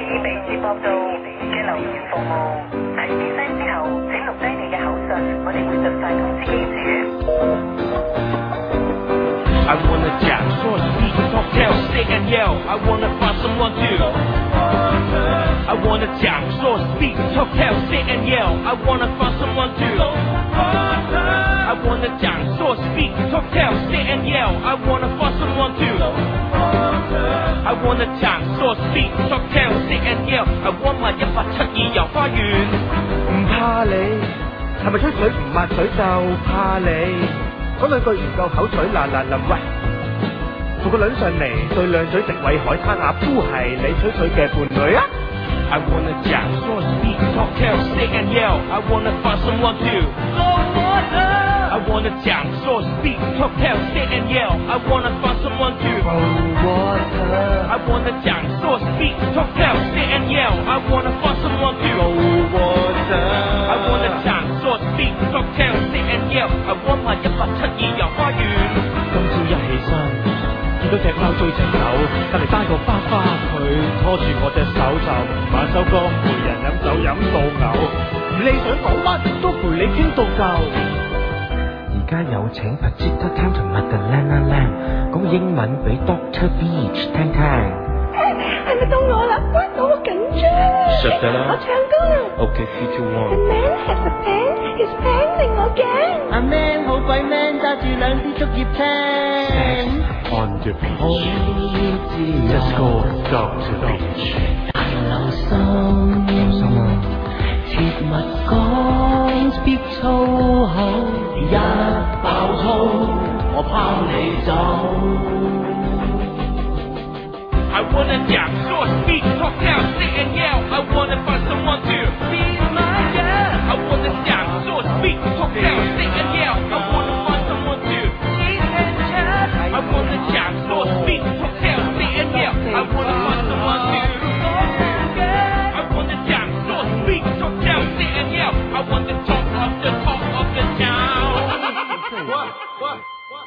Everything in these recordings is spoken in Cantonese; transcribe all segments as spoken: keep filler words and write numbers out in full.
已被接駁到嘅留言服務，提示聲之後請錄低你嘅口述，我哋會盡快通知機主。 I wanna jam, short, speak, talk, tell, sit and yell. I wanna find someone to. I wanna jam, short, speak, talk, tell, sit and yell. I wanna find someone to. I wanna jam, short, speak, talk, tell, sit and yell. I wanna find someone to. I wanna jam, short, speak, talk, tell, sit and yell. I want my 一八七二遊花園。 唔怕你，係咪吹水唔抹水就怕你？嗰兩句唔夠口水嗱嗱臨喂，做個輪上嚟對兩嘴直餵海灘鴨都係你吹水嘅伴侶啊！ I wanna jam, short, speak, talk, tell, sit and yell. I wanna find someone to. I wanna jam, short, speak, talk, tell, sit and yell. I wanna find someone to. I wanna jam, short, speak, talk, tell, sit and yell. I wanna find someone to. I wanna jam, short, speak, talk, tell, sit and yell. I want my 一八七二遊花園。 今朝一起身，見到隻貓追隻狗，隔離單個花花佢拖住我隻手就晚收工，陪人飲酒飲到嘔，唔理想講乜都陪你傾到夠。而家有請 Patricia Tam 同 Madeleine Lam 講英文俾 Doctor Beach 聽聽。 係咪到我啦？關到我緊張。 實㗎啦。 我唱歌啊。 Okay, future The one。 man has a pen, his pen 令我驚。 阿 man 好鬼 man， 揸住兩支竹葉青。 On the beach, let's go Doctor Beach。 大流心， 流心啊！ 切勿講 speak 粗口，一爆粗我拋你走。 I wanna jam, short, speak, talk, tell, sit and yell. I wanna find someone to be my girl. I wanna jam, short, speak, talk, tell, sit and yell. I wanna find someone to eat and chat. I wanna jam, short, speak, talk, tell, sit and yell. I wanna find someone to. I wanna jam, short, speak, talk, tell, sit and yell. I want the top of the top of the town. What? What? What?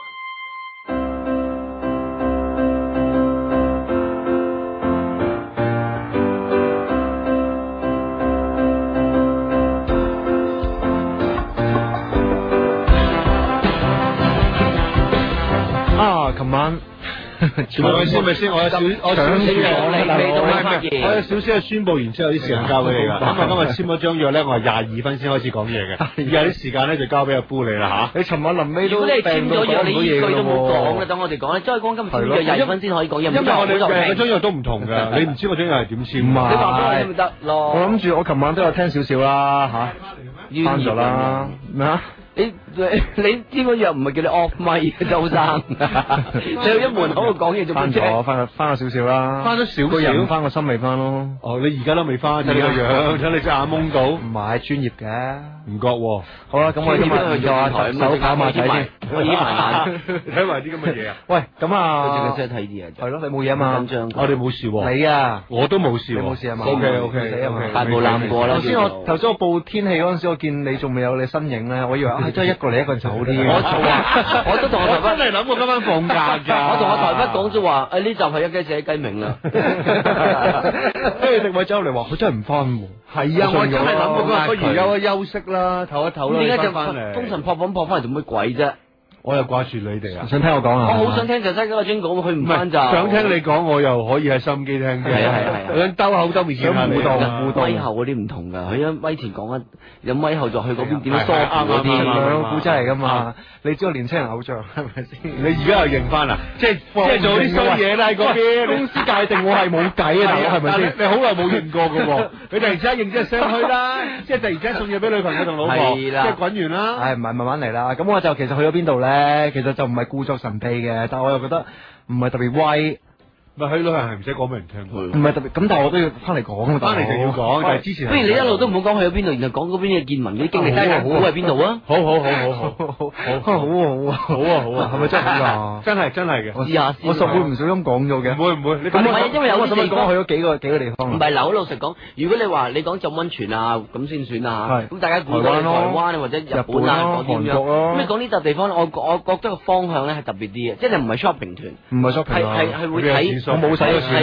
啊，琴晚咪先咪先，我有少我少少你我有少少嘅宣佈，然之後啲時間交俾你㗎。咁啊，今日簽咗張約咧，我係廿二分先開始講嘢嘅，以後啲時間咧就交俾阿 Boo 你啦嚇。 你尋晚臨尾都如果你係簽咗約，你依句都冇講啦， 喎。 等我哋講啦。周海光今日簽咗約廿二分先可以講嘢， 因為我哋嘅你張約都唔同㗎，你唔知我張約係點簽。 唔係話俾我咪得咯。 我諗住我琴晚都有聽少少啦嚇，翻咗啦咩啊？ 你你你簽咗約唔係叫你 off 咪嘅周生，你去一門口度講嘢做翻乜啫？ 咗翻翻咗少少啦， 翻咗少個人少， 翻個心未翻咯。 哦，你而家都未翻，睇你個樣，睇你隻眼蒙到， 唔係專業嘅。 唔覺喎。 好啦，咁我哋今日去咗台手跑馬睇先。 我依埋眼， 睇埋啲咁嘅嘢啊！ 喂，咁啊， 佢淨係識睇啲嘢。 係咯，你冇嘢啊嘛？ 緊張。 我哋冇事喎。 你啊， 我都冇事喎。 你冇事啊嘛 ？O K O K， 死啊嘛！ 大步攬過啦。 頭先我頭先我報天氣嗰陣時，我見你仲未有你身影咧，我以為啊，真係一個嚟一個人就好啲。 我做啊，我都同我台北我真係諗過今晚放假㗎。 我同我台北講咗話，誒呢集係一雞死一雞鳴啦。 跟住迪偉走嚟話，佢真係唔翻喎。 係啊，我真係諗過佢不如休一休息啦，唞一唞啦。 點解就翻嚟？ 風塵撲咁撲翻嚟做乜鬼啫？ 我又掛住你哋啊！ 想聽我講啊？ 我好想聽就西嗰個專講，佢唔翻就想聽你講，我又可以喺收音機聽嘅。 係啊係啊我想兜口兜面見下你。 互動互動。 咪後嗰啲唔同㗎，佢一咪前講一，有咪後就去嗰邊點樣疏啱嗰啲兩個古仔嚟㗎嘛？你知道年青人偶像係咪先？ 你而家又認翻啦？即係即係做啲衰嘢啦喺嗰邊。 公司界定我係冇計啊，大佬係咪先？ 你好耐冇認過㗎喎，你突然之間認真上去啦，即係突然之間送嘢俾女朋友同老婆，即係滾完啦。 唉，唔係慢慢嚟啦。咁我就其實去咗邊度咧？其實就唔係故作神秘嘅，但係我又覺得唔係特別威。 咪去旅行係唔使講俾人聽㗎。 唔係特別，咁但係我都要翻嚟講。 翻嚟就要講，但係之前不如你一路都唔好講去咗邊度，然後講嗰邊嘅見聞嗰啲經歷，睇下估係邊度啊？ 好好好好好好好好啊好啊好啊， 係咪真係㗎？ 真係真係嘅。 試下先。 我實會唔小心講咗嘅。 唔會唔會，你唔係因為有啲地方去咗幾個幾個地方。 唔係嗱，好老實講，如果你話你講浸溫泉啊，咁先算啊。咁大家估到台灣咯， 台灣或者日本啊嗰啲咁樣。咁你講呢笪地方，我我覺得個方向咧係特別啲嘅，即係唔係 shopping 團。 唔係 shopping 係係係會睇。 我冇使過錢。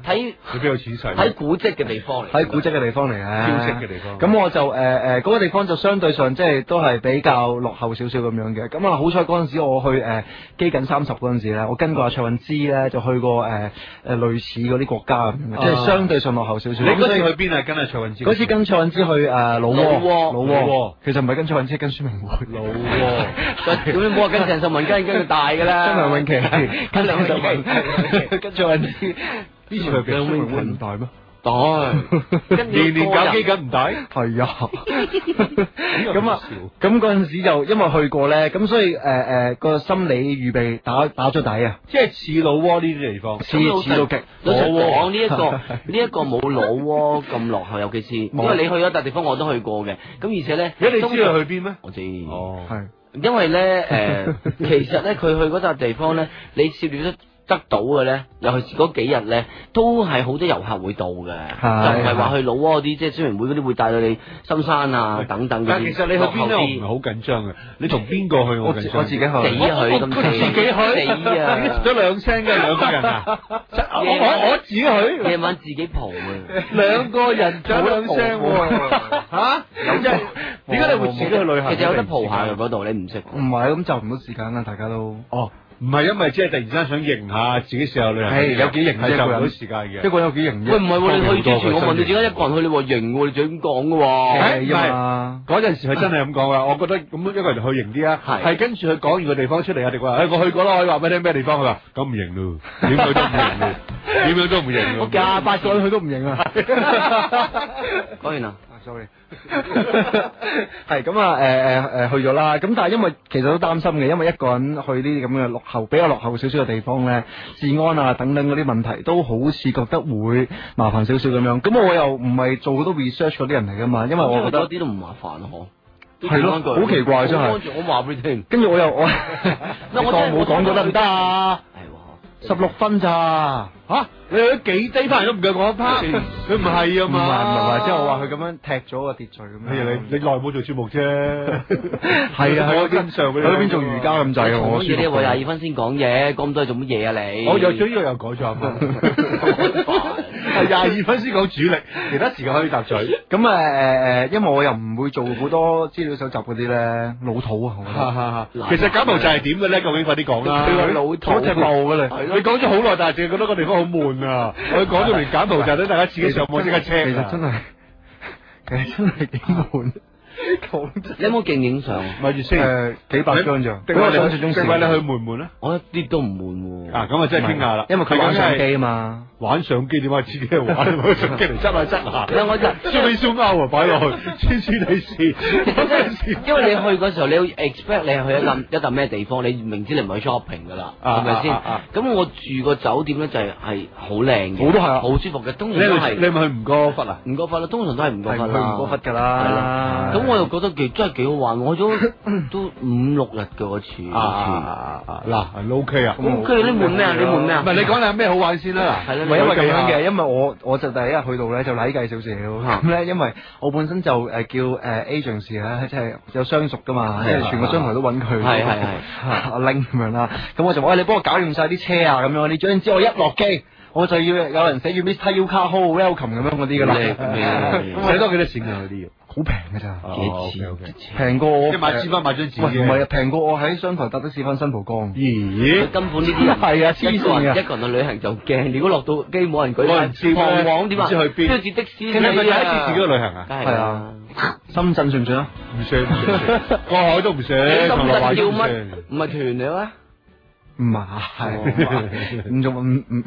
睇你邊有錢使？ 睇古蹟嘅地方嚟， 喺古蹟嘅地方嚟嘅， 標識嘅地方。 咁我就誒誒嗰個地方就相對上即係都係比較落後少少咁樣嘅。咁啊好彩嗰陣時我去誒基緊三十嗰陣時咧，我跟過阿卓韻芝咧就去過誒誒類似嗰啲國家咁樣，即係相對上落後少少。 你嗰次去邊啊？跟阿卓韻芝？ 嗰次跟卓韻芝去誒老撾，老撾，其實唔係跟卓韻芝，跟孫明會。 老撾， 咁你冇話跟鄭秀文跟跟佢大㗎啦， 跟梁詠琪，跟梁詠琪，跟卓韻芝。 呢次係比梁詠琪唔大咩？ 大， 年年搞基緊唔大， 係啊。咁啊，咁嗰陣時就因為去過咧，咁所以誒誒個心理預備打打咗底啊， 即係似老撾呢啲地方， 似似到極。 老實講呢一個呢一個冇老撾咁落後，尤其是因為你去咗笪地方我都去過嘅，咁而且咧， 你知道去邊咩？ 我知， 哦， 係， 因為咧誒，其實咧佢去嗰笪地方咧，你涉獵得得到嘅咧，尤其是嗰幾日咧，都係好多遊客會到嘅，就唔係話去老撾嗰啲，即係宣明會嗰啲會帶到你深山啊等等嗰啲。 但其實你去邊咧，我唔係好緊張嘅。你同邊個去？我緊張。 我自己去。 死佢咁死。 自己去。 死啊！ 咗兩聲嘅兩個人啊！我我我自己去。 夜晚自己蒲啊！ 兩個人咗兩聲喎。嚇？有真係？點解你會自己去旅行？ 其實有得蒲下嘅嗰度，你唔識。 唔係咁就唔到時間啦，大家都。 哦。唔係因為即係突然之間想型下自己試下旅行， 係有幾型啫， 就唔到時間嘅。 一個有幾型啫。 喂，唔係喎，你去之前我問你點解一個人去，你話型喎，你就咁講嘅喎。 唔係嗰陣時佢真係咁講噶，我覺得咁一個人去型啲啊。係跟住佢講完個地方出嚟啊，定話誒我去過啦，可以話俾你聽咩地方？佢話咁唔型咯，點樣都唔型咯，點樣都唔型。 我廿八個去都唔型啊。 講完啦。 sorry， 係咁啊，誒誒誒去咗啦，咁但係因為其實都擔心嘅，因為一個人去呢啲咁嘅落後比較落後少少嘅地方咧，治安啊等等嗰啲問題都好似覺得會麻煩少少咁樣，咁我又唔係做好多 research 嗰啲人嚟噶嘛，因為我覺得嗰啲都唔麻煩啊，嗬， 係咯，好奇怪真係， 安全我話俾你聽， 跟住我又我，你當冇講過得唔得啊？十六分咋？ 吓，你去幾低翻嚟都唔夠講一 part，佢唔係啊嘛？ 唔係唔係，即係我話佢咁樣踢咗個秩序咁樣。 你你耐冇做節目啫， 係啊，喺邊上喺邊做瑜伽咁滯啊！我講嘢你話廿二分先講嘢，講咁多做乜嘢啊你？ 我有咗呢個又改咗啊！係廿二分先講主力，其他時間可以搭嘴。 咁誒誒誒，因為我又唔會做好多資料搜集嗰啲咧，老土啊！ 其實柬埔寨係點嘅咧？究竟快啲講啦！ 老土好赤暴嘅你， 你講咗好耐，但係淨係覺得個地方好悶啊！我講到連柬埔寨都大家自己上網即刻 check。 其實真係，其實真係幾悶。 你有冇勁影相？ 咪住先， 誒幾百張相。 定位你去，定位你去悶唔悶咧？ 我一啲都唔悶喎。 啊，咁啊真係傾下啦。 因為佢玩相機啊嘛。 玩相機點解自己去玩？攞相機嚟執下執下。 我就 show 你 show out 啊，擺落去，黐黐地線。 因為你去嗰時候，你要 expect 你係去一笪一笪咩地方，你明知你唔係去 shopping 噶啦，係咪先？咁我住個酒店咧就係係好靚嘅， 我都係啊， 好舒服嘅。通常都係你咪去吳哥窟啊？ 吳哥窟啦，通常都係吳哥窟啦。 去吳哥窟㗎啦。 咁我又覺得幾真係幾好玩，我咗都五六日嘅嗰次。 啊嗱，O K 啊 ，O K，你悶咩啊？你悶咩啊？ 唔係你講你有咩好玩先啦？ 係啦， 唔係因為咁樣嘅，因為我我就第一日去到咧就禮計少少，咁咧因為我本身就誒叫誒 agency 咧，即係有相熟噶嘛，即係全個商台都揾佢， 係係係阿 Ling 咁樣啦，咁我就話喂，你幫我搞掂晒啲車啊咁樣，你總之我一落機我就要有人寫住 Mister Yuka Ho Welcome 咁樣嗰啲噶啦， 使多幾多錢啊嗰啲？ 好平㗎咋？ 幾錢？ 平過我即係買紙翻買張紙唔係啊，平過我喺商台搭的士翻新蒲崗。 咦？ 根本呢啲人係啊，黐線嘅。 一個人去旅行就驚，如果落到機冇人舉牌，彷徨點啊？ 唔知去邊？ 跟住的士， 係咪第一次自己去旅行啊？ 係啊。 深圳算唔算啊？ 唔算，唔算，過海都唔算。深圳叫乜？唔係團嚟咩？ 唔係，唔做唔唔。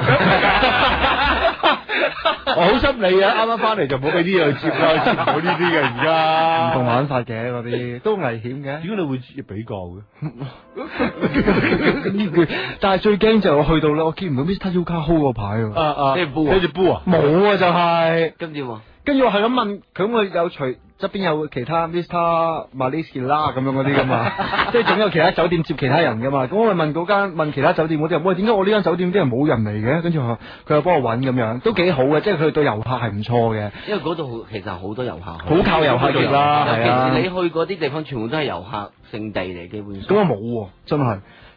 我好心理啊！啱啱翻嚟就冇俾啲嘢去接啦，接唔到呢啲嘅而家。 唔同玩法嘅嗰啲都危險嘅。 點解你會比較嘅？ 呢句，但係最驚就係我去到咧，我見唔到 Mister Yuka Ho 個牌喎。 啊啊！ 跟住 Boo 跟住 Boo 啊！ 冇啊，就係。 跟住喎。 跟住我係咁問佢，我有隨側邊有其他 Mister Malaysia 啦咁樣嗰啲噶嘛，即係總有其他酒店接其他人噶嘛。咁我咪問嗰間問其他酒店嗰啲人，喂，點解我呢間酒店啲人冇人嚟嘅？跟住佢佢又幫我揾咁樣，都幾好嘅，即係佢對遊客係唔錯嘅。 因為嗰度其實好多遊客， 好靠遊客嘅啦，係啊。 尤其是你去嗰啲地方，全部都係遊客勝地嚟，基本上。 咁啊冇喎，真係。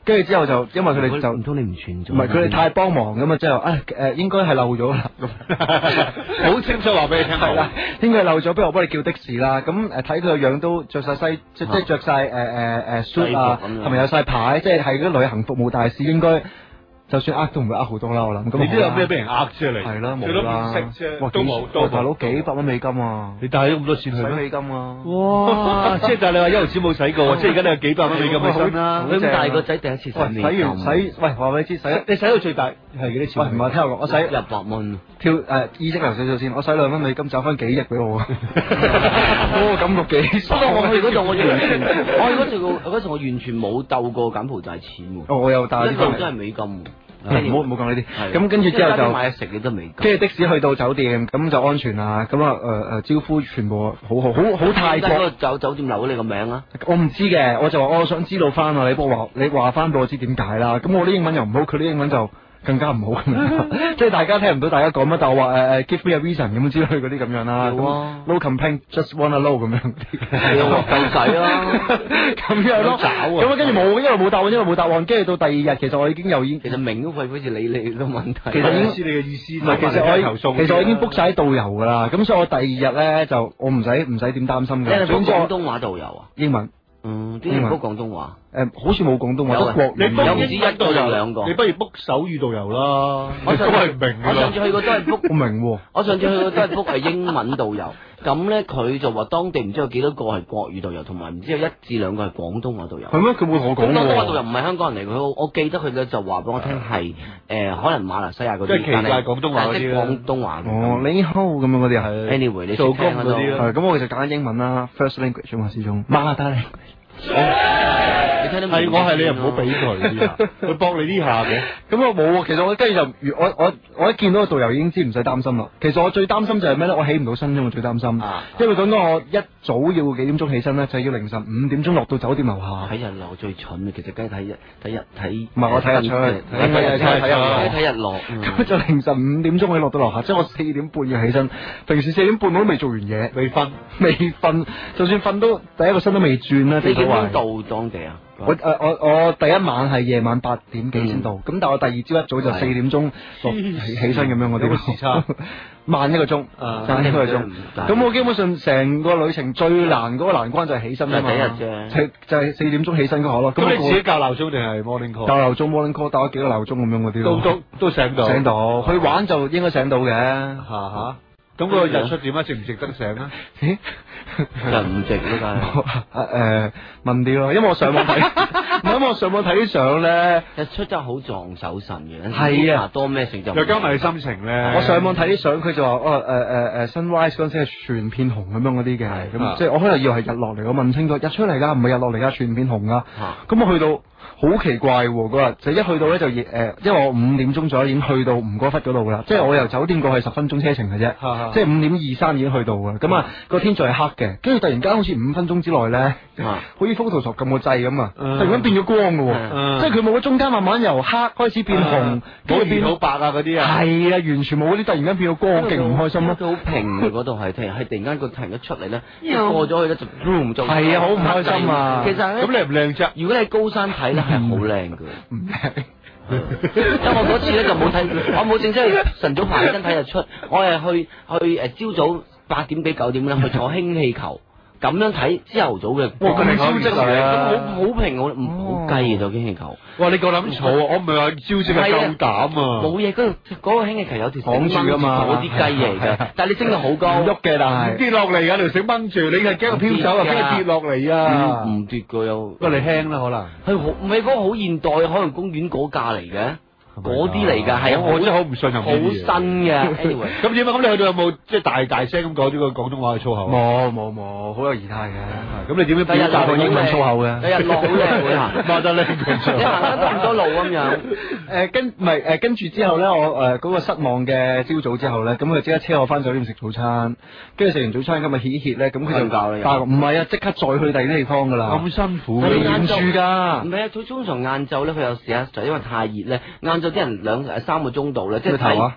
跟住之後就因為佢哋就唔通你唔存在？ 唔係佢哋太幫忙咁啊，之後啊誒應該係漏咗啦， 好清楚話俾你聽係啦，應該係漏咗，不如我幫你叫的士啦。咁誒睇佢個樣都着晒西，即即係着晒誒誒誒 suit 啊，係咪有晒牌？即係係嗰啲旅行服務大使應該。就算呃都唔會呃好多啦，我諗。咁你知有咩俾人呃啫？你係啦，冇啦。 佢都唔識啫，都冇。 喂，大佬幾百蚊美金啊！ 你帶咗咁多錢去咩？ 美金啊！ 哇！即係但係你話一毫錢冇使過，即係而家你有幾百蚊美金喺身啦。 咁大個仔第一次使美金。 洗完洗，喂，話俾你知，洗你使到最大係幾多錢？喂，唔係聽我講，我使一百蚊。 跳誒意識流少少先，我使兩蚊美金找翻幾億俾我啊！嗰個感覺幾爽。 不過我去嗰度，我完全，我去嗰度嗰時我完全冇鬥過柬埔寨錢喎。 我有帶呢個， 真係美金。 唔好唔好講呢啲，咁跟住之後就買食嘅都未， 跟住的士去到酒店，咁就安全啦，咁啊誒誒招呼全部好好好好泰國酒酒店留咗你個名啊？ 我唔知嘅，我就話我想知道翻啊，你幫我話你話翻俾我知點解啦，咁我啲英文又唔好，佢啲英文就更加唔好咁樣，即係大家聽唔到大家講乜，但係我話誒誒 give me a reason 咁之類嗰啲咁樣啦，咁 no complaint just wanna know 咁樣， 夠使啦， 咁樣咯，咁啊跟住冇，因為冇答案，因為冇答案，跟住到第二日，其實我已經又已經， 其實明都費好似理你個問題， 其實已經知你嘅意思， 唔係，其實我其實我已經 book 晒導遊噶啦，咁所以我第二日咧就我唔使唔使點擔心嘅， 你係 book 廣東話導遊啊？ 英文。 嗯，點解唔 book 廣東話？ 誒，好似冇廣東話， 有國你有唔止一個定兩個？ 你不如 book 手語導遊啦， 我都係唔明我上次去過都係 book， 我明喎。 我上次去過都係 book 係英文導遊，咁咧佢就話當地唔知有幾多個係國語導遊，同埋唔知有一至兩個係廣東話導遊。 係咩？佢會同我講喎。 廣東話導遊唔係香港人嚟，佢我記得佢咧就話俾我聽係誒，可能馬來西亞嗰啲， 即係奇怪廣東話嗰啲廣東話。 哦，你好咁樣嗰啲係。 Anyway，你做工嗰啲係咁，我其實揀英文啦 ，first language 嘛，始終。馬達嚟。 你聽得明？ 係我係你又唔好俾佢呢下，佢搏你呢下嘅。 咁我冇，其實我跟住就我我我一見到個導遊已經知唔使擔心啦。其實我最擔心就係咩咧？我起唔到身啫，我最擔心。 啊、 因為講緊我一早要幾點鐘起身咧，就係要凌晨五點鐘落到酒店樓下。 睇日落最蠢嘅，其實梗係睇日睇日睇。 唔係我睇日出，睇日出睇日落， 睇日落。 咁就凌晨五點鐘可以落到樓下，即係我四點半要起身。平時四點半我都未做完嘢， 未瞓， 未瞓，就算瞓都第一個身都未轉啦。 你幾點到當地啊？ 我誒我我第一晚係夜晚八點幾先到，咁但係我第二朝一早就四點鐘落起起身咁樣，我哋個時差慢一個鐘，慢一個鐘。咁我基本上成個旅程最難嗰個難關就係起身啊嘛， 第一日啫， 就就係四點鐘起身嗰下咯。 咁你自己校鬧鐘定係 morning call？ 校鬧鐘 morning call 打咗幾個鬧鐘咁樣嗰啲都都都醒到， 醒到。去玩就應該醒到嘅， 嚇嚇。咁個日出點啊？值唔值得醒啊？ 咦，又唔值咯，但係誒問啲咯，因為我上網睇，因為我上網睇啲相咧， 日出真係好撞手神嘅， 係啊， 多咩成就又加埋你心情咧。 我上網睇啲相，佢就話哦誒誒誒 sunrise 嗰陣時係全片紅咁樣嗰啲嘅，咁即係我可能以為係日落嚟，我問清楚，日出嚟㗎，唔係日落嚟㗎，全片紅㗎。咁我去到。好奇怪喎！嗰日就一去到咧就誒、呃，因為我五點鐘左右已經去到吳哥窟嗰度啦，即係我由酒店過去十分鐘車程嘅啫，即係五點二三已經去到嘅。咁啊個天仲係黑嘅，跟住突然間好似五分鐘之內咧，好似 Photoshop 撳個掣咁啊，突然間變咗光嘅喎，嗯、即係佢冇咗中間慢慢由黑開始變紅，跟住、嗯、變好白啊嗰啲啊，係啊，完全冇嗰啲突然間變咗光，勁唔開心咯。 都好平嘅嗰度係，係突然間個突然間出嚟咧，一過咗去咧就 boom 就係啊，好唔開心啊！ 其實咁靚唔靚啫？ 如果你喺高山睇咧，係好靚嘅。 唔靚， 因為我嗰次咧就冇睇，我冇正式去晨早爬起身睇日出，我係去去誒朝早八點幾九點咧去坐氫氣球。咁樣睇朝頭早嘅， 哇！咁超值啊， 咁好好平，我唔好計嘅就氫氣球。 哇！你夠膽坐啊？我唔係話朝值係夠膽啊！ 冇嘢，嗰度嗰個氫氣球有條綁住噶嘛， 嗰啲雞嚟嘅。但係你升到好高， 唔喐嘅，但係跌落嚟㗎，條繩掹住，你係驚佢飄走啊？驚佢跌落嚟啊？ 唔跌㗎又， 不過你輕啦可能。 係好唔係嗰個好現代海洋公園嗰架嚟嘅？嗰啲嚟㗎，係我真係好唔信任。 好新嘅。anyway， 咁點啊？咁你去到有冇即係大大聲咁講呢個廣東話嘅粗口？ 冇冇冇，好有儀態嘅。 咁你點樣表達個英文粗口嘅？ 你日落好靚會行， 馬得咧， 你行得多唔多路咁樣？ 誒跟唔係誒跟住之後咧，我誒嗰個失望嘅朝早之後咧，咁佢即刻車我翻酒店食早餐，跟住食完早餐今日歇一歇咧，咁佢就教你。但係唔係啊，即刻再去第二啲地方㗎啦。咁辛苦，沿住㗎。唔係啊，佢通常晏晝咧，佢有時啊，就因為太熱咧，晏晝啲人兩誒三個鐘度咧，即係睇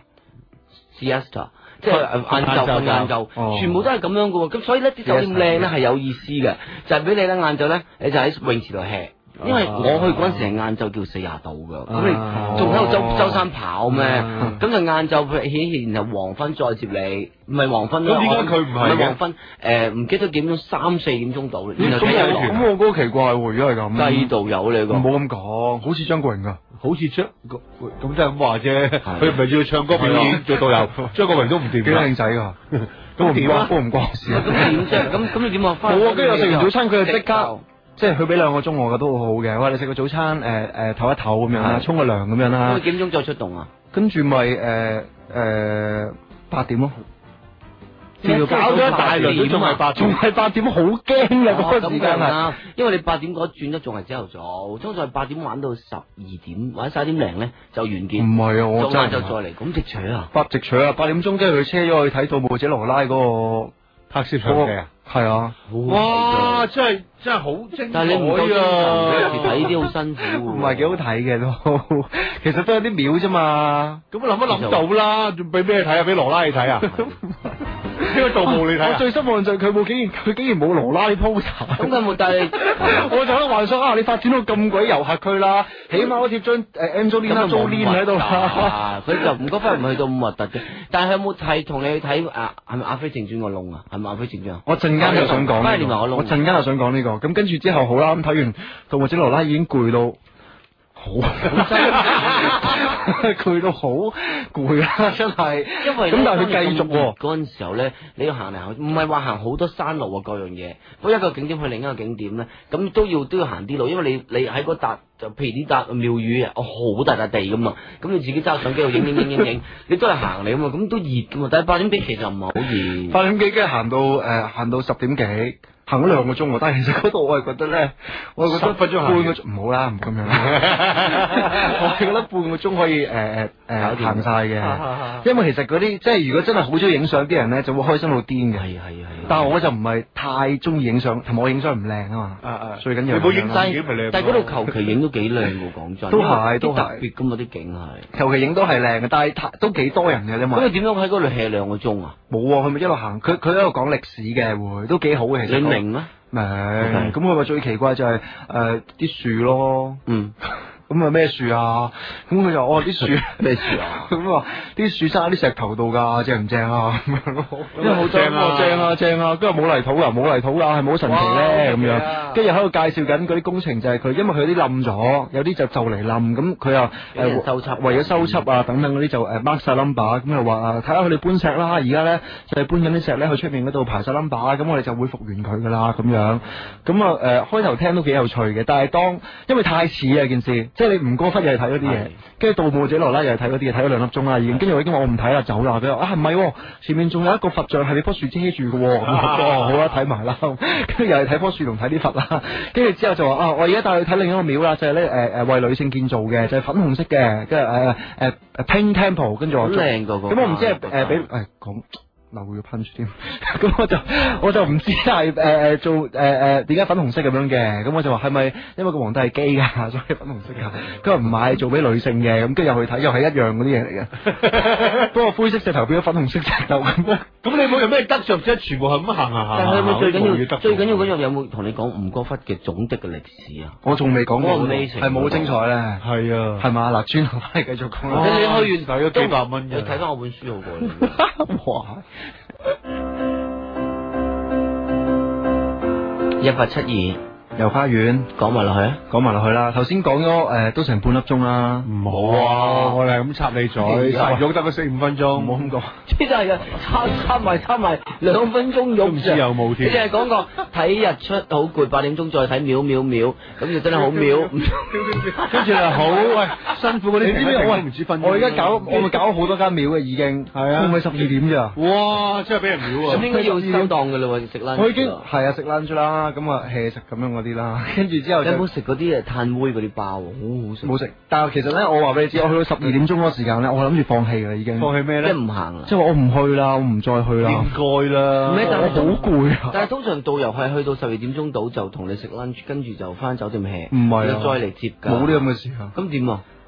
siesta， 即係晏晝瞓晏晝，全部都係咁樣嘅喎。咁所以咧啲酒店靚咧係有意思嘅，就係俾你咧晏晝咧，你就喺泳池度 hea。 因為我去嗰陣時係晏晝叫四廿度㗎，咁你仲喺度周周山跑咩？咁就晏晝佢起，然後黃昏再接你，唔係黃昏咯。 咁點解佢唔係嘅？ 唔係黃昏，誒唔記得幾點鐘，三四點鐘到。 咁我咁我覺得奇怪喎，如果係咁。 雞度有你個。 唔好咁講，好似張國榮㗎。 好似張咁即係咁話啫，佢唔係要唱歌表演做導遊，張國榮都唔掂。 幾靚仔㗎。咁點啊？都唔關事。 咁點啫？咁咁你點啊？ 冇啊！跟住我食完早餐，佢就即刻。即係佢俾兩個鐘，我覺得都好好嘅。喂，你食個早餐，誒誒唞一唞咁樣啦，沖個涼咁樣啦。 咁幾點鐘再出動啊？ 跟住咪誒誒八點咯。 搞咗一大輪都仲係八， 仲係八點，好驚嘅嗰個時間係。因為你八點嗰轉得仲係朝頭早，通常係八點玩到十二點或者十一點零咧就完結。唔係啊，我真係就再嚟，咁直取啊！ 八直取啊！八點鐘跟住佢車咗去睇《盜墓者羅拉》嗰個拍攝場嘅啊。 係啊！ 哇，真係真係好精彩啊！ 但係你唔夠精神，有時睇呢啲好辛苦， 唔係幾好睇嘅都，其實都有啲秒啫嘛。 咁諗一諗到啦，仲俾咩睇啊？俾羅拉你睇啊？呢個盜墓你睇？ 我最失望就係佢冇竟然佢竟然冇羅拉啲 poster。 咁佢冇，但係我就喺度幻想啊！你發展到咁鬼遊客區啦，起碼我貼張誒 Angelina Jolie喺度啦。 佢就唔覺得唔去到咁核突嘅，但係有冇係同你去睇啊？係咪阿飛正傳個窿啊？係咪阿飛正傳啊？ 我陣間就想講，我陣間就想講呢個。咁跟住之後好啦，咁睇完《盜墓者羅拉》已經攰到。好，攰到好攰啦，真係。因為咁，但係佢繼續喎。 嗰陣時候咧，你要行嚟行去，唔係話行好多山路啊，各樣嘢。不過一個景點去另一個景點咧，咁都要都要行啲路，因為你你喺嗰笪就譬如呢笪廟宇啊，好大笪地咁嘛，咁你自己揸相機度影影影影影，你都係行嚟啊嘛，咁都熱噶嘛。但係八點幾其實唔係好熱。 八點幾跟住行到誒行到十點幾。行咗兩個鐘喎，但係其實嗰度我係覺得咧，我係覺得分鐘半個鐘唔好啦，唔咁樣啦。我係覺得半個鐘可以誒誒誒行晒嘅，因為其實嗰啲即係如果真係好中意影相啲人咧，就會開心到癲嘅。係係係。但係我就唔係太中意影相，同埋我影相唔靚啊嘛。啊啊！最緊要。 你冇影自己咪靚？ 但係嗰度求其影都幾靚喎，講真。 都係都係。 特別㗎嘛啲景係。 求其影都係靚嘅，但係都幾多人嘅啫嘛。 咁你點樣喺嗰度 hea 兩個鐘啊？ 冇喎，佢咪一路行，佢佢喺度講歷史嘅會，都幾好嘅其實。 你明咩？ 明，咁佢話最奇怪就係誒啲樹咯，嗯，咁啊咩樹啊？咁佢就哦啲樹咩樹啊？咁話啲樹生喺啲石頭度㗎，正唔正啊？咁樣咯，因為好正啊，正啊，正啊，跟住冇泥土啊，冇泥土啊，係咪好神奇咧？咁樣，跟住喺度介紹緊嗰啲工程就係佢，因為佢有啲冧咗，有啲就就嚟冧，咁佢又誒修葺， 為咗修葺啊等等嗰啲就誒 mark 晒 number，咁又話啊睇下佢哋搬石啦，而家咧就係搬緊啲石咧去出面嗰度排晒 number，咁我哋就會復原佢㗎啦，咁樣，咁啊誒開頭聽都幾有趣嘅，但係當因為太似啊件事，即係你唔過忽又係睇嗰啲嘢，跟住盜墓者羅拉又係睇嗰啲嘢，睇咗兩粒鐘啦已經，跟住我已經話我唔睇啦，走啦，佢話啊唔係，前面仲有一個佛像係你棵樹遮住嘅，咁哦好啦睇埋啦，跟住又係睇棵樹同睇啲佛啦，跟住之後就話啊我而家帶你睇另一個廟啦，就係咧誒誒為女性建造嘅，就係粉紅色嘅，跟住誒誒誒 Pink Temple，跟住我靚個個， 咁我唔知係誒俾誒講。流咗噴出添，咁我就我就唔知係誒誒做誒誒點解粉紅色咁樣嘅，咁我就話係咪因為個皇帝係基噶，所以粉紅色噶？佢話唔係做俾女性嘅，咁跟住又去睇，又係一樣嗰啲嘢嚟嘅。不過灰色石頭變咗粉紅色石頭咁， 咁你冇有咩得着啫？全部係咁行行行。 但係有冇最緊要最緊要嗰樣有冇同你講吳哥窟嘅總的嘅歷史啊？ 我仲未講過， 係冇精彩咧。 係啊， 係嘛嗱，轉頭翻嚟繼續講啦。 你你去完使咗幾百蚊嘅， 你睇翻我本書好過。哇！一八七二遊花園， 講埋落去啊， 講埋落去啦。頭先講咗誒，都成半粒鐘啦。 唔好啊，我哋係咁插你嘴，插肉得個四五分鐘，唔好咁講。 真係嘅，插插埋插埋兩分鐘肉， 唔知有冇添。 你係講過睇日出好攰，八點鐘再睇秒秒秒，咁就真係好秒。 跟住又好喂，辛苦嗰啲。你知唔知我唔知分？ 我而家搞，我咪搞咗好多間廟嘅已經。係啊，唔係十二點咋？ 哇，真係俾人秒啊！ 咁應該要收檔㗎啦喎，食 lunch。 我已經係啊，食 lunch 啦，咁啊 hea 食咁樣嗰啲啦，跟住之後有冇食嗰啲誒炭煨嗰啲包？好好食。 冇食，但係其實咧，我話俾你知，我去到十二點鐘嗰個時間咧，我諗住放棄啦已經。 放棄咩咧？ 即係唔行啦。 即係話我唔去啦，我唔再去啦。 應該啦。 咩？但係好攰啊！ 但係通常導遊係去到十二點鐘到就同你食 lunch，跟住就翻酒店 hea。 唔係啊， 再嚟接㗎。 冇啲咁嘅事啊。 咁點啊？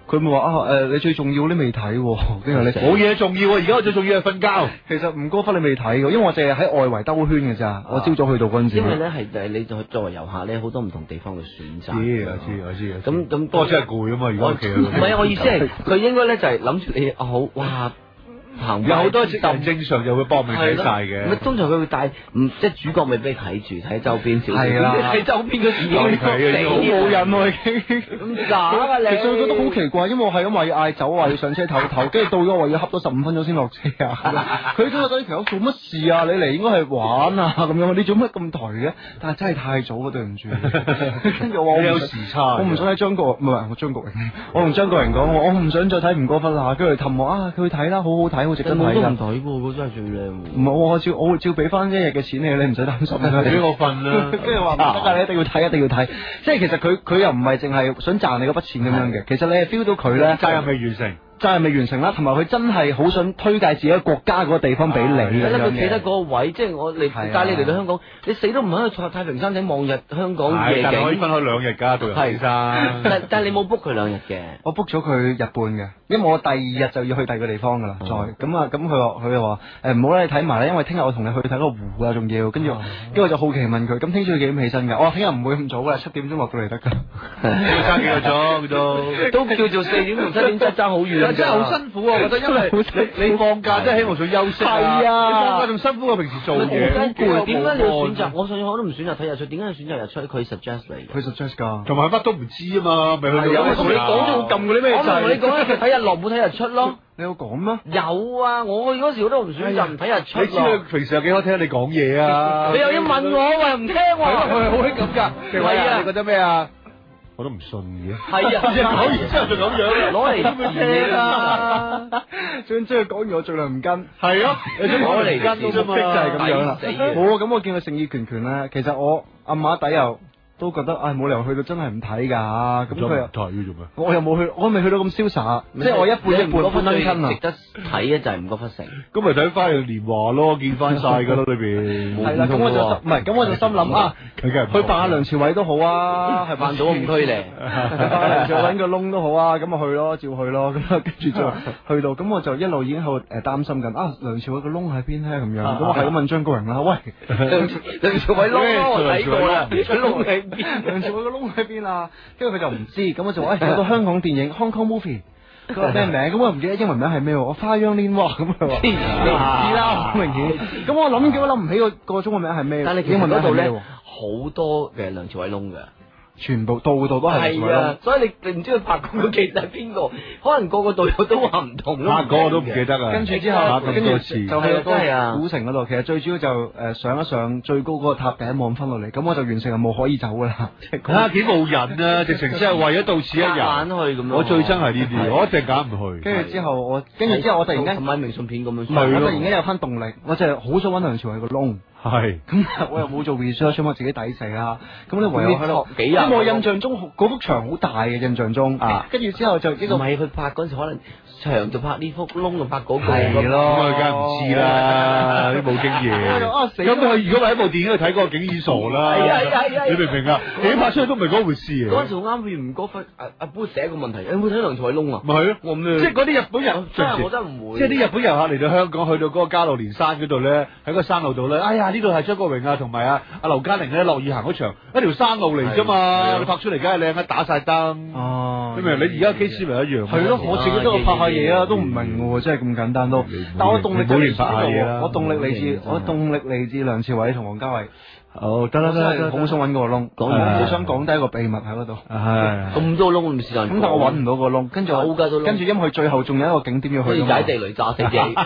佢咪話啊誒，你最重要你未睇，跟住你冇嘢重要，而家我最重要係瞓覺。 其實吳哥窟你未睇嘅，因為我淨係喺外圍兜圈嘅咋，我朝早去到嗰陣時。 因為咧係誒，你作作為遊客咧，好多唔同地方嘅選擇。 知我知我知。 咁咁多真係攰啊嘛！而家屋企唔係啊，我意思係佢應該咧就係諗住你啊好哇。 有好多人正常就會幫你睇晒嘅。 咁通常佢會帶唔即係主角未俾你睇住，睇周邊少少。 係啦， 睇周邊嘅視野。 睇好冇癮喎已經。 咁渣啊你！ 其實我覺得好奇怪，因為我係咁話要嗌走，話要上車唞唞，跟住到咗話要恰多十五分鐘先落車啊！佢都覺得呢條友做乜事啊？你嚟應該係玩啊咁樣，你做乜咁頹嘅？但係真係太早啊，對唔住。跟住我話我有時差， 我唔想睇張國，唔係我張國榮，我同張國榮講，我唔想再睇吳哥窟啦。跟住氹我啊，佢去睇啦，好好睇。好值得睇㗎， 都唔睇喎，嗰真係最靚。 唔係我照我會照俾翻一日嘅錢你，你唔使擔心。 俾我瞓啦， 跟住話唔得㗎，你一定要睇，一定要睇。即係其實佢佢又唔係淨係想賺你嗰筆錢咁樣嘅，其實你係 feel 到佢咧責任未完成。 真係未完成啦，同埋佢真係好想推介自己國家嗰個地方俾你咁樣嘅。 佢企得嗰個位，即係我嚟帶你嚟到香港，你死都唔肯去坐太平山頂望日香港夜景。 但係可以分開兩日㗎，對太平山。 但但係你冇 book 佢兩日嘅。 我 book 咗佢日半嘅，因為我第二日就要去第二個地方㗎啦。再咁啊，咁佢話佢又話誒唔好啦，你睇埋啦，因為聽日我同你去睇個湖啊，仲要跟住，跟住我就好奇問佢，咁聽朝要幾點起身㗎？我話聽日唔會咁早㗎，七點鐘落到嚟得㗎。 要爭幾個鐘都都叫做四點同七點真爭好遠。 真係好辛苦。我覺得因為你你放假真係希望想休息啊！ 係啊， 你放假仲辛苦過平時做嘢， 點解你要選擇？我上次我都唔選擇睇日出，點解要選擇日出？佢 suggest 你， 佢 suggest 㗎， 同埋乜都唔知啊嘛，咪去到有同你講咗撳嗰啲咩掣？ 我同你講咧，睇日落冇睇日出咯。 你有講咩？ 有啊，我去嗰時我都唔選擇唔睇日出。 你知佢平時有幾多聽你講嘢啊？ 你又要問我，我又唔聽喎。 係咯，佢係好興咁㗎。 係啊， 你覺得咩啊？我都唔信嘅。 係啊， 講完之後就咁樣， 攞嚟點樣聽啊？ 將將佢講完，我盡量唔跟。 係啊，你將攞嚟跟啫嘛， 就係咁樣啦。冇啊，咁我見佢誠意拳拳咧，其實我暗馬底又都覺得，唉，冇理由去到真係唔睇㗎。咁佢又睇做咩？ 我又冇去，我未去到咁瀟灑，即係我一半一半半分親啊！ 值得睇嘅就係吳哥窟城。 咁咪睇翻去年華咯，見翻晒㗎啦裏邊。 係啦，咁我就唔係，咁我就心諗啊，去扮下梁朝偉都好啊，係扮到唔區咧， 扮梁朝偉揾個窿都好啊，咁啊去咯，照去咯，咁啊跟住就去到，咁我就一路已經喺度誒擔心緊啊，梁朝偉個窿喺邊咧咁樣，咁我係咁問張國榮啦，喂， 梁朝偉窿我睇過啦，佢窿喺梁朝偉個窿喺邊啊？跟住佢就唔知，咁我就話誒有個香港電影 Hong Kong Movie。佢話咩名？咁我唔記得英文名係咩喎？我花樣年華咁佢話，你唔知啦，好明顯。咁我諗幾都諗唔起個個中文名係咩？ 但係英文嗰度咧好多嘅梁朝偉窿㗎。 全部度度都係係啊，所以你你唔知佢拍嗰個其實係邊個？可能個個導遊都話唔同。 拍嗰個都唔記得啊。 跟住之後，跟住就去到個古城嗰度。其實最主要就誒上一上最高嗰個塔頂望翻落嚟，咁我就完成任務可以走噶啦。 啊，幾冇癮啊！直情真係為咗到此一遊。 去咁樣。 我最憎係呢啲，我一定揀唔去。 跟住之後我，跟住之後我突然間買明信片咁樣。 我突然間有翻動力，我就係好想揾梁朝偉個窿。 係， 咁我又冇做 research，我自己抵死啦。咁你唯有喺度， 幾日？ 因為我印象中嗰幅牆好大嘅，印象中啊。跟住之後就呢個唔係佢拍嗰陣時，可能牆就拍呢幅，窿就拍嗰個。 係咯， 咁啊梗係唔知啦，啲冇經驗。 啊死！ 咁佢如果喺部電影度睇嗰個景已傻啦。 係啊係啊！ 你明唔明啊？影拍出嚟都唔係嗰回事嘅。 嗰陣時好啱去吳哥窟，阿阿姑寫一個問題，有冇睇梁朝偉窿啊？ 咪係咯， 我唔即係嗰啲日本人， 真係我真係唔會。 即係啲日本遊客嚟到香港，去到嗰個加路連山嗰度咧，喺個山路度咧，哎呀呢度係張國榮啊，同埋啊阿劉嘉玲咧樂意行嗰場，一條山路嚟啫嘛，你拍出嚟梗係靚啊，打晒燈。哦，你明？你而家 case 咪一樣？ 係咯，我自己都有拍下嘢啊，都唔明喎，真係咁簡單都。但我動力真係嚟自我動力嚟自我動力嚟自梁朝偉同王家衛。 好得啦得啦， 好想揾個窿，講完好想講低一個秘密喺嗰度。係咁多窿唔試咁， 但我揾唔到個窿，跟住我跟住因為佢最後仲有一個景點要去。 踩地雷炸死自己。唔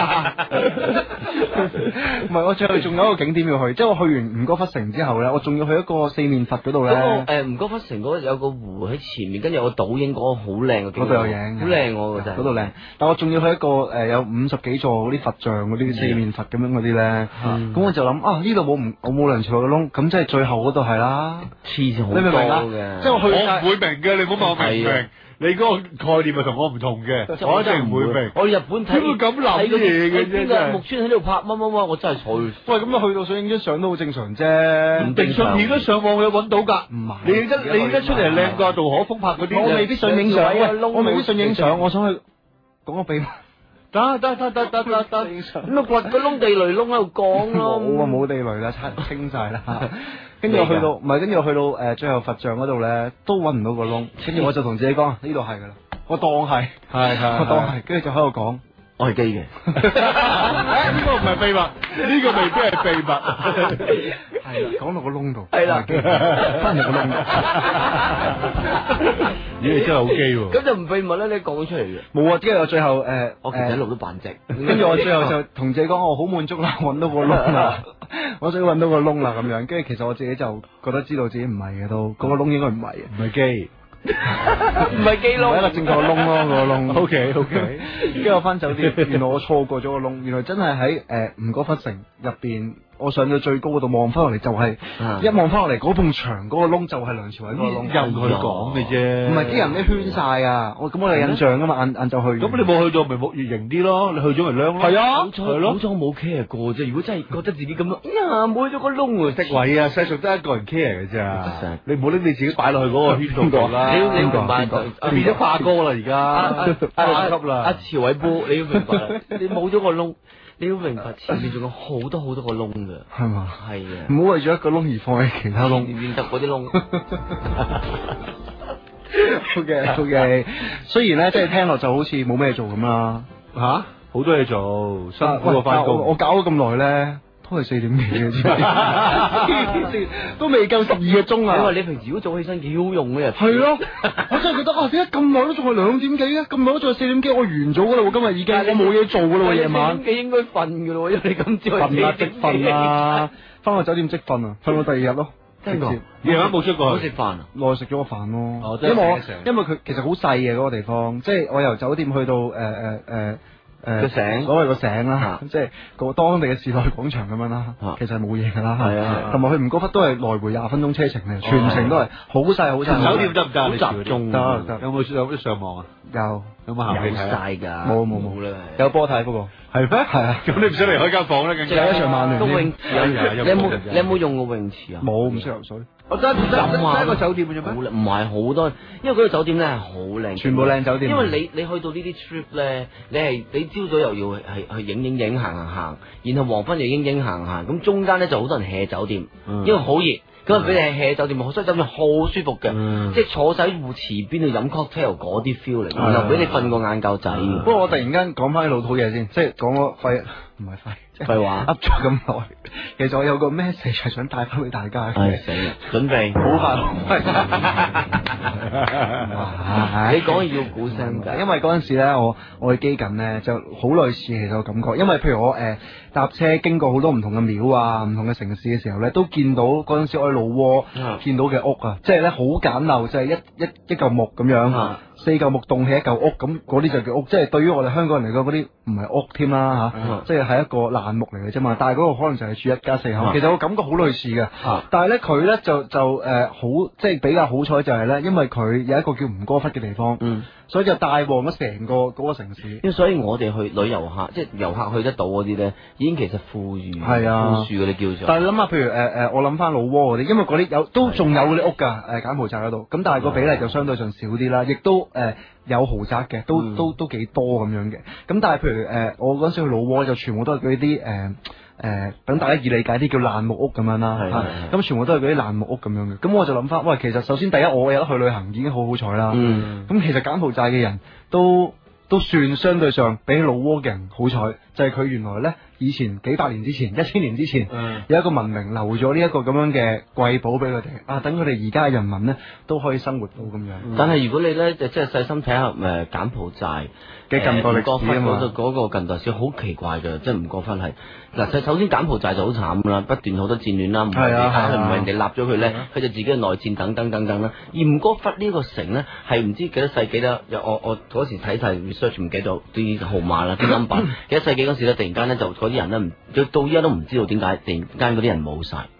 係，我最後仲有一個景點要去，即係我去完吳哥窟城之後咧，我仲要去一個四面佛嗰度咧。 嗰個誒吳哥窟城嗰有個湖喺前面，跟住有個倒影，嗰個好靚嘅。 嗰度有影， 好靚我覺得。 嗰度靚，但我仲要去一個誒有五十幾座嗰啲佛像嗰啲四面佛咁樣嗰啲咧。咁我就諗啊，呢度冇唔我冇梁梁朝偉嘅窿，咁即係最後嗰度係啦。 黐線好你明唔明啊？ 嘅， 即係我去我唔會明嘅，你唔好問我明唔明。你嗰個概念係同我唔同嘅，我一定唔會明。 我日本睇點會咁諗嘢嘅啫？ 邊個木村喺度拍乜乜乜，我真係坐。 喂，咁啊去到想影張相都好正常啫。 唔正常，而家上網有揾到㗎。 唔係， 你一你一出嚟靚過杜可風拍嗰啲， 我未必想影相。我未必想影相，我想去講個秘密。 得得得得得得得， 咁啊掘個窿地雷窿喺度講咯。 冇啊，冇地雷啦，拆清晒啦。跟住我去到，唔係，跟住我去到誒最後佛像嗰度咧，都揾唔到個窿。跟住我就同自己講，呢度係噶啦，我當係，係係，我當係，跟住就喺度講， 我係基嘅。 呢個唔係秘密，呢個未必係秘密。 係啦，講到個窿度， 係啦， 翻入個窿度。 咦，你真係好基喎！ 咁就唔秘密啦，你講出嚟嘅。 冇啊，跟住我最後誒， 我其實一路都扮直。 跟住我最後就同自己講，我好滿足啦，揾到個窿啦，我想揾到個窿啦咁樣。跟住其實我自己就覺得知道自己唔係嘅都，嗰個窿應該唔係嘅， 唔係基。 唔係基窿， 唔係一個正確嘅窿咯，個窿。 O K O K， 跟住我翻酒店，原來我錯過咗個窿，原來真係喺誒吳哥窟城入邊，我上到最高嗰度望翻落嚟就係，一望翻落嚟嗰埲牆嗰個窿就係梁朝偉嗰個窿。 由佢講嘅啫， 唔係啲人咧圈晒啊！我咁我有印象噶嘛，晏晏晝去。 咁你冇去到咪冇越型啲咯？你去咗咪靚咯？ 係啊， 好彩好彩我冇 care 過啫。如果真係覺得自己咁樣，哎呀冇咗個窿喎， 職位啊，世俗得一個人 care 嘅咋。你唔好拎你自己擺落去嗰個圈度啦。 你要你明白， 變咗化哥啦而家，高級啦。 阿朝偉波，你要明白，你冇咗個窿。你要明白，前面仲有好多好多個窿㗎， 係嘛？ 係啊， 唔好為咗一個窿而放棄其他窿， 唔認得嗰啲窿。 好嘅，好嘅。雖然咧，即係聽落就好似冇咩做咁啦， 吓，好多嘢做，辛苦過翻工。 我搞咗咁耐咧。都係四點幾嘅啫，都未夠十二個鐘啊！ 你話你平時如果早起身幾好用嘅？ 係咯，我真係覺得啊，點解咁耐都仲係兩點幾啊？咁耐都仲係四點幾，我完咗噶啦！我今日已經我冇嘢做噶啦，夜晚四點幾應該瞓噶咯，因為你今朝瞓啊，即瞓啊，翻去酒店即瞓啊，瞓到第二日咯。 真係夜晚冇出過去食飯啊？ 內食咗個飯咯。 哦， 因為我因為佢其實好細嘅嗰個地方，即係我由酒店去到誒誒誒。誒，個醒， 所謂個醒啦，即係個當地嘅時代廣場咁樣啦，其實冇嘢噶啦，係啊，同埋去吳哥窟都係來回廿分鐘車程嘅，全程都係好細好細。 酒店得唔得？ 好集中， 得得。 有冇有冇上網啊？ 有， 有冇行戲睇？ 晒噶， 冇冇冇啦，有波睇不過。係咩？係啊，咁你唔想離開間房咧？更加一場曼聯。 個泳池有，你有冇你有冇用過泳池啊？ 冇，唔識游水。 我真係得一個酒店嘅啫咩？ 唔係好多，因為嗰個酒店咧係好靚， 全部靚酒店。 因為你你去到呢啲 trip 咧，你係你朝早又要係去影影影行行行，然後黃昏又影影行行，咁中間咧就好多人 hea 酒店，因為好熱。咁啊俾你 hea 酒店，所以酒店好舒服嘅，嗯、即係坐喺湖池邊度飲 cocktail 嗰啲 feel 嚟，然後俾你瞓個晏覺仔。 不過我突然間講翻啲老土嘢先，即係講個廢唔係廢， 廢話噏咗咁耐。其實我有個 message 係想帶翻俾大家嘅。 係死啦！準備好快。 你講要鼓聲㗎， 因為嗰陣時咧，我我去機緊咧就好類似其實個感覺，因為譬如我誒搭、呃、車經過好多唔同嘅廟啊、唔同嘅城市嘅時候咧，都見到嗰陣時我喺老撾見到嘅屋啊，即係咧好簡陋，就係、是、一一一嚿木咁樣。嗯四嚿木棟起一嚿屋，咁嗰啲就叫屋，即係對於我哋香港人嚟講，嗰啲唔係屋添啦吓，即係係一個爛木嚟嘅啫嘛。但係嗰個可能就係住一家四口，其實我感覺好類似嘅。但係咧佢咧就就誒好，即係比較好彩就係咧，因為佢有一個叫吳哥窟嘅地方，所以就帶旺咗成個嗰個城市。因為所以我哋去旅遊客，即係遊客去得到嗰啲咧，已經其實富裕，係啊，富庶嗰啲叫做。 但係諗下，譬如誒誒，我諗翻老撾嗰啲，因為嗰啲有都仲有嗰啲屋㗎，誒柬埔寨嗰度，咁但係個比例就相對上少啲啦，亦都。誒、呃、有豪宅嘅，都、嗯、都都幾多咁樣嘅。咁但係譬如誒、呃，我嗰陣時去老撾就全部都係嗰啲誒誒，等大家易理解啲叫爛木屋咁樣啦。咁、嗯、全部都係嗰啲爛木屋咁樣嘅。咁我就諗翻，喂，其實首先第一我有得去旅行已經好好彩啦。咁、嗯、其實柬埔寨嘅人都都算相對上比起老撾嘅人好彩，就係、是、佢原來咧。以前幾百年之前，一千年之前，嗯、有一個文明留咗呢一個咁樣嘅瑰寶俾佢哋啊！等佢哋而家嘅人民咧都可以生活到咁樣。 嗯、但係如果你咧就即係細心睇下誒柬埔寨嘅近代歷史啊嘛， 嗰個近代史好奇怪嘅，即係吳哥窟係嗱。首先柬埔寨就好慘啦，不斷好多戰亂啦，唔係唔係人哋立咗佢咧，佢、啊、就自己嘅內戰等等等等啦。而吳哥窟呢個城咧係唔知幾多世紀啦，我我嗰時睇晒 research 唔記得咗啲號碼啦，啲 number 幾多世紀嗰時咧，突然間咧就啲人咧唔，到依家都唔知道點解突然間嗰啲人冇晒，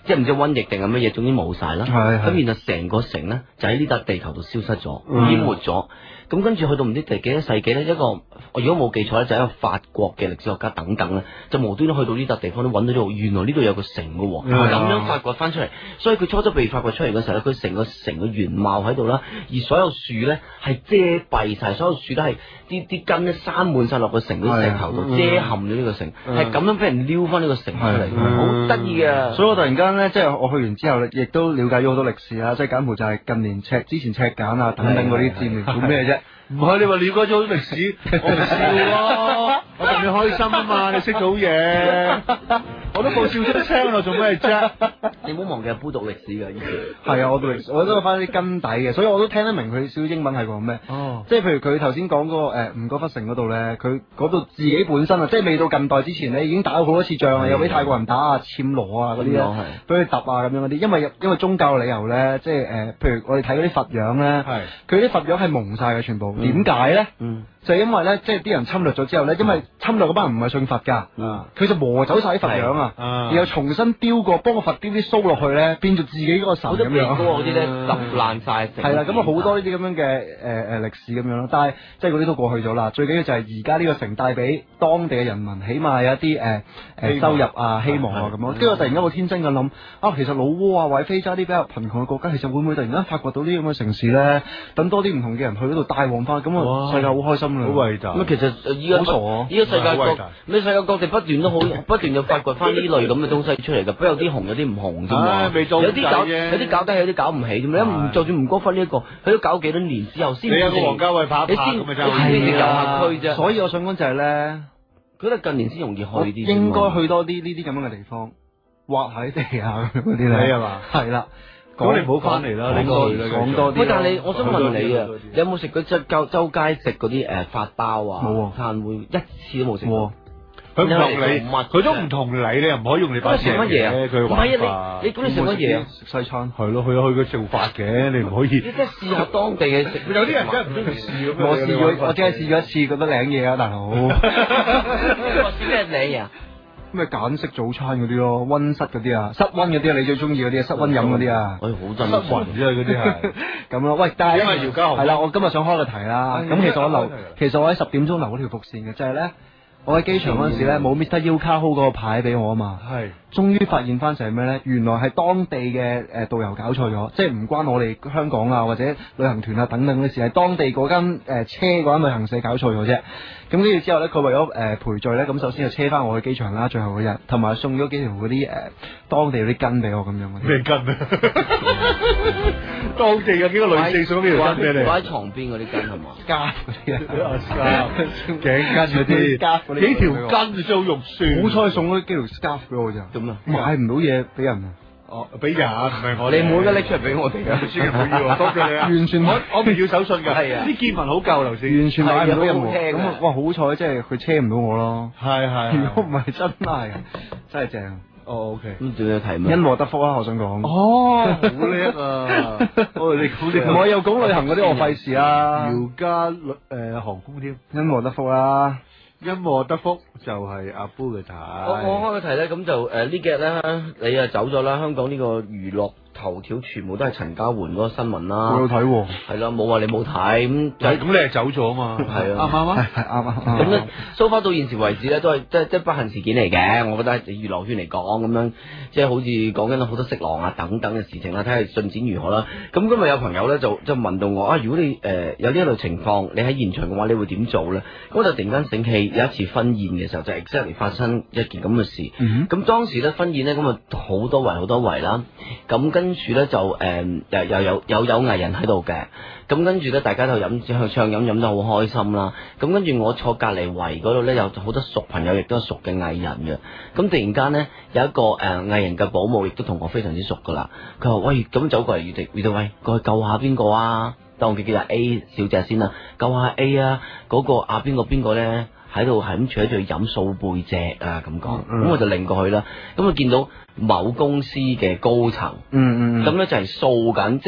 即係唔知瘟疫定係乜嘢，總之冇晒啦。 係咁然後成個城咧就喺呢笪地球度消失咗， 嗯淹沒咗。咁跟住去到唔知第幾多世紀咧，一個我如果冇記錯咧，就係一個法國嘅歷史學家等等咧，就無端端去到呢笪地方都揾到咗，原來呢度有個城嘅喎，咁樣發掘翻出嚟。所以佢初初被發掘出嚟嘅時候咧，佢成個城嘅原貌喺度啦，而所有樹咧係遮蔽晒，所有樹都係啲啲根咧生滿晒落個城啲石頭度，遮冚咗呢個城，係咁樣俾人撩翻呢個城出嚟，好得意啊！ 所以我突然間咧，即係我去完之後，亦都了解咗好多歷史啦，即係柬埔寨係近年赤之前赤柬啊等等嗰啲佔領，做咩啫？ 唔係你話了解咗歷史，我咪笑咯，我戥你開心啊嘛，你識到嘢，我都冇笑出聲咯，做咩啫？ 你唔好忘記係讀歷史㗎，以前係啊，我讀歷史，我都有翻啲根底嘅，所以我都聽得明佢少少英文係講咩。 哦， 即係譬如佢頭先講嗰個誒吳哥窟城嗰度咧，佢嗰度自己本身啊，即係未到近代之前咧，已經打咗好多次仗啊，又俾泰國人打啊、暹羅啊嗰啲咧，俾佢揼啊咁樣嗰啲，因為因為宗教理由咧，即係誒，譬如我哋睇嗰啲佛像咧，佢啲佛像係蒙晒嘅全部。點解咧？嗯，就係因為咧，即係啲人侵略咗之後咧，因為侵略嗰班人唔係信佛噶，佢就磨走晒啲佛像啊，然後重新雕過，幫個佛雕啲鬚落去咧，變做自己嗰個神咁樣。 嗰啲咧揼爛晒。 係啦，咁啊好多呢啲咁樣嘅誒誒歷史咁樣咯，但係即係嗰啲都過去咗啦。最緊要就係而家呢個城帶俾當地嘅人民，起碼有一啲誒誒收入啊、希望啊咁樣。跟住我突然間好天真咁諗，啊其實老撾啊或者非洲啲比較貧窮嘅國家，其實會唔會突然間發掘到呢啲咁嘅城市咧？等多啲唔同嘅人去嗰度帶旺翻，咁啊世界好開心啦， 好偉大。 咁其實依家好傻啊！ 依家世界各你世界各地不斷都好不斷就發掘翻呢類咁嘅東西出嚟㗎，不過有啲紅有啲唔紅啫嘛。有啲搞有啲搞得起，有啲搞唔起啫嘛。唔就算吳哥窟呢一個，佢都搞幾多年之後先。 你有個王家衛拍一拍咁咪就係遊客區啫。 所以我想講就係咧， 覺得近年先容易去啲。 應該去多啲呢啲咁樣嘅地方，挖下啲地啊嗰啲咧係嘛？係啦。 咁你唔好翻嚟啦，你過去啦， 講多啲。 喂，但係你，我想問你啊，你有冇食過周周周街食嗰啲誒法包啊？ 冇啊， 餐會一次都冇食過。 佢唔同你，佢都唔同你，你又唔可以用你把聲嘅。佢唔係啊，你你咁你食乜嘢啊？ 食西餐。 係咯，去啊去佢做法嘅，你唔可以。 你即係試下當地嘅食。 有啲人真係唔中意試咁樣。 我試過，我只係試咗一次，覺得靚嘢啊，大佬。 我試咩靚嘢啊？ 咩簡式早餐嗰啲咯，溫室嗰啲啊，室溫嗰啲啊，你最中意嗰啲啊，室溫飲嗰啲啊， 我好憎室溫啫，嗰啲係咁咯。喂，但係因為姚家豪係啦，我今日想開個題啦。咁其實我留，其實我喺十點鐘留嗰條伏線嘅，就係咧，我喺機場嗰陣時咧，冇 Mister Yukaho 嗰個牌俾我啊嘛。係。終於發現翻成係咩咧？原來係當地嘅誒導遊搞錯咗，即係唔關我哋香港啊或者旅行團啊等等嘅事，係當地嗰間誒車嗰間旅行社搞錯咗啫。咁跟住之後咧，佢為咗誒賠罪咧，咁首先就車翻我去機場啦，最後嗰日，同埋送咗幾條嗰啲誒當地嗰啲巾俾我咁樣。 咩巾啊？當地有幾個女性送幾條巾俾你？ 擺喺床邊嗰啲巾係嘛？ 夾嗰啲啊， 夾頸巾嗰啲， 夾嗰啲幾條巾就肉酸。 好彩送咗幾條 scarf 俾我咋？ 咁啊， 買唔到嘢俾人啊！ 哦，俾人唔係我。 你冇得拎出嚟俾我哋㗎， 千祈唔好要，多謝你啊！ 完全我我唔要手信㗎， 係啊， 啲見聞好舊頭先， 完全買唔到任何。 咁哇，好彩即係佢車唔到我咯。 係係。 如果唔係真係，真係正。 哦 OK。 咁仲有題咩？ 因禍得福啊！我想講。 哦，好叻啊！哦，你好叻。 我又講旅行嗰啲，我費事啊。 姚家旅誒航空添。 因禍得福啦。 因禍得福就係阿 Boo 嘅題。 我我開個題咧，咁就誒呢幾日咧，你啊走咗啦，香港呢個娛樂頭條全部都係陳家媛嗰個新聞啦。 我有睇喎。 係啦，冇話你冇睇咁。 就咁你係走咗啊嘛。 係啊。 啱唔啱啊？ 係啱啱。 咁咧，so far到現時為止咧，都係即係即係不幸事件嚟嘅。我覺得喺娛樂圈嚟講咁樣，即係好似講緊好多色狼啊等等嘅事情啦，睇下進展如何啦。咁今日有朋友咧就就問到我啊，如果你誒、呃、有呢一類情況，你喺現場嘅話，你會點做咧？咁我就突然間醒起，有一次婚宴嘅時候，就 exactly 發生一件咁嘅事。咁、嗯、當時咧婚宴咧，咁啊好多圍好多圍啦。咁跟住咧就誒、呃、又又有有有藝人喺度嘅。咁跟住咧，大家就飲唱唱飲飲得好開心啦。咁跟住我坐隔離圍嗰度咧，有好多熟朋友，亦都係熟嘅藝人嘅。咁突然間咧，有一個誒、呃、藝人嘅保姆，亦都同我非常之熟噶啦。佢話：喂，咁走過嚟，遇到遇到喂，過去救下邊個啊？當我記記下 A 小姐先啦，救下 A 啊！嗰、那個啊邊個邊個咧喺度係咁坐喺度飲掃背脊啊咁講。咁、嗯、我就擰過去啦。咁我見到某公司嘅高層，嗯嗯，咁咧就係掃緊即係。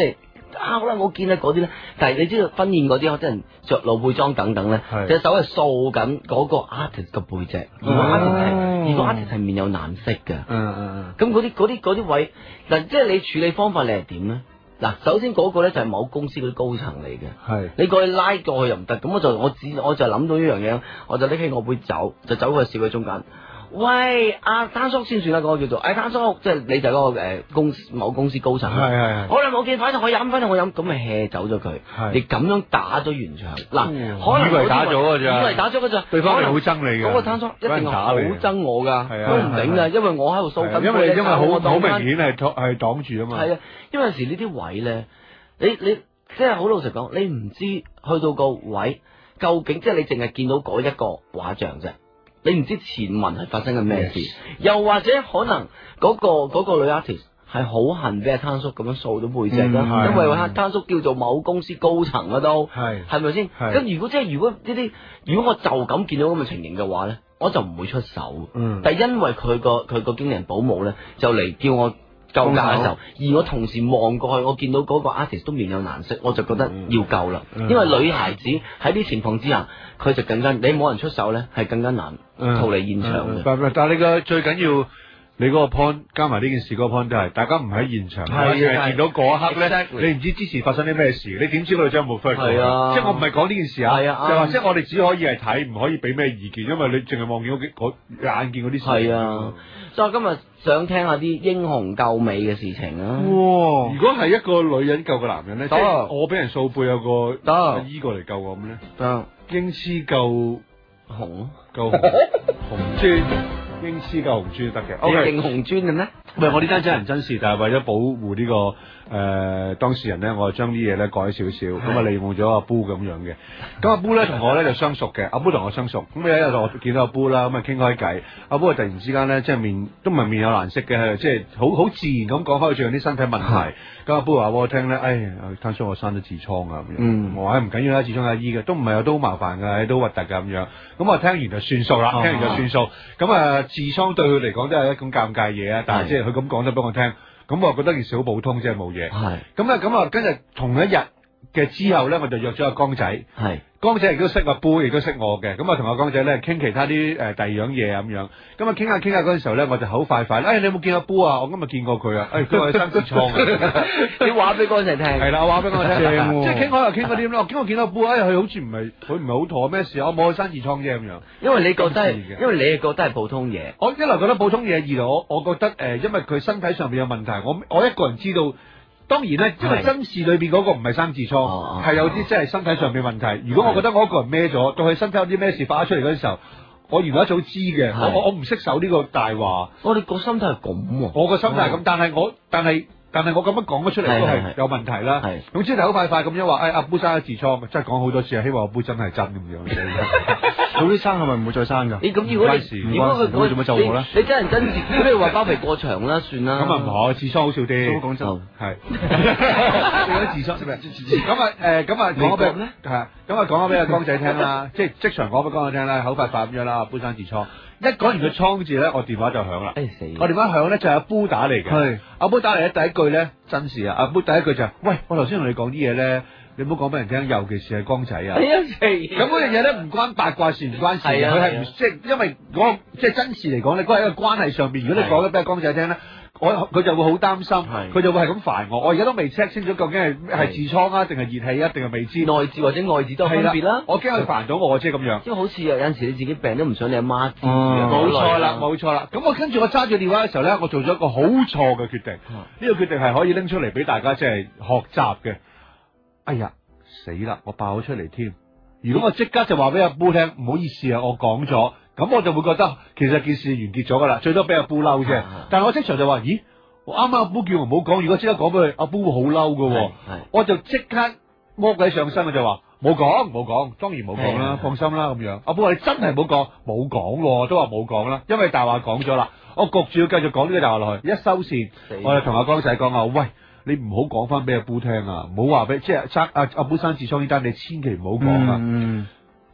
啊好啦，我見啦嗰啲咧，但係你知道婚宴嗰啲，可能着露背裝等等咧，隻手係掃緊嗰個 artist 嘅背脊，如果 artist 係如果 artist 係面有難色嘅， 嗯嗯咁嗰啲嗰啲嗰啲位嗱，即係你處理方法你係點咧？嗱，首先嗰個咧就係某公司嗰啲高層嚟嘅， 係你過去拉過去又唔得，咁我就我只我就諗到呢樣嘢，我就拎起我杯酒，就走過去笑喺中間。喂，阿丹叔先算啦，嗰個叫做，哎丹叔，即係你就係嗰個誒公某公司高層， 係係係， 好啦，冇見，反正我飲，反正我飲，咁咪 hea 走咗佢，你咁樣打咗完場，嗱，可能以為打咗㗎咋， 以為打咗㗎咋， 對方係好憎你嘅， 嗰個丹叔一定係好憎我㗎，都唔頂㗎，因為我喺度掃緊， 因為因為好好明顯係係擋住啊嘛， 係啊，因為有時呢啲位咧，你你即係好老實講，你唔知去到個位究竟，即係你淨係見到嗰一個畫像啫。你唔知前文係發生緊咩事， yes. 又或者可能嗰、嗰個、嗰個女 artist 係好恨俾阿攤叔咁樣掃到背脊啦，嗯、因為阿攤叔叫做某公司高層啊都，係係咪先？咁如果即係如果呢啲，如果我就咁見到咁嘅情形嘅話咧，我就唔會出手。嗯，但係因為佢個佢個經理人保姆咧，就嚟叫我救駕嘅時候，而我同時望過去，我見到嗰個 artist 都面有難色，我就覺得要救啦。嗯、因為女孩子喺啲情況之下，佢就更加你冇人出手咧，係更加難逃離現場嘅、嗯嗯嗯。 但係你個最緊要，你嗰個 point 加埋呢件事嗰個 point 都係，大家唔喺現場，係係見到嗰一刻咧，exactly. 你唔知之前發生啲咩事，你點知個女仔有冇 flirt 過？係啊，即係我唔係講呢件事啊，係啊，就話即係我哋只可以係睇，唔可以俾咩意見，因為你淨係望見嗰眼見嗰啲事。係啊， 所以我今日想聽下啲英雄救美嘅事情啊！ 哇！如果係一個女人救個男人咧，即係我俾人掃背有個阿姨過嚟救我咁咧，得英雌救紅救紅紅磚。英雌救紅磚都得嘅， 你認紅磚嘅咩？ 唔係我呢單真人真事，但係為咗保護呢、這個誒、呃、當事人咧，我就將啲嘢咧改少少，咁啊利用咗阿 Boo 咁樣嘅。咁阿 Boo 咧同我咧就相熟嘅，阿 Boo 同我相熟。咁有一日我見到阿 Boo 啦，咁啊傾開偈，阿 Boo 突然之間咧即係面都唔係面有難色嘅，即係好好自然咁講開最近啲身體問題。咁阿 Boo 話俾我聽咧，哎，攤叔我生咗痔瘡啊咁樣。嗯，我話唔緊要啦，痔瘡阿醫嘅，都唔係有都好麻煩㗎，都核突㗎咁樣。咁我聽完就算數啦，聽完就算數。咁啊痔瘡對佢嚟講都係一種尷尬嘢啊，但係即係佢咁講咗俾我聽，咁我覺得件事好普通，即係冇嘢。係咁咧，咁啊跟住同一日嘅之後咧，我就約咗阿江仔。係江仔亦都識阿 Boo，亦都識我嘅。咁啊同阿江仔咧傾其他啲誒第二樣嘢咁樣。咁啊傾下傾下嗰陣時候咧，我就好快快，誒你有冇見阿 Boo 啊？我今日見過佢啊。誒佢話佢生痔瘡啊。 你話俾江仔聽。係啦，我話俾我聽。即係傾開又傾嗰啲咯。傾我見到阿 Boo，誒佢好似唔係佢唔係好妥咩事？我冇去生痔瘡啫咁樣。 因為你覺得係，因為你係覺得係普通嘢。 我一來覺得普通嘢，二來我我覺得誒，因為佢身體上邊有問題，我我一個人知道。當然咧，因為真事裏邊嗰個唔係生痔瘡，係、哦、有啲即係身體上面問題。如果我覺得我一個人孭咗，到佢身體有啲咩事發咗出嚟嗰陣時候，我原來一早知嘅，我我我唔識守呢個大話。 我哋個心態係咁， 我個心態係咁，但係我但係。但係我咁樣講咗出嚟都係有問題啦。係，總之就好快快咁樣話，誒阿 Boo 生咗痔瘡，真係講好多次啊！希望阿 Boo 真係真咁樣。早啲生係咪唔會再生㗎？ 你咁如果你如果佢佢做乜咒我咧？ 你真人真事，咁你話包皮過長啦，算啦。 咁啊唔好，痔瘡好少啲。 講真係。你嗰啲痔瘡係咪？咁啊誒，咁啊講俾係啊，咁啊講咗俾阿江仔聽啦，即係即場講俾江仔聽啦，口快快咁樣啦，阿 Boo 生痔瘡。一講完個瘡字咧，我電話就響啦。哎死！我電話響咧就係阿 Boo 打嚟嘅。係阿 Boo 打嚟咧，第一句咧真事啊！阿 Boo 第一句就係：喂，我頭先同你講啲嘢咧，你唔好講俾人聽，尤其是係江仔啊。係啊，咁嗰樣嘢咧唔關八卦事，唔關事。係啊，佢係唔即係因為嗰即係真事嚟講咧，嗰係一個關係上邊。如果你講咗俾阿江仔聽咧，我佢就會好擔心，佢就會係咁煩我。我而家都未 check 清楚究竟係係痔瘡啊，定係熱氣啊，定係未知內痔或者外痔都分別啦。 我驚佢煩到我，即係咁樣。 因為好似有陣時你自己病都唔想你阿媽知。 冇錯啦，冇錯啦。咁我跟住我揸住電話嘅時候咧，我做咗一個好錯嘅決定。呢個決定係可以拎出嚟俾大家即係學習嘅。哎呀，死啦！我爆咗出嚟添。如果我即刻就話俾阿 Boo 聽，唔好意思啊，我講咗。咁我就會覺得其實件事完結咗噶啦，最多俾阿 Boo 嬲啫。但係我即場就話：咦，我啱啱阿 Boo 叫我唔好講，如果即刻講俾佢，阿 Boo 會好嬲噶。我就即刻魔鬼上身，我就話冇講冇講，當然冇講啦，放心啦咁樣。阿 Boo 話你真係冇講，冇講，都話冇講啦，因為大話講咗啦，我焗住要繼續講呢個大話落去。一收線，我就同阿江仔講啊，喂，你唔好講翻俾阿 Boo 聽啊，唔好話俾即係生阿阿 Boo 生痔瘡呢單，你千祈唔好講啊。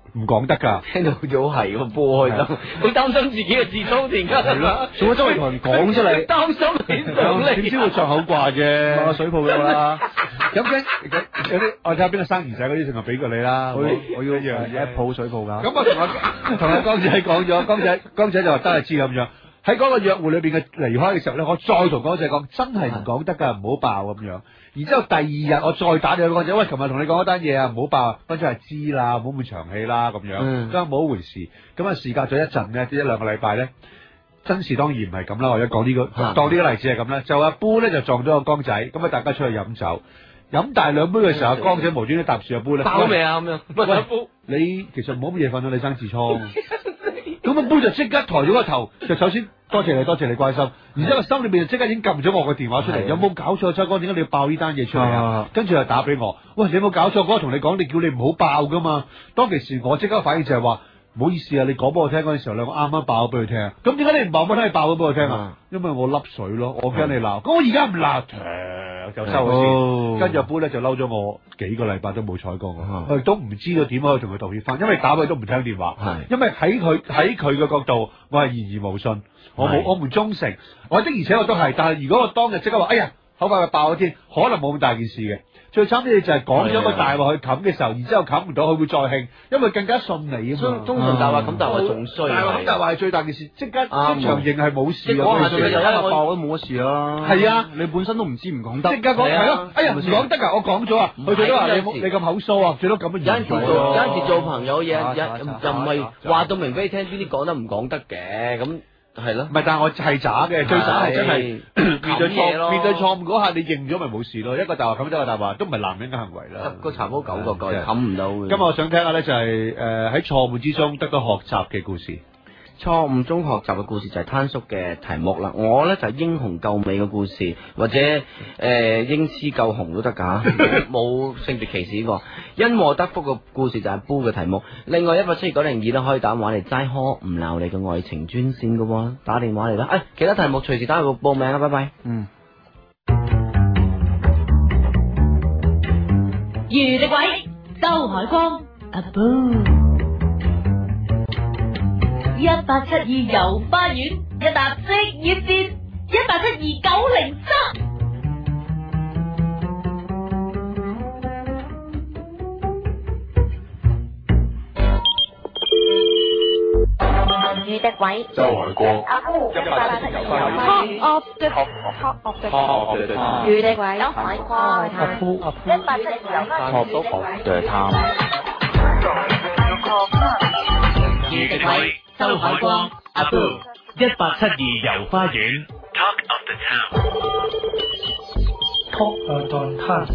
唔講得㗎。 聽到好似好係咁波開心，好擔心自己嘅智商突然間係咯， 做乜周圍同人講出嚟？ 擔心你上嚟， 點知會唱口掛啫？ 買個水泡㗎啦。 咁跟有啲我睇下邊個生兒仔嗰啲，仲係俾過你啦。 我我要一樣一泡水泡㗎。 咁我同阿同阿江仔講咗，江仔江仔就話得係知咁樣。喺嗰個約會裏邊嘅離開嘅時候咧，我再同江仔講，真係唔講得㗎，唔好爆咁樣。然之後第二日我再打電話江仔，喂，琴日同你講嗰單嘢啊，唔好爆。江仔係知啦，唔好咁長氣啦咁樣， 嗯， 咁冇一回事。咁啊，事隔咗一陣咧，一兩個禮拜咧，真事當然唔係咁啦。我而家講呢個當呢個例子係咁啦，就阿 Boo 咧就撞咗個江仔，咁啊大家出去飲酒。飲大兩杯嘅時候，江仔無端端搭住阿 Boo 咧， 爆未啊咁樣？ 喂，阿 Boo，你其實冇乜嘢瞓到你生痔瘡，咁阿 Boo 就即刻抬咗個頭，就首先多謝你，多謝你關心，然之後心裏邊就即刻已經撳咗我個電話出嚟，有冇搞錯？秋哥，點解你要爆呢單嘢出嚟啊？跟住又打俾我，喂，你有冇搞錯？我同你講，你叫你唔好爆噶嘛。當其時我即刻反應就係話，唔好意思啊，你講俾我聽嗰陣時候咧，我啱啱爆咗俾佢聽，咁點解你唔爆俾我聽，爆咗俾我聽啊？因為我笠水咯，我驚你鬧，咁我而家唔鬧。就收咗先，跟住阿 Boo 咧就嬲咗我幾個禮拜都冇睬過我，我亦都唔知道點可以同佢道歉翻，因為打佢都唔聽電話，因為喺佢喺佢嘅角度，我係言而無信，我冇我唔忠誠，我的而且確都係，但係如果我當日即刻話，哎呀，好快就爆咗添，可能冇咁大件事嘅。最慘嘅就係講咗個大話去冚嘅時候，然之後冚唔到，佢會再興，因為更加順利啊嘛。 通常大話冚大話仲衰， 大話冚大話係最大件事，即刻即場認係冇事。 嗰下就一日爆都冇乜事啦。 係啊， 你本身都唔知唔講得。 即刻講係咯，哎呀唔講得㗎，我講咗啊，佢哋都話你你咁口騷啊，最多咁樣。 有陣時做有陣時做朋友嘢，又又唔係話到明俾你聽邊啲講得唔講得嘅咁。係咯， 唔係，但係我係渣嘅，最渣係真係面對錯面對錯誤嗰下，你認咗咪冇事咯。一個大話冚一個大話，都唔係男人嘅行為啦。 個茶煲九個蓋冚唔到。 今日我想聽下咧，就係誒喺錯誤之中得到學習嘅故事。 錯誤中學習嘅故事就係攤叔嘅題目啦。我咧就係英雄救美嘅故事，或者誒、呃、英雌救雄都得噶，冇性別歧視呢、這個。因禍得福嘅故事就係 Boo 嘅題目。另外一八七二九零二都可以打電話嚟齋呵唔鬧你嘅愛情專線噶，打電話嚟啦。誒、哎，其他題目隨時打去報名啊，拜拜。嗯。 余力偉、周海光、阿 Boo。一八七二遊花園，一搭職業線，一八七二九零三。 余迪偉、 周海光、 阿 Boo，一八七二遊花園 Top of the Top of the Top of the Top， 余迪偉、周海光、 阿 Boo 阿 Boo，一八七二遊花園 Top of the Top。 余迪偉、周海光、阿 Boo，一八七二遊花園 Talk of the Town。Talk of the Town。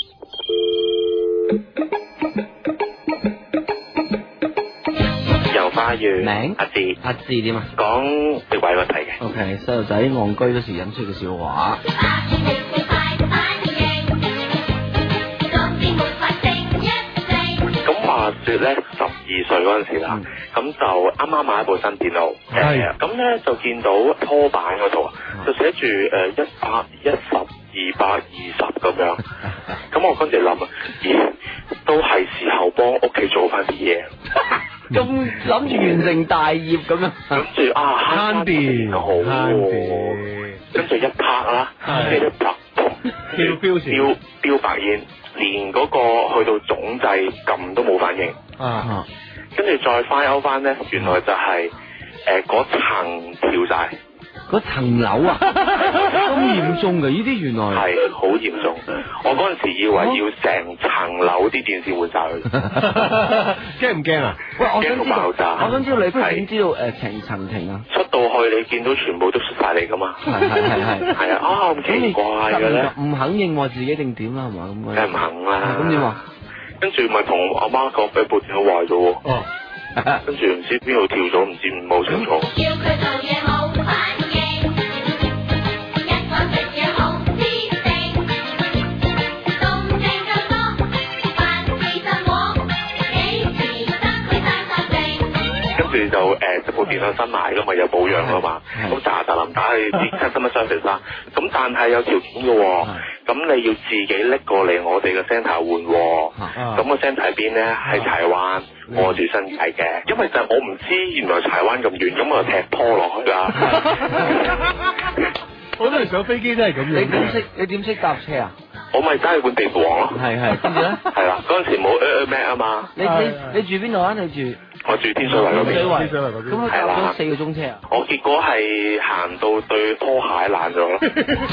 遊花園名阿志阿志點啊？ 講迪偉問題嘅。 O K， 細路仔戇居嗰時引出嘅笑話。 話說咧，十二歲嗰陣時啦，咁、嗯、就啱啱買一部新電腦，係啊，咁咧就見到拖板嗰度啊，就寫住誒一百一十、二百二十咁樣，咁我跟住諗啊，咦，都係時候幫屋企做翻啲嘢， 咁諗住完成大業咁樣， 諗住啊慳電好喎，跟住一拍啦，跟住一拍，飆飆飆飆白煙。連嗰個去到總掣撳都冇反應，啊，跟住再翻歐翻咧，原來就係誒嗰層跳晒， 嗰層樓啊，咁嚴重嘅呢啲原來係好嚴重，我嗰陣時以為要成層樓啲電線換晒佢， 驚唔驚啊？ 喂，我想知道， 爆炸我想知道你點知道誒成層停啊？ 出到去你見到全部都出晒嚟噶嘛？ 係係係係係啊，啊咁奇怪嘅咧， 唔肯認我自己定點啦係嘛咁？ 梗係唔肯啦。 咁點啊？ 跟住咪同阿媽講俾部電腦壞咗喎。哦。跟住唔知邊度跳咗，唔知冇清楚。叫佢做嘢冇反應，一講食嘢好知性，動靜夠多，凡事實往，幾時得佢三十成。跟住就誒，部部電腦新買噶嘛，有保養噶嘛，咁喳喳臨打去啲 customer service 啦。咁但係有條件嘅喎，咁你要自己拎過嚟我哋嘅 centre 換喎。咁個 centre 喺邊咧？喺柴灣，我住新界嘅。因為就係我唔知原來柴灣咁遠，咁我就踢拖落去啦。 好多人上飛機都係咁樣。 你點識？你點識搭車啊？ 我咪真係換地圖王咯。 係係，跟住咧？ 係啦，嗰陣時冇 Air Max 啊嘛。 你你你住邊度啊？你住？ 我住天水圍嗰邊。 天水圍嗰邊。咁佢搭咗四個鐘車啊？ 我結果係行到對拖鞋爛咗咯。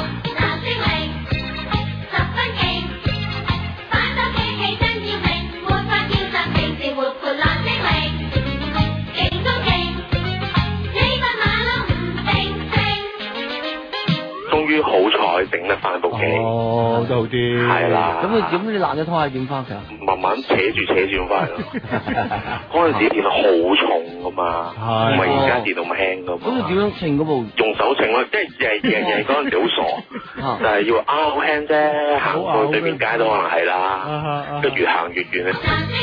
終於好彩整得翻部機， 哦，都好啲。 係啦。 咁你點？你爛咗拖鞋點翻屋企啊？ 慢慢扯住扯住咁翻嚟咯。嗰陣時電腦好重噶嘛，唔係而家電腦咁輕噶嘛。 咁你點樣稱嗰部？ 用手稱咯，即係日日日嗰陣時好傻，就係要啊好輕啫，行到對面街都可能係啦，跟住越行越遠咧。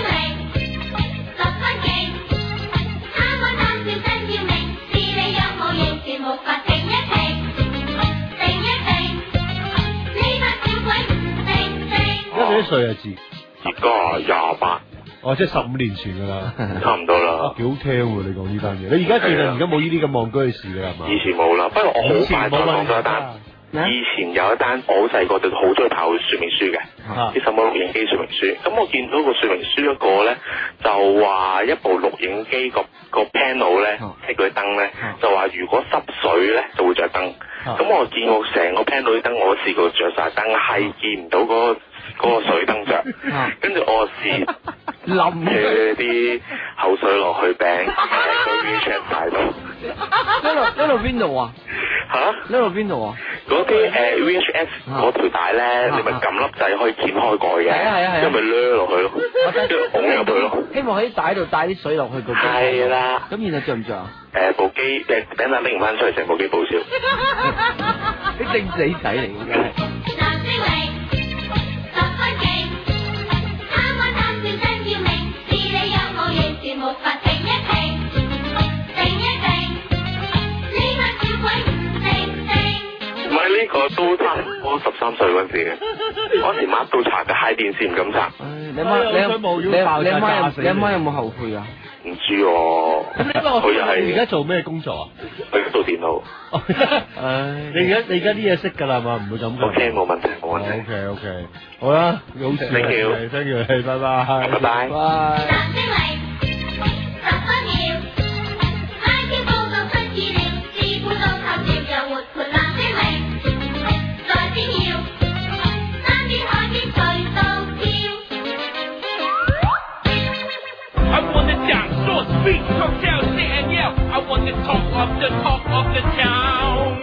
而家幾多歲啊？字而家廿八， 哦，即係十五年前噶啦， 差唔多啦。 幾好聽喎！你講呢單嘢，你而家最近而家冇呢啲咁戇居嘅事㗎係嘛？ 以前冇啦，不過我好快再講咗一單。以前有一單，我好細個就好中意跑說明書嘅，啲什麼錄影機說明書。咁我見到個說明書一個咧，就話一部錄影機個個 panel 咧，即係嗰啲燈咧，就話如果濕水咧就會着燈。咁我見我成個 panel 啲燈，我試過着晒燈，係見唔到嗰個嗰個水燈着。跟住我試冧嘅啲口水落去餅，喺個 WeChat 大度。 呢度呢度邊度啊？ 嚇？ 呢度邊度啊？ 嗰啲誒 V H S 嗰條帶咧，你咪撳粒掣可以剪開蓋嘅， 係啊係啊係啊， 咁咪掠落去咯，跟住拱入去咯。 希望喺帶度帶啲水落去個機。 係啦。 咁然後着唔着啊？ 誒部機誒等陣拎唔翻出嚟，成部機報銷。 啲正死仔嚟嘅真係。 呢個都差唔多十三歲嗰陣時嘅，嗰時乜都查嘅，揩電視唔敢查。 你媽你你你阿媽你阿媽有冇後悔啊？ 唔知喎。佢又係而家做咩工作啊？ 佢做電腦。 唉，你而家你而家啲嘢識㗎啦嘛，唔會咁講。 O K 冇問題冇問題。 O K O K，好啦，好事。 Thank you， thank you，拜拜， 拜拜。 拜。 I wanna dance, so speak, talk down, sit and yell. I wanna talk of the talk of the town.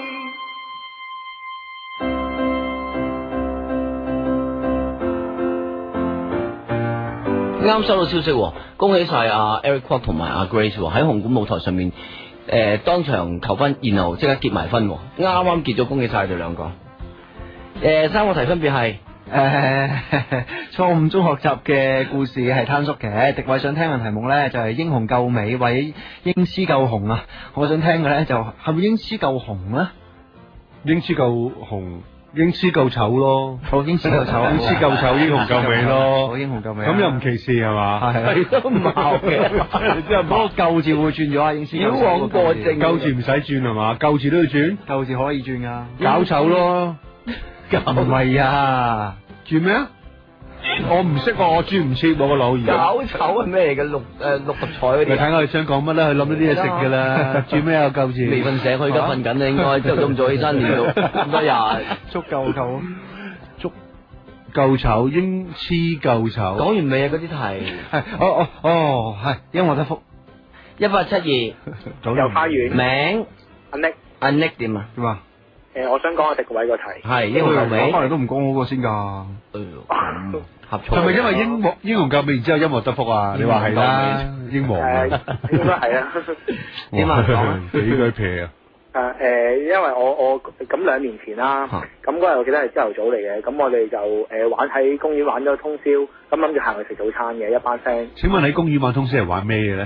啱收到消息，恭喜晒阿 Eric Kwok 同埋阿 Grace 喺紅館舞台上面，誒、呃、當場求婚，然後即刻結埋婚，啱啱結咗，恭喜晒佢哋兩個。誒、呃、三個題分別係。 誒，錯誤中學習嘅故事係攤叔嘅，迪偉想聽嘅題目咧就係英雄救美或者英雌救雄啊，我想聽嘅咧就係咪英雌救雄咧？ 英雌救雄，英雌救醜咯， 好英雌救醜， 英雌救醜，英雄救美咯， 好英雄救美， 咁又唔歧視係嘛？ 係都唔係嘅，之後嗰個救字會轉咗啊，英雌救矯枉過正， 救字唔使轉係嘛？救字都要轉， 救字可以轉噶， 搞醜咯。 唔係啊， 轉咩啊？我唔識喎，我轉唔切我個腦兒。 搞醜係咩嚟嘅？六誒六合彩嗰啲。 你睇我哋想講乜啦？佢諗到啲嘢食㗎啦。轉咩啊？救字。 未瞓醒，佢而家瞓緊啦，應該朝頭早咁早起身練到咁多日。 足夠夠， 足夠醜，英雌救醜。 講完未啊？嗰啲題。 係，哦哦哦，係音樂得福。 一八七二。 遊花園。 名。 阿 Nick。 阿 Nick 點啊？ 點啊？ 誒，我想講下迪偉個題。 係英雄救美。 講翻嚟都唔講嗰個先㗎。 合錯。 係咪因為英雄英雄救美然之後音樂得福啊？你話係啦，英皇。 誒，應該係啊。 點啊？幾句撇啊！ 誒誒，因為我我咁兩年前啦，咁嗰日我記得係朝頭早嚟嘅，咁我哋就誒玩喺公園玩咗通宵，咁諗住行去食早餐嘅一班 friend。 請問喺公園玩通宵係玩咩嘅咧？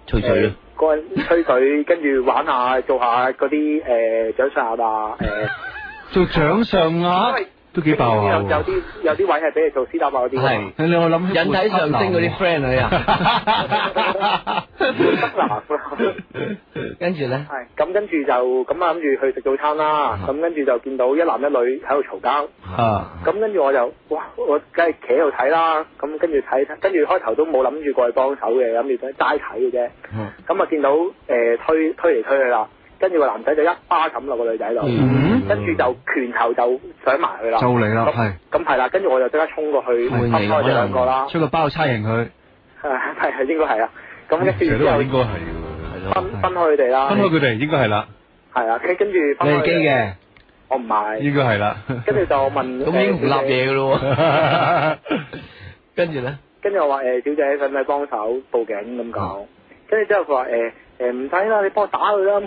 吹水咯， 嗰陣吹水，跟住玩下做下嗰啲誒掌上壓啊，誒、呃、 做掌上壓都幾爆啊！ 有有啲有啲位係俾你做私打爆嗰啲。 係， 你令我諗起引體上升嗰啲 friend 啊你啊， 得啦。 跟住咧， 係咁跟住就咁啊諗住去食早餐啦，咁跟住就見到一男一女喺度嘈交， 啊， 咁跟住我就哇，我梗係企喺度睇啦，咁跟住睇，跟住開頭都冇諗住過去幫手嘅，諗住齋睇嘅啫，咁啊見到誒、呃、推推嚟推去啦。跟住個男仔就一巴冚落個女仔度，嗯、跟住就拳頭就上埋去啦， 就嚟啦，係咁係啦，跟住我就即刻衝過去分開佢兩個啦， 出個包差型佢， 係係應該係啊，咁跟住之後應該係喎， 分分開佢哋啦， 分開佢哋應該係啦， 係啊，跟跟住分開你係機嘅， 我唔係， 應該係啦， 跟住就問咁英雄立嘢嘅咯喎，跟住咧， 跟住我話誒小姐使唔使幫手報警咁講，跟住之後佢話誒。誒唔使啦，你幫我打佢啦咁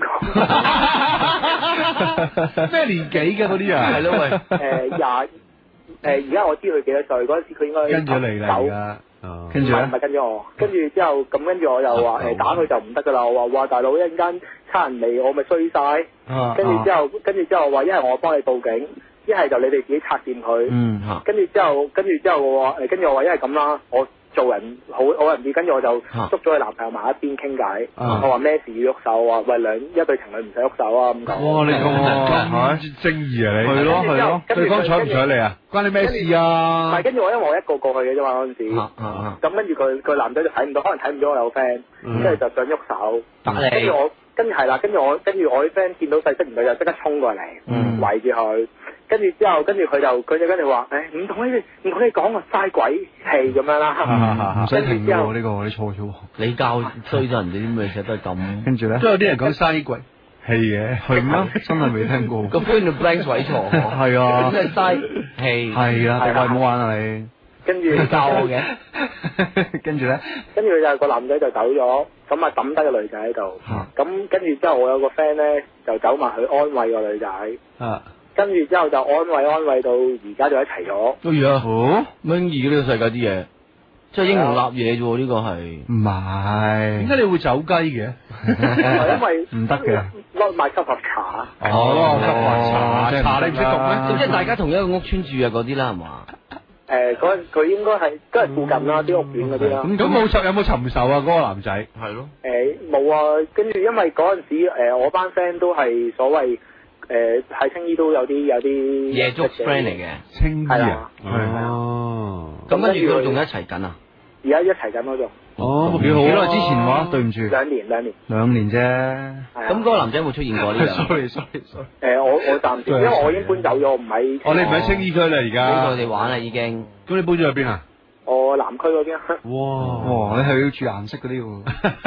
講。 咩年紀嘅嗰啲啊？ 係咯喂。誒廿誒而家我知佢幾多歲，嗰陣時佢應該跟咗你啦而家。 哦。跟住咧？ 唔係跟咗我，跟住之後咁跟住我又話誒打佢就唔得㗎啦，我話哇大佬一陣間差人嚟我咪衰晒。跟住之後跟住之後話一係我幫你報警，一係就你哋自己拆掂佢。 嗯。 跟住之後跟住之後我話誒跟住我話一係咁啦，我。做人好好人啲，跟住我就捉咗佢男朋友埋一邊傾偈。我話咩事要喐手啊？喂兩一對情侶唔使喐手啊咁講。 哇！你咁正義啊你？係咯係咯。對方睬唔睬你啊？關你咩事啊？ 唔係，跟住我因為我一個過去嘅啫嘛嗰陣時。咁跟住佢佢男仔就睇唔到，可能睇唔到我有 friend，跟住就想喐手。跟住我跟住係啦，跟住我跟住我啲 friend 見到勢色唔對就即刻衝過嚟，圍住佢。跟住之後，跟住佢就佢就跟住話，誒唔同你唔同你講啊，嘥鬼氣咁樣啦。 唔使停嘅喎，呢個你錯咗喎。 你教衰咗人哋啲咩嘢都係咁。 跟住咧， 都有啲人講嘥鬼氣嘅， 係咩？真係未聽過。 個 friend 就 blank 位錯。 係啊， 真係嘥氣。 係啊，喂，唔好玩啊你。 跟住教我嘅。 跟住咧， 跟住就個男仔就走咗，咁啊抌低個女仔喺度。咁跟住之後，我有個 friend 咧就走埋去安慰個女仔。 啊。跟住之後就安慰安慰到而家就一齊咗。 哎呀，好乜易嘅呢個世界啲嘢，即係英雄立嘢啫喎，呢個係。 唔係。 點解你會走雞嘅？ 因為唔得嘅。 攞買吸盒茶。 哦，吸盒茶，茶你唔識讀咩？ 咁即係大家同一個屋村住啊嗰啲啦，係嘛？ 誒，嗰佢應該係都係附近啦，啲屋苑嗰啲啦。 咁咁冇尋有冇尋仇啊？嗰個男仔。 係咯。 誒冇啊，跟住因為嗰陣時誒我班 friend 都係所謂。誒喺青衣都有啲有啲夜足 friend 嚟嘅， 青衣啊， 哦，咁跟住佢仲一齊緊啊？ 而家一齊緊嗰種。 哦，幾好。 幾耐之前話？對唔住。 兩年兩年。 兩年啫。 咁嗰個男仔有冇出現過呢個 ？sorry sorry sorry。 誒，我我暫時，因為我已經搬走咗，我唔喺。 哦，你唔喺青衣區啦，而家。 俾佢哋玩啦，已經。 咁你搬咗去邊啊？ 我南區嗰邊。 哇！哇！你係要住顏色嗰啲喎。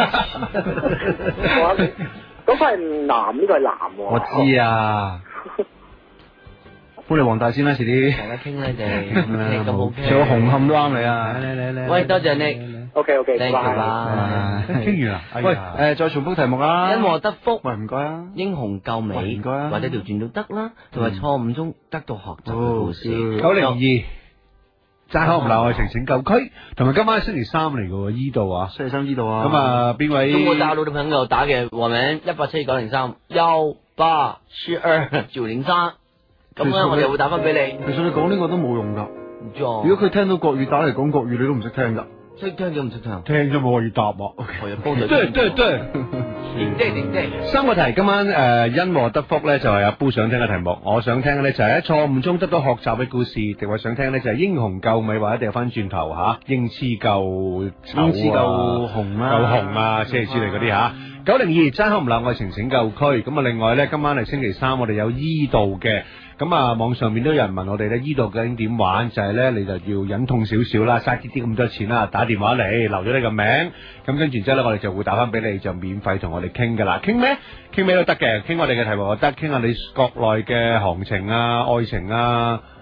嗰個係南，呢個係南喎。 我知啊。搬嚟黃大仙啦，遲啲。 大家傾啦，你咁好傾。 仲有紅磡都啱你啊！ 嚟嚟嚟。 喂，多謝你。 OK OK， 拜拜。 傾完啦。 喂，誒，再重複題目啊。 因禍得福。 喂，唔該啊。 英雄救美。 唔該啊。 或者調轉都得啦，同埋錯誤中得到學習嘅故事。 九零二。齋口唔鬧愛情拯救區，同埋今晚星期三嚟嘅喎，依度啊， 星期三依度啊。 咁啊，邊位？ 中國大陸嘅朋友打嘅話名一八七二九零三幺八七二九零三，咁咧我哋會打翻俾你。 其實你講呢個都冇用噶， 唔知啊。 如果佢聽到國語打嚟講國語，你都唔識聽噶。 識聽嘅唔識聽， 聽咗冇可以答喎。 對對對， 點即點即。三個題，今晚誒因禍得福咧，就係阿 Boo 想聽嘅題目，我想聽嘅咧就係喺錯誤中得到學習嘅故事，迪偉想聽咧就係英雄救美或者掉翻轉頭嚇，英雌救英雌救紅啦， 救紅啊，諸如此類嗰啲嚇。九零二齋口唔鬧愛情拯救區，咁啊另外咧今晚係星期三，我哋有依度嘅。咁啊，網上面都有人問我哋咧，依度究竟點玩？就係咧，你就要忍痛少少啦，嘥啲啲咁多錢啦，打電話嚟，留咗你個名，咁跟住之後咧，我哋就會打翻俾你，就免費同我哋傾噶啦。傾咩？傾咩都得嘅，傾我哋嘅題目又得，傾下你國內嘅行情啊、愛情啊、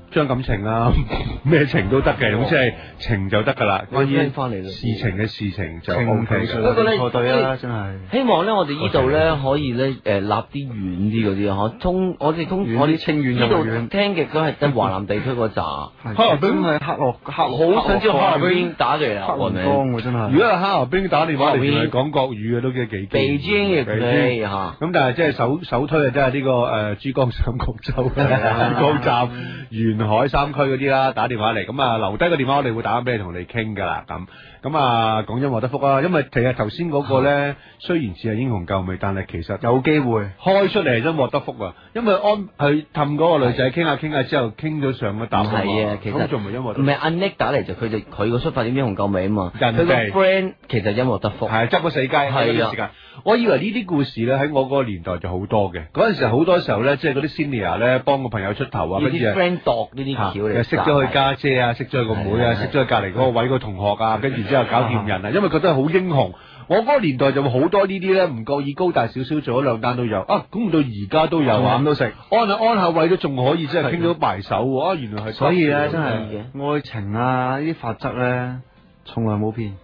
將感情啊，咩情都得嘅，總之係情就得噶啦。關於翻嚟啦， 事情嘅事情就 O K 嘅。 不過咧， 錯對啦，真係。 希望咧，我哋呢度咧可以咧誒立啲遠啲嗰啲啊，通我哋通我哋清遠呢度聽極都係得華南地區嗰扎。 哈爾濱係黑落黑， 好想知道哈爾濱打嚟啊！ 黑龍江喎真係。 如果係哈爾濱打電話嚟同你講國語嘅都幾幾幾。 北京亦可以嚇。 咁但係即係首首推啊，即係呢個誒珠江三角洲、珠江站、沿海三區嗰啲啦，打電話嚟，咁啊留低個電話，我哋會打翻俾你同你傾噶啦，咁咁啊講音樂得福啊，因為其實頭先嗰個咧雖然只係英雄救美，但係其實有機會開出嚟係音樂得福啊，因為安去氹嗰個女仔傾下傾下之後傾咗上個答案， 係啊，其實仲唔係音樂得福？ 唔係阿 Nick 打嚟就佢就佢個出發點英雄救美啊嘛， 人哋佢個 friend 其實音樂得福， 係執個死雞係啊時間。我以為呢啲故事咧喺我嗰個年代就好多嘅，嗰陣時好多時候咧，即係嗰啲 senior 咧幫個朋友出頭啊，跟住 friend 度呢啲橋嚟， 又識咗佢家姐啊，識咗佢個妹啊，識咗佢隔離嗰個位個同學啊，跟住之後搞掂人啊，因為覺得係好英雄。我嗰個年代就會好多呢啲咧，唔覺意高大少少做咗兩單都有啊，估唔到而家都有啊， 咁都食安下安下位都仲可以，即係傾到埋手喎啊！原來係所以咧，真係愛情啊呢啲法則咧，從來冇變。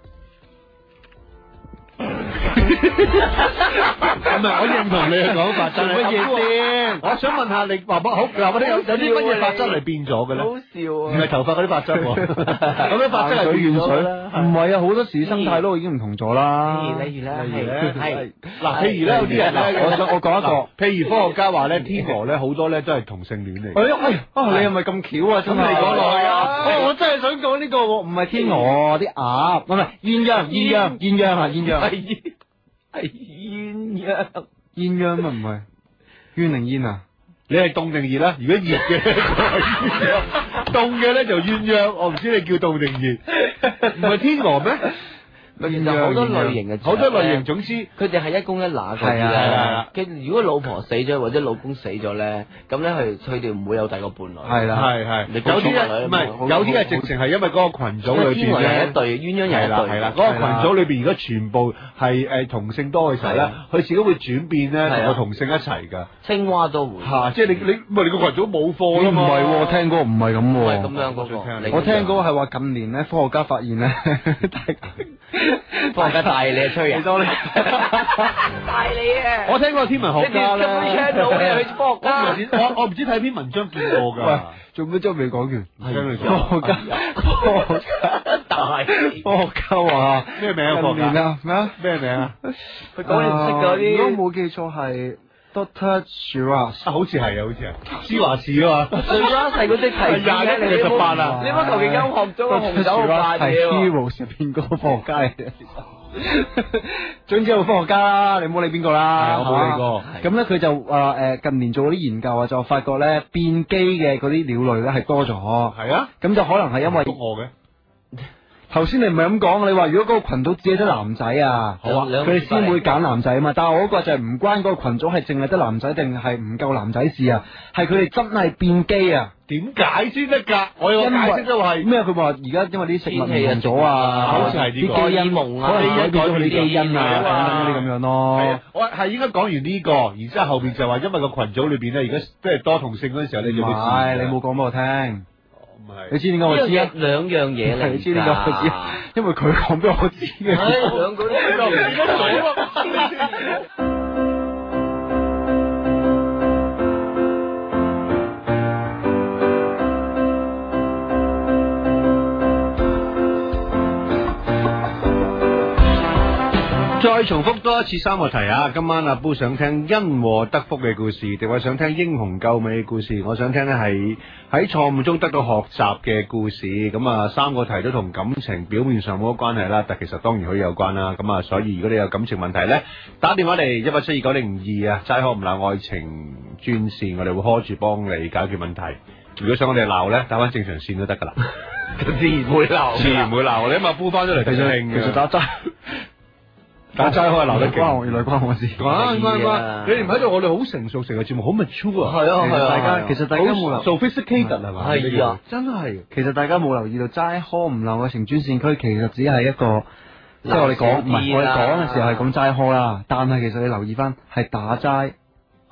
唔係，我認同你嘅講法，真係乜嘢先？我想問下你，爸爸好，嗱，我哋有有啲乜嘢法則嚟變咗嘅咧？好笑啊！唔係頭髮嗰啲法則喎，咁樣法則係變咗啦。 唔係啊，好多時生態都已經唔同咗啦。 例如咧，例如咧，係嗱，譬如咧有啲人咧， 我我講一個， 譬如科學家話咧，天鵝咧好多咧都係同性戀嚟。 哎哎啊！你係咪咁巧啊？真係講落去啊！ 我真係想講呢個喎，唔係天鵝，啲鴨，唔係鴛鴦，鴛鴦，鴛鴦啊，鴛鴦。 係鴛鴦， 鴛鴦咪唔係鴛定煙啊？ 你係凍定熱啦？如果熱嘅就係鴛鴦，凍嘅咧就鴛鴦。我唔知你叫凍定熱，唔係天鵝咩？ 其實好多類型嘅， 好多類型。總之佢哋係一公一乸嗰啲咧。跟住如果老婆死咗或者老公死咗咧，咁咧佢佢哋唔會有第二個伴侶。 係啦，係係。有啲啊，唔係有啲係直情係因為嗰個群組裏邊咧， 係一對鴛鴦，又一對。 係啦，嗰個群組裏邊如果全部係誒同性多嘅時候咧，佢自己會轉變咧同個同性一齊㗎。 青蛙都會。 嚇！即係你你唔係你個群組冇貨啦嘛？ 唔係喎，聽嗰個唔係咁喎。 唔係咁樣嗰個。 我聽嗰個係話近年咧，科學家發現咧， 科學家帶你啊吹啊！ 其實我哋帶你啊！ 我聽過天文學家咧， 你去科學家。 我我唔知睇篇文章見過㗎。 做咩真係未講完？ 係科學家，科學家大科學家話咩名啊？科學家咩啊？ 咩名啊？ 佢講認識嗰啲。 如果冇記錯係 Doctor Shiraz， 好似係啊，好似係施華士啊嘛。 Shiraz 係嗰隻提廿一定十八啊！ 你乜求其間學咗個紅酒八嘢喎？ 係 Heroes 入邊嗰個科學家嚟嘅。總之有個科學家啦，你唔好理邊個啦， 我冇理過。 咁咧佢就話誒近年做嗰啲研究啊，就發覺咧變機嘅嗰啲鳥類咧係多咗。 係啊， 咁就可能係因為我嘅。 頭先你唔係咁講，你話如果嗰個群組只係得男仔啊，好啊，佢哋先會揀男仔啊嘛。但係我嗰個就係唔關嗰個群組係淨係得男仔定係唔夠男仔事啊，係佢哋真係變機啊。 點解先得㗎？我有解釋都係咩？佢話而家因為啲食物唔同咗啊， 好似係啲基因蒙啊，可能改變咗啲基因啊，等等嗰啲咁樣咯。 係啊，我係應該講完呢個，然之後後邊就話因為個群組裏邊咧，而家即係多同性嗰陣時候，你就會知。 唔係，你冇講俾我聽。你知點解我知啊？ 兩樣嘢嚟， 你知點解我知？因為佢講俾我知嘅。 唉，兩個都唔記得咗。 再重複多一次三個題啊！今晚阿 Boo 想聽因禍得福嘅故事，定係想聽英雄救美嘅故事？我想聽咧係喺錯誤中得到學習嘅故事。咁啊，三個題都同感情表面上冇乜關係啦，但其實當然可以有關啦。咁啊，所以如果你有感情問題咧，打電話嚟一八七二九零二啊，齋可唔鬧愛情專線，我哋會 hold 住幫你解決問題。如果想我哋鬧咧，打翻正常線都得噶啦，自然會鬧，自然會鬧。你諗下 Boo 翻咗嚟，其實其實打齋。 打齋可以鬧得勁， 關我原來關我事。 關關關，你哋唔喺度，我哋好成熟，成個節目好 mature 啊。 係啊係啊， 大家其實大家冇留 sophisticated 係嘛？ 係啊， 真係。 其實大家冇留意到齋呵唔鬧愛情專線區，其實只係一個，即係我哋講唔係我哋講嘅時候係咁齋呵啦。但係其實你留意翻係打齋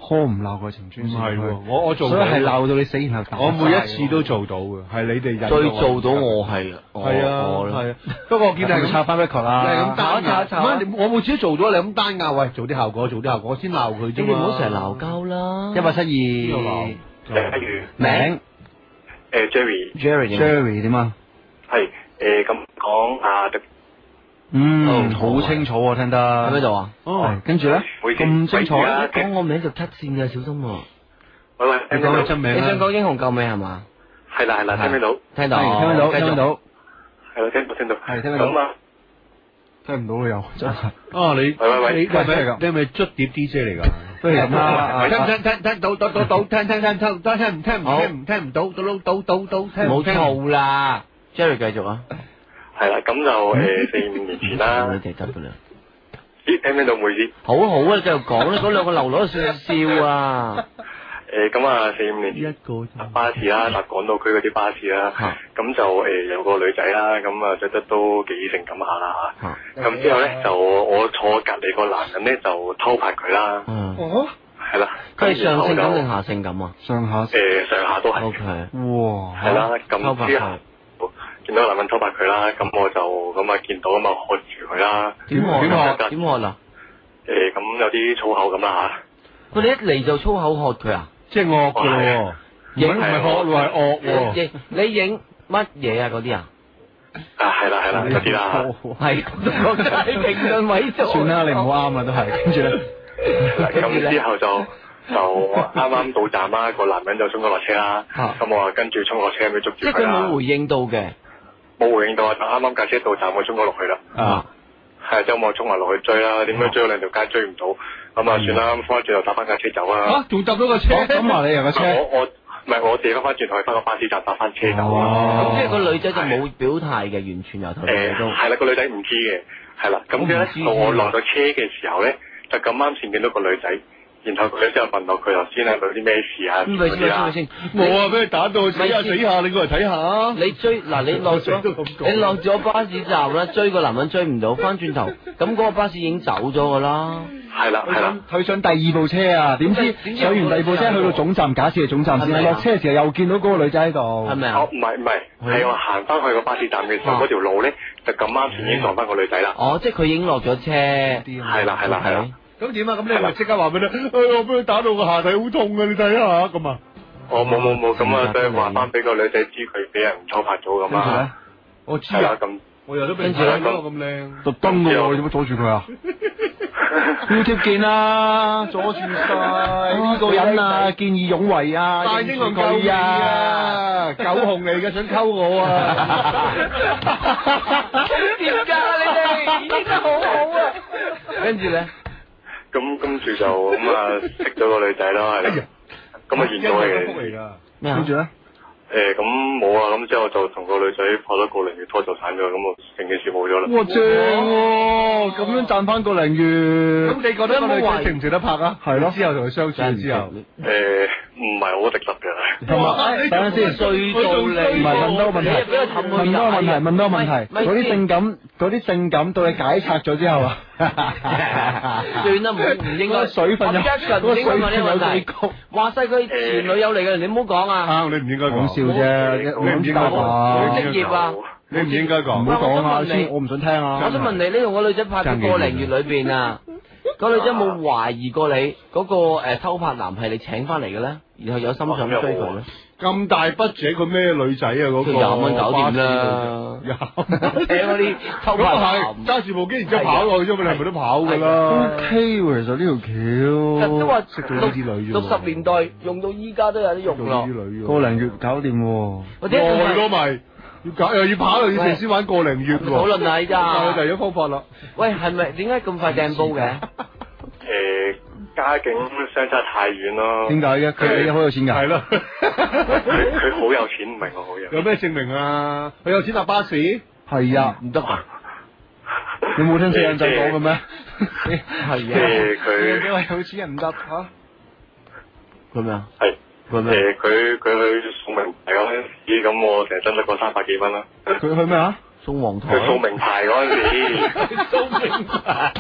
呵唔鬧過程專線。 唔係喎，我我做到， 所以係鬧到你死，然後打。 我每一次都做到嘅，係你哋最做到我係， 係啊係啊。不過我見你係咁插翻 record 啦， 你係咁單壓，唔係我每次都做咗，你咁單壓，喂，做啲效果，做啲效果，我先鬧佢啫嘛。 你唔好成日鬧交啦。 一八七二。名。 誒 Jerry。Jerry 點啊？ 係誒咁講啊。 嗯，好清楚啊，聽得喺邊度啊？ 哦，跟住咧咁清楚， 講我名就 cut 線嘅，小心喎。 喂喂， 你講你真名，你想講英雄救美係嘛？ 係啦係啦，聽唔聽到？ 聽到， 聽到，聽到。 係啦，聽到聽到。 係聽到。 咁啊， 聽唔到啦又真係。 哦，你喂喂喂， 你係咪你係咪捽碟 D J 嚟㗎？ 不如咁啦， 聽聽聽聽到到到到聽聽聽聽聽唔聽唔聽唔聽唔到到到到到聽冇嘈啦 ，Jerry 繼續啊。 係啦，咁就誒四五年前啦。 你哋得㗎啦。 咦，聽唔聽到？唔好意思。 好好啊，繼續講啦，嗰兩個流佬笑笑啊。 誒咁啊，四五年前搭巴士啦，搭港島區嗰啲巴士啦，咁就誒有個女仔啦，咁啊着得都幾性感下啦嚇。咁之後咧就我坐隔離個男人咧就偷拍佢啦。 哦。 係啦。 佢係上性感定下性感啊？ 上下。 誒上下都係。 O K。 哇。係啦，咁之後見到個男人偷拍佢啦，咁我就咁啊見到咁啊喝住佢啦。 點喝？點喝？點喝啊？ 誒咁有啲粗口咁啦嚇。 佢哋一嚟就粗口喝佢啊？ 即係惡嘅喎，影唔係惡喎，係惡喎。 你影乜嘢啊？嗰啲啊？ 啊係啦係啦，嗰啲啦。 係國際評論委做。 算啦，你唔好啱啊，都係。跟住咧， 咁之後就就啱啱到站啦，個男人就衝咗落車啦。咁我啊跟住衝落車咁樣捉住佢啦。 即係佢冇回應到嘅。 冇回應到啊！就啱啱架車到站，我衝咗落去啦。啊。係，之後我衝埋落去追啦，點解追咗兩條街追唔到？咁啊，算啦，翻轉頭搭翻架車走啦。 嚇，仲搭到個車？ 咁啊，你有架車？ 我我唔係我哋翻翻轉頭去翻個巴士站搭翻車走啊。 咁即係個女仔就冇表態嘅，完全由頭到尾都。 誒，係啦，個女仔唔知嘅，係啦。咁之後咧，到我落咗車嘅時候咧，就咁啱先見到個女仔，然後佢之後問到佢頭先係有啲咩事啊？ 唔係先，唔係先， 我啊俾佢打到死下死下，你過嚟睇下。 你追嗱，你落咗，你落咗巴士站啦，追個男人追唔到，翻轉頭，咁嗰個巴士已經走咗噶啦。 係啦係啦， 佢上第二部車啊，點知上完第二部車去到總站，假設係總站先，落車嘅時候又見到嗰個女仔喺度。 係咪啊？ 哦，唔係唔係，係我行翻去個巴士站嘅時候，嗰條路咧就咁啱先已經撞翻個女仔啦。 哦，即係佢已經落咗車。 係啦係啦係啦。 咁點啊？咁你咪即刻話俾你，哎我俾佢打到個下體好痛啊！你睇下咁啊。 哦，冇冇冇，咁啊，即係話翻俾個女仔知佢俾人偷拍咗咁啊。 我知啊，咁我又都俾人睇到咁靚， 特登嘅喎，你做乜阻住佢啊？要貼件啊，阻住晒呢個人啊，見義勇為啊， 大英雄救美啊，狗熊嚟嘅想溝我啊！ 點㗎你哋？演得好好啊！跟住咧。 咁跟住就咁啊，識咗個女仔啦，係啦，咁啊見咗嘅。 咩跟住咧？ 誒咁冇啊，咁之後就同個女仔拍咗個零月拖就散咗，咁啊成件事冇咗啦。 哇正喎，咁樣賺翻個零月。 咁你覺得個女仔值唔值得拍啊？ 係咯。 之後同佢相處之後， 誒唔係好值得嘅。 同埋等陣先， 衰到你。 唔係問多個問題，問多個問題，問多個問題。嗰啲性感，嗰啲性感到你解拆咗之後啊？ 算啦，唔唔應該水分有，嗰個水分有幾高？ 話晒佢前女友嚟嘅，你唔好講啊！ 啊，你唔應該講笑啫， 你唔應該講。 冇職業啊！ 你唔應該講。 唔好講啊！先，我唔想聽啊！ 我想問你，你同個女仔拍咗個零月裏邊啊，個女仔冇懷疑過你嗰個誒偷拍男係你請翻嚟嘅咧？然後有心想追佢咧？ 咁大筆錢佢咩女仔啊？嗰個廿蚊搞掂啦，請嗰啲偷拍男揸住部機然之後跑落去啫嘛，你係咪都跑噶啦 ？O K 喎，其實呢條橋都話識到呢啲女啫。 六十年代用到依家都有啲用咯， 個零月搞掂喎。 耐咯咪，要搞又要跑又要成先玩個零月喎。 討論下依家。 就係咗方法啦。 喂，係咪點解咁快掟煲嘅？ 誒。家境相差太遠咯。 點解嘅？佢你好有錢㗎。 係咯。 佢佢好有錢，唔係我好有錢。 有咩證明啊？佢有錢搭巴士？ 係啊，唔得啊！你冇聽四眼仔講嘅咩？ 係啊。 即係佢。 因為有錢人唔得嚇。 咁樣。 係。 佢咩？ 誒，佢佢去送名牌嗰陣時，咁我成日真得過三百幾蚊啦。 佢去咩啊？ 送黃台。 佢送名牌嗰陣時。 送名牌。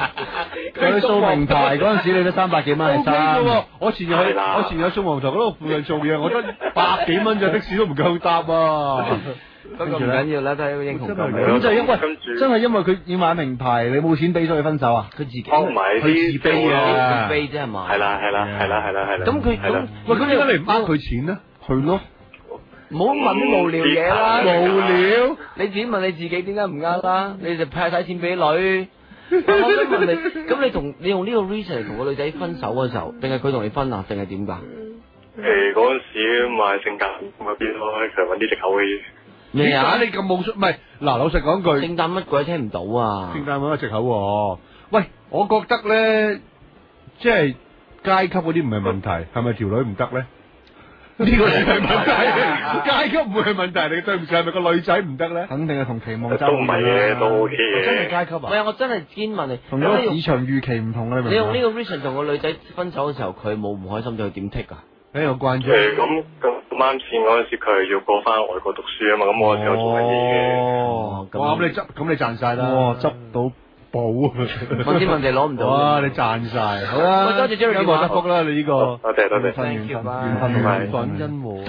佢掃名牌嗰陣時，你都三百幾蚊係衫。 我前日去，我前日去宋皇台嗰度附近做嘢，我得百幾蚊咋，的士都唔夠搭啊！ 不過唔緊要啦，都係一個英雄救美。 咁就係因為真係因為佢要買名牌，你冇錢俾所以分手啊？佢自己哦唔係佢自卑啊，自卑啫係嘛？ 係啦係啦係啦係啦係啦。 咁佢咁喂，咁點解你唔呃佢錢呢？ 係咯。 唔好問啲無聊嘢啦， 無聊。 你自己問你自己點解唔呃啦？你就派晒錢俾女。我想問你，咁你同你用呢個 reason 嚟同個女仔分手嘅時候，定係佢同你分啊？定係點㗎？ 誒嗰陣時買性格嗰邊咯，佢揾啲藉口嘅。 咩啊？ 你咁冇出？唔係嗱，老實講句， 聖誕乜鬼聽唔到啊？ 聖誕乜藉口喎？喂，我覺得咧，即係階級嗰啲唔係問題，係咪條女唔得咧？呢個先係問題，階級唔會係問題，你對唔住係咪個女仔唔得咧？ 肯定係同期望爭都唔係嘅，都 OK 嘅。 真係階級啊！ 唔係啊，我真係堅問你， 同嗰個市場預期唔同啊！你明唔明？ 你用呢個 reason 同個女仔分手嘅時候，佢冇唔開心，就點 take 啊？ 誒，有關注。 誒咁咁啱先嗰陣時，佢係要過翻外國讀書啊嘛，咁我有做緊嘢嘅。 哦，哇！咁你執，咁你賺晒啦！ 哇，執到寶， 問天問地攞唔到。 哇！你賺晒，好啦。 多謝 Jerry 有冇得福啦？你呢個。 多謝多謝。 緣分緣分緣分緣分因和。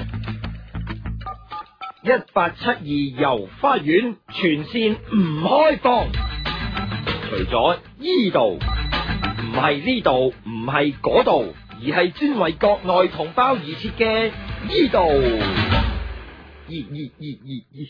一八七二遊花園全線唔開放，除咗依度，唔係呢度，唔係嗰度，而係專為國內同胞而設嘅依度。依依依依依。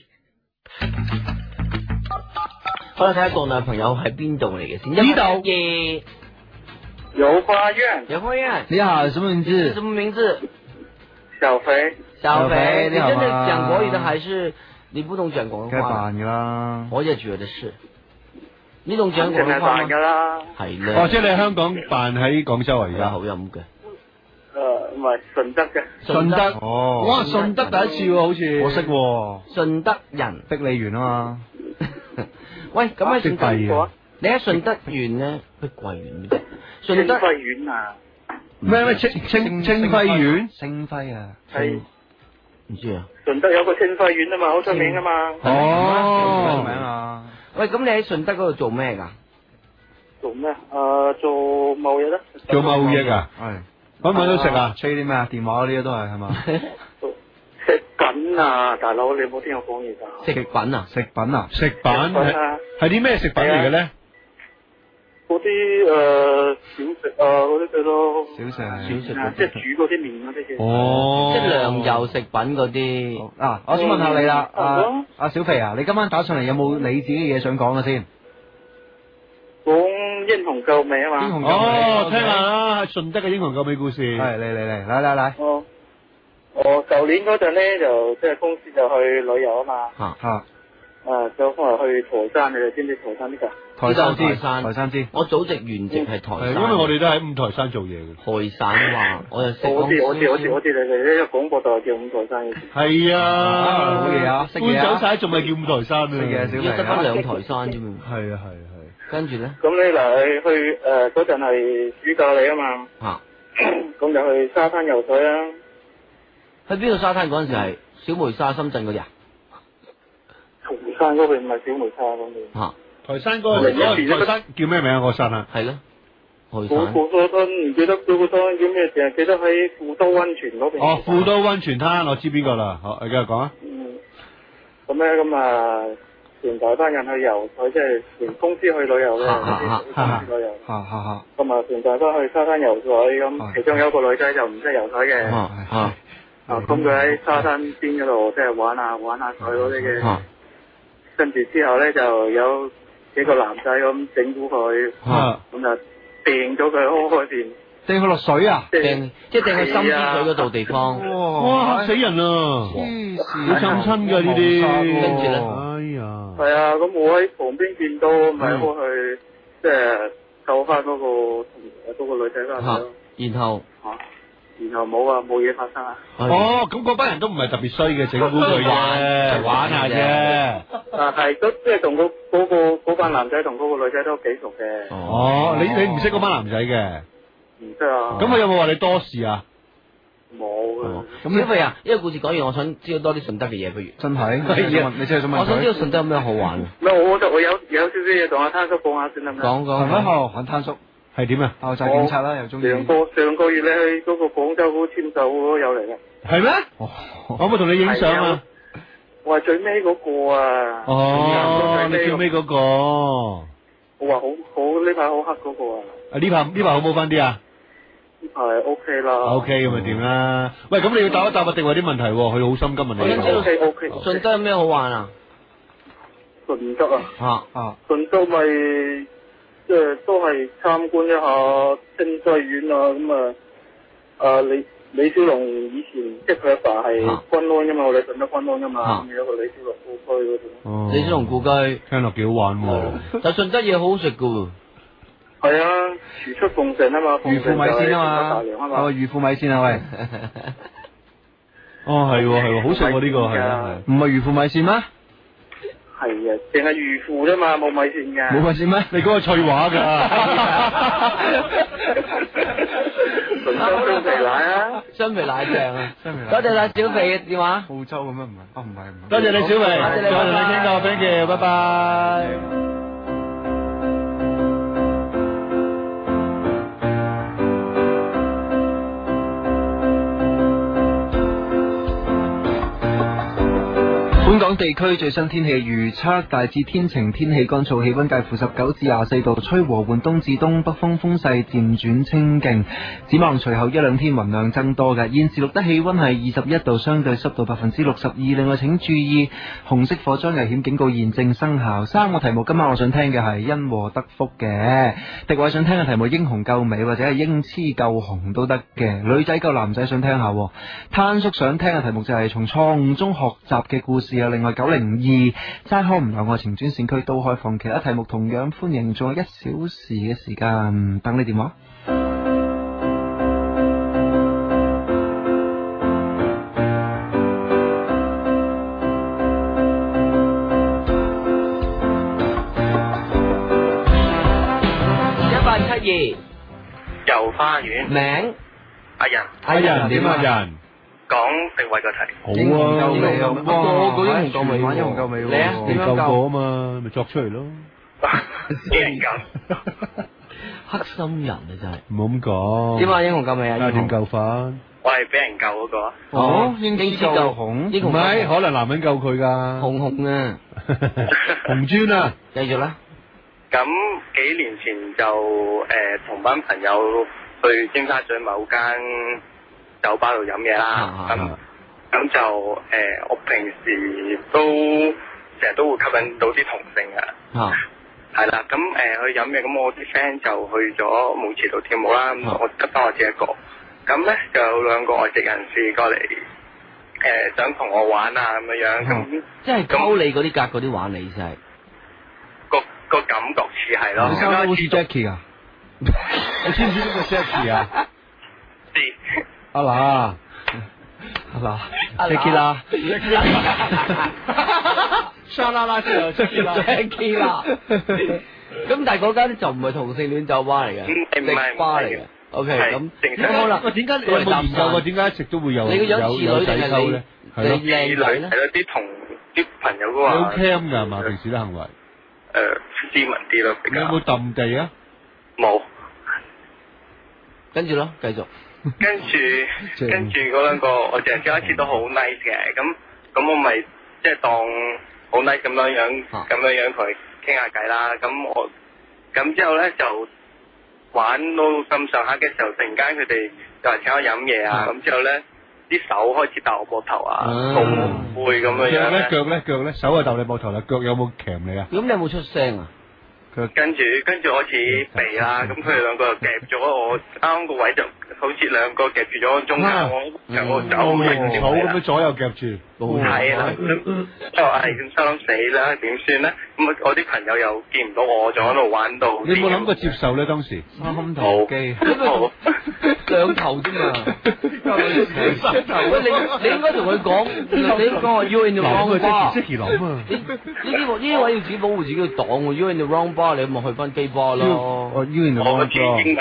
好啦，睇下國內朋友喺邊度嚟嘅先。 呢度嘅遊花園， 遊花園。 你好，什麼名字？ 什麼名字？ 小肥。 小肥，你你好真係講國語的，還是你不懂講廣東話？ 梗係扮噶啦。 我也覺得是。你懂講廣東話嗎？ 扮噶啦。 係咧。 哦，即係你喺香港辦喺廣州啊？而家好飲嘅。 誒，唔係順德嘅。 順德。 哦。 哇，順德第一次喎，好似。 我識喎。 順德人。 碧麗園啊嘛。 喂，咁喺順德，你喺順德縣咧，碧桂園咩？順德清輝園啊。 咩咩清清清輝園？ 清輝啊。 係。 唔知啊。 順德有個清輝園啊嘛，好出名啊嘛。 哦。出名啊。 喂，咁你喺順德嗰度做咩㗎？ 做咩？誒，做貿易啦。 做貿易啊？ 係。 揾唔揾到食啊？ 吹啲咩啊？電話嗰啲都係係嘛？ 食品啊，大佬，你有冇聽我講嘢㗎？ 食品啊？ 食品啊？ 食品係係啲咩食品嚟嘅咧？ 嗰啲誒小食啊，嗰啲嘅咯。 小食。小食。即係煮嗰啲麵嗰啲嘅。 哦。 即係糧油食品嗰啲。 啊，我想問下你啦，阿阿小肥啊，你今晚打上嚟有冇你自己嘢想講嘅先？ 講英雄救美啊嘛。 英雄救美。 哦，聽下啦，順德嘅英雄救美故事。 係，嚟嚟嚟，嚟嚟嚟。 哦。我舊年嗰陣咧，就即係公司就去旅遊啊嘛。 嚇嚇。 誒，就翻嚟去台山，你哋知唔知台山呢個？ 台山知， 台山台山知。 我祖籍原籍係台山。 因為我哋都喺五台山做嘢嘅。 台山話，我又識講。 我知我知我知我知，你哋呢個廣播道叫五台山嘅。 係啊， 好嘢啊！ 搬走晒仲係叫五台山啊！ 識嘅，小肥。 而家得翻兩台山啫嘛。 係啊係係。 跟住咧？ 咁你嗱去誒嗰陣係暑假嚟啊嘛。 嚇。 咁就去沙灘游水啦。 去邊度沙灘嗰陣時係小梅沙深圳嗰啲啊？ 松山嗰邊唔係小梅沙嗰邊。 嚇！ 台山嗰個台山叫咩名啊？個山啊？ 係咯。台山。嗰個山唔記得嗰個山叫咩，淨係記得喺富都溫泉嗰邊。 哦，富都溫泉灘，我知邊個啦。好，你繼續講啊。 嗯。咁咧咁啊，全大班人去游水，即係全公司去旅遊嘅，公司旅遊。 嚇嚇嚇。 咁啊，全大班去沙灘游水，咁其中有一個女仔就唔識游水嘅。 啊啊。 啊，咁佢喺沙灘邊嗰度即係玩下玩下水嗰啲嘅，跟住之後咧就有幾個男仔咁整蠱佢，咁就掟咗佢開開邊， 掟佢落水啊？ 掟即係掟去深啲水嗰度地方。 哇！嚇死人啊！好浸親㗎呢啲， 跟住咧， 哎呀！ 係啊，咁我喺旁邊見到，咪好去即係救翻嗰個嗰個女仔翻嚟咯。 然後嚇。然後冇啊，冇嘢發生啊。 哦，咁嗰班人都唔係特別衰嘅，整蠱佢啫，玩下啫。 但係都即係同嗰嗰個嗰班男仔同嗰個女仔都幾熟嘅。 哦，你你唔識嗰班男仔嘅？ 唔識啊。 咁佢有冇話你多事啊？ 冇啊。 咁小肥啊，呢個故事講完，我想知道多啲順德嘅嘢，不如真係，你真係想問佢？ 我想知道順德有咩好玩？ 唔係，我就我有有少少嘢同阿攤叔講下先得唔得？ 講講係咩？好，揾攤叔係點啊？ 爆炸警察啦，又中意。 上個上個月你去嗰個廣州嗰簽售嗰個有嚟嘅。 係咩？我冇同你影相啊！ 我係最尾嗰個啊！ 哦，你最尾嗰個。 我話好好呢排好黑嗰個啊！ 啊呢排呢排好冇翻啲啊？ 呢排 OK 啦。 OK 咁咪掂啦。喂，咁你要答一答阿定位啲問題喎，佢好心急問你。 我想知道 OK OK。 順德有咩好玩啊？ 順德啊！ 啊啊！ 順德咪即係都係參觀一下清西苑啊咁啊！啊李李小龍以前即係佢阿爸係軍安噶嘛，我哋順德軍安噶嘛，咁有個李小龍故居嗰度。 李小龍故居， 聽落幾好玩喎。 但順德嘢好好食噶喎。 係啊，廚出鳳城啊嘛， 魚腐米線啊嘛，哦魚腐米線啊喂。 哦係喎係喎，好食喎呢個係啊係。 唔係魚腐米線咩？ 係啊，淨係魚腐啫嘛，冇米線㗎。 冇米線咩？ 你嗰個翠華㗎。 順德雙皮奶啊！ 雙皮奶正啊！ 雙皮奶。 多謝晒小肥嘅電話。 澳洲咁樣唔係？哦唔係唔係。 多謝你小肥，再同你傾過 ，thank you，拜拜。 本港地區最新天氣預測，大致天晴，天氣乾燥，氣溫介乎十九至廿四度，吹和緩東至東北風，風勢漸轉清勁。展望隨後一兩天雲量增多嘅，現時錄得氣溫係二十一度，相對濕度百分之六十二。另外請注意，紅色火災危險警告現正生效。三個題目，今晚我想聽嘅係因禍得福嘅，迪偉想聽嘅題目英雄救美或者係英雌救紅都得嘅，女仔救男仔想聽下。攤叔想聽嘅題目就係從錯誤中學習嘅故事。另外九零二齋康唔有愛情專線區都開放，其他題目同樣歡迎，仲有一小時嘅時間等你電話。 一八七二遊花園名阿仁阿仁點啊仁？ 講定位個題， 好啊， 英雄救美啊！個個英雄救美， 玩英雄救美， 你啊， 你救過啊嘛，咪作出嚟咯。 俾人救， 黑心人啊真係。 唔好咁講。 點啊英雄救美啊？ 點救法？ 我係俾人救嗰個。 哦，英雌救紅， 唔係，可能男人救佢噶。 紅紅啊， 紅磚啊， 繼續啦。 咁幾年前就誒同班朋友去尖沙咀某間酒吧度飲嘢啦，咁咁就誒、呃，我平時都成日都會吸引到啲同性嘅，係啦、啊，咁誒、呃、去飲嘢，咁我啲 friend 就去咗舞池度跳舞啦，咁、啊、我得翻我自己一個，咁咧就有兩個外籍人士過嚟，誒、呃、想同我玩啊咁樣樣，咁、啊、 即係溝你嗰啲格嗰啲玩你先係， 個個感覺似係咯， 你生得好似 Jackie 啊， 你知唔知呢個 Jackie 啊？阿嗱，阿嗱，Jackie 啦沙啦啦先有 Jackie 啦。咁但係嗰間就唔係同性戀酒吧嚟嘅，食巴嚟嘅。O K，咁咁好啦。喂，點解你有冇研究過？ 點解一直都會有你個樣似女定係你？ 係咯， 靚女咧？ 係咯，啲同啲朋友嗰話。 你好 cam 㗎係嘛？平時啲行為。 誒，斯文啲咯，比較。 你有冇揼地啊？ 冇。 跟住咯，繼續。 跟住跟住嗰兩個，我成日一開始都好 nice 嘅，咁咁我咪即係當好 nice 咁樣樣，咁樣樣同佢傾下偈啦。咁我咁之後咧就玩到咁上下嘅時候，突然間佢哋就話請我飲嘢啊。咁之後咧啲手開始搭我膊頭啊，好背咁樣樣咧。腳咧腳咧腳咧，手係搭你膊頭啦，腳有冇鉗你啊？ 咁你有冇出聲啊？ 跟住跟住開始避啦，咁佢哋兩個就夾咗我啱個位，就好似兩個夾住咗中間，我由我走嘅好咁樣左右夾住， 係啦，就係咁心諗死啦，點算咧？咁我啲朋友又見唔到我，仲喺度玩到。 你有冇諗過接受咧？當時三頭肌， 兩頭啫嘛，三頭。喂，你你應該同佢講，你講話 you in the wrong bar。 即係諗啊！ 呢呢個呢位要自己保護自己嘅黨喎，you in the wrong bar。你咪去翻基巴咯。 我知英文英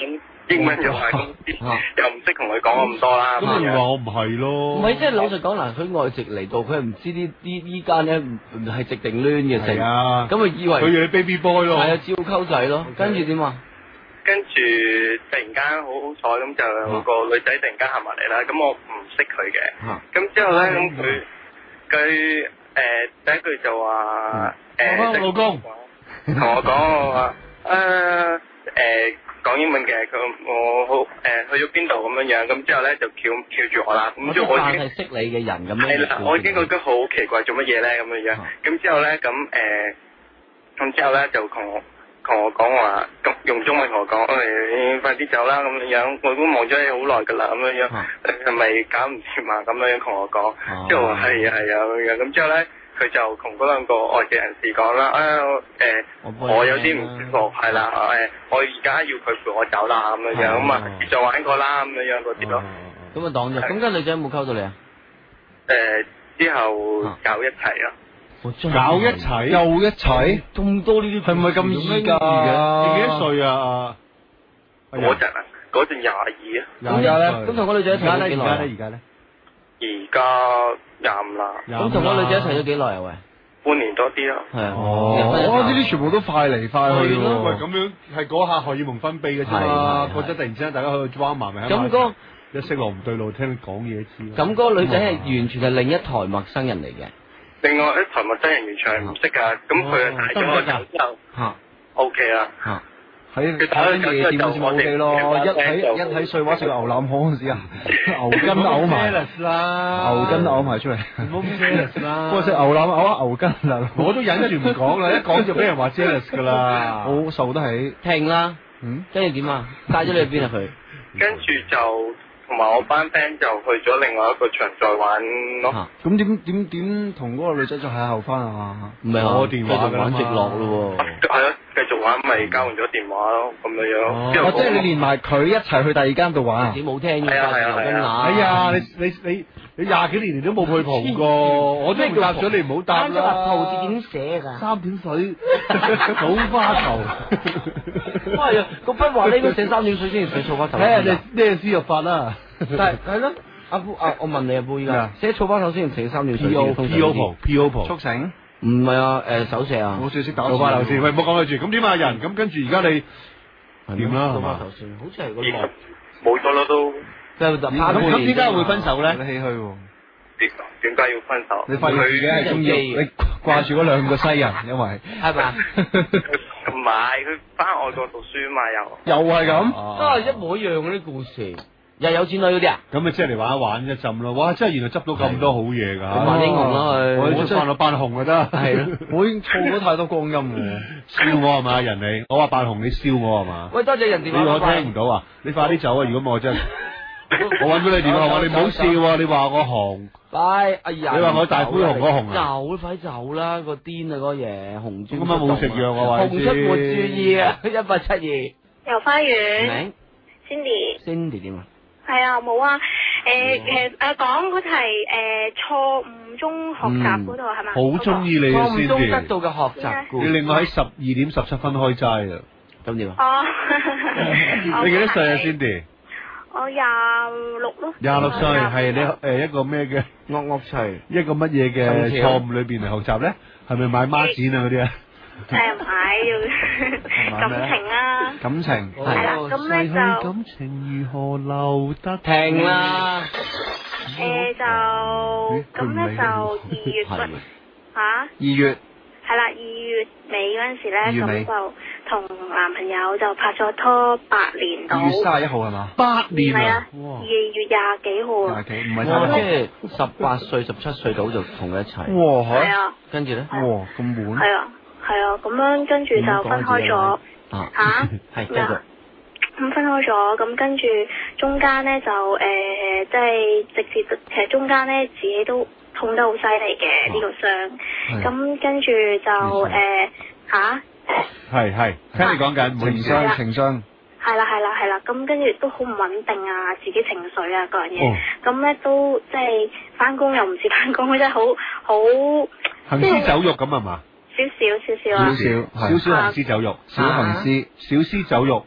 英文又係公司，又唔識同佢講咁多啦。 咁你話我唔係咯？ 唔係，即係老實講嗱，佢外籍嚟到，佢係唔知呢呢依間咧唔係直定攣嘅成， 啊， 咁啊以為佢以為 baby boy 咯， 係啊，照溝仔咯，跟住點啊？ 跟住突然間好好彩咁就有個女仔突然間行埋嚟啦，咁我唔識佢嘅，咁之後咧咁佢佢誒第一句就話誒老公同我講我話誒誒講英文嘅，佢我好誒去咗邊度咁樣樣，咁之後咧就翹翹住我啦，咁之後我已經係識你嘅人咁樣， 係啦，我已經覺得好奇怪做乜嘢咧咁樣樣，咁之後咧咁誒咁之後咧就同我。同我講話，用中文同我講，你快啲走啦咁樣樣，我都望咗你好耐噶啦咁樣樣，你係咪搞唔掂啊？咁樣樣同我講，之後話係啊係啊咁樣，咁之後咧佢就同嗰兩個外籍人士講啦，啊誒我有啲唔舒服，係啦誒我而家要佢陪我走啦咁樣樣，咁啊再玩過啦咁樣樣嗰啲咯。 咁啊當咗，咁間女仔有冇溝到你啊？ 誒之後搞一齊啊。 搞一齊又一齊， 咁多呢啲係咪咁易噶？ 你幾多歲啊？ 嗰陣啊，嗰陣廿二啊。 而家咧，咁同個女仔一齊咗幾耐？ 而家咧，而家咧， 而家廿五啦。 咁同個女仔一齊咗幾耐啊？喂， 半年多啲啦。 係啊。 哦，呢啲全部都快嚟快去咯。 喂，咁樣係嗰下荷爾蒙分泌嘅啫嘛。覺得突然之間大家喺度抓埋咪。 咁嗰一識落唔對路，聽你講嘢知。 咁嗰個女仔係完全係另一台陌生人嚟嘅。 另外一台陌生人完全係唔識噶，咁佢啊大咗個頭之後嚇 O K 啦， 喺喺夜店就 O K 咯，一喺一喺碎話食牛腩河嗰陣時啊，牛筋都嘔埋，牛筋都嘔埋出嚟， 唔好咁 jealous 啦， 不過食牛腩嘔下牛筋啦， 我都忍住唔講啦，一講就俾人話 jealous 噶啦， 好受得起， 停啦， 嗯， 跟住點啊？帶咗你去邊啊佢？ 跟住就。同埋我班 friend 就去咗另外一個場再玩咯。 咁點點點同嗰個女仔再邂逅翻啊？ 唔係我電話玩直落咯喎。 係啊，繼續玩咪交換咗電話咯，咁樣樣。 哦，即係你連埋佢一齊去第二間度玩啊？ 你冇聽㗎？ 係啊係啊係啊！ 哎呀，你你你你廿幾年嚟都冇去蒲過，我都唔答咗你唔好答啦。 蒲字點寫㗎？ 三點水，草花頭。 係啊，個筆畫呢個寫三點水先寫草花頭。 睇下你咩輸入法啦。 但係係咯，阿夫啊，我問你阿夫依家寫草花頭先寫三點水。 P O P O P P O P 速成？ 唔係啊，誒手寫啊。 我最識打草花頭先，喂，唔好講佢住。咁點啊人？咁跟住而家你點啦？ 草花頭先，好似係個冇冇咗啦都。 咁咁點解會分手咧？ 你唏噓喎。 點點解要分手？ 你發現自己係中意你掛住嗰兩個西人，因為係嘛？ 唔係，佢翻外國讀書嘛又。 又係咁， 啊一模一樣嗰啲故事，又有錢女嗰啲啊？ 咁咪即係嚟玩一玩一陣咯！哇，真係原來執到咁多好嘢㗎！ 扮英雄啦佢， 我都扮到扮紅就得。 係咯， 我已經錯咗太多光陰喎。 笑我係嘛人你？我話扮紅你笑我係嘛？ 喂，多謝人電話。 你我聽唔到啊！你快啲走啊！如果唔係我真係，我揾咗你電話，我你唔好笑啊！你話我紅。 拜，哎呀！ 你話我大灰熊嗰紅啊？ 走，快走啦！個癲啊，嗰嘢紅豬。 咁啊冇食藥啊！話你知。 紅出沒注意啊！一八七二。 遊花園。 名 Cindy。 Cindy 點啊？ 係啊，冇啊。誒誒誒，講嗰題誒錯誤中學習嗰度係嘛？ 好中意你啊 Cindy。錯誤中得到嘅學習觀。 你另外喺十二點十七分開齋啊！ 咁點啊？ 哦。 你幾多歲啊 Cindy？ 我廿六咯。 廿六歲係你誒一個咩嘅惡惡趣， 一個乜嘢嘅錯誤裏邊嚟學習咧？係咪買孖展啊嗰啲啊？ 誒唔係，要感情啊。 感情係啦，咁咧就感情如何留得停啦。 誒就咁咧就二月份嚇。 二月。 係啦，二月尾嗰陣時咧，咁就同男朋友就拍咗拖八年到。 二月三十一號係嘛？ 八年啊！二月廿幾號啊！ 廿幾唔係哇，即係十八歲、十七歲到就同佢一齊。 哇！ 係啊。 跟住咧？ 哇！咁滿。 係啊，係啊，咁樣跟住就分開咗。嚇？ 係繼續。 咁分開咗，咁跟住中間咧就誒，即係直接其實中間咧自己都痛得好犀利嘅呢個傷，咁跟住就誒嚇， 係係聽你講緊情傷情傷， 係啦係啦係啦，咁跟住都好唔穩定啊，自己情緒啊嗰樣嘢，咁咧都即係翻工又唔似翻工，真係好好行屍走肉咁係嘛？ 少少少少啊， 少少少少行屍走肉， 小行屍， 小屍走肉。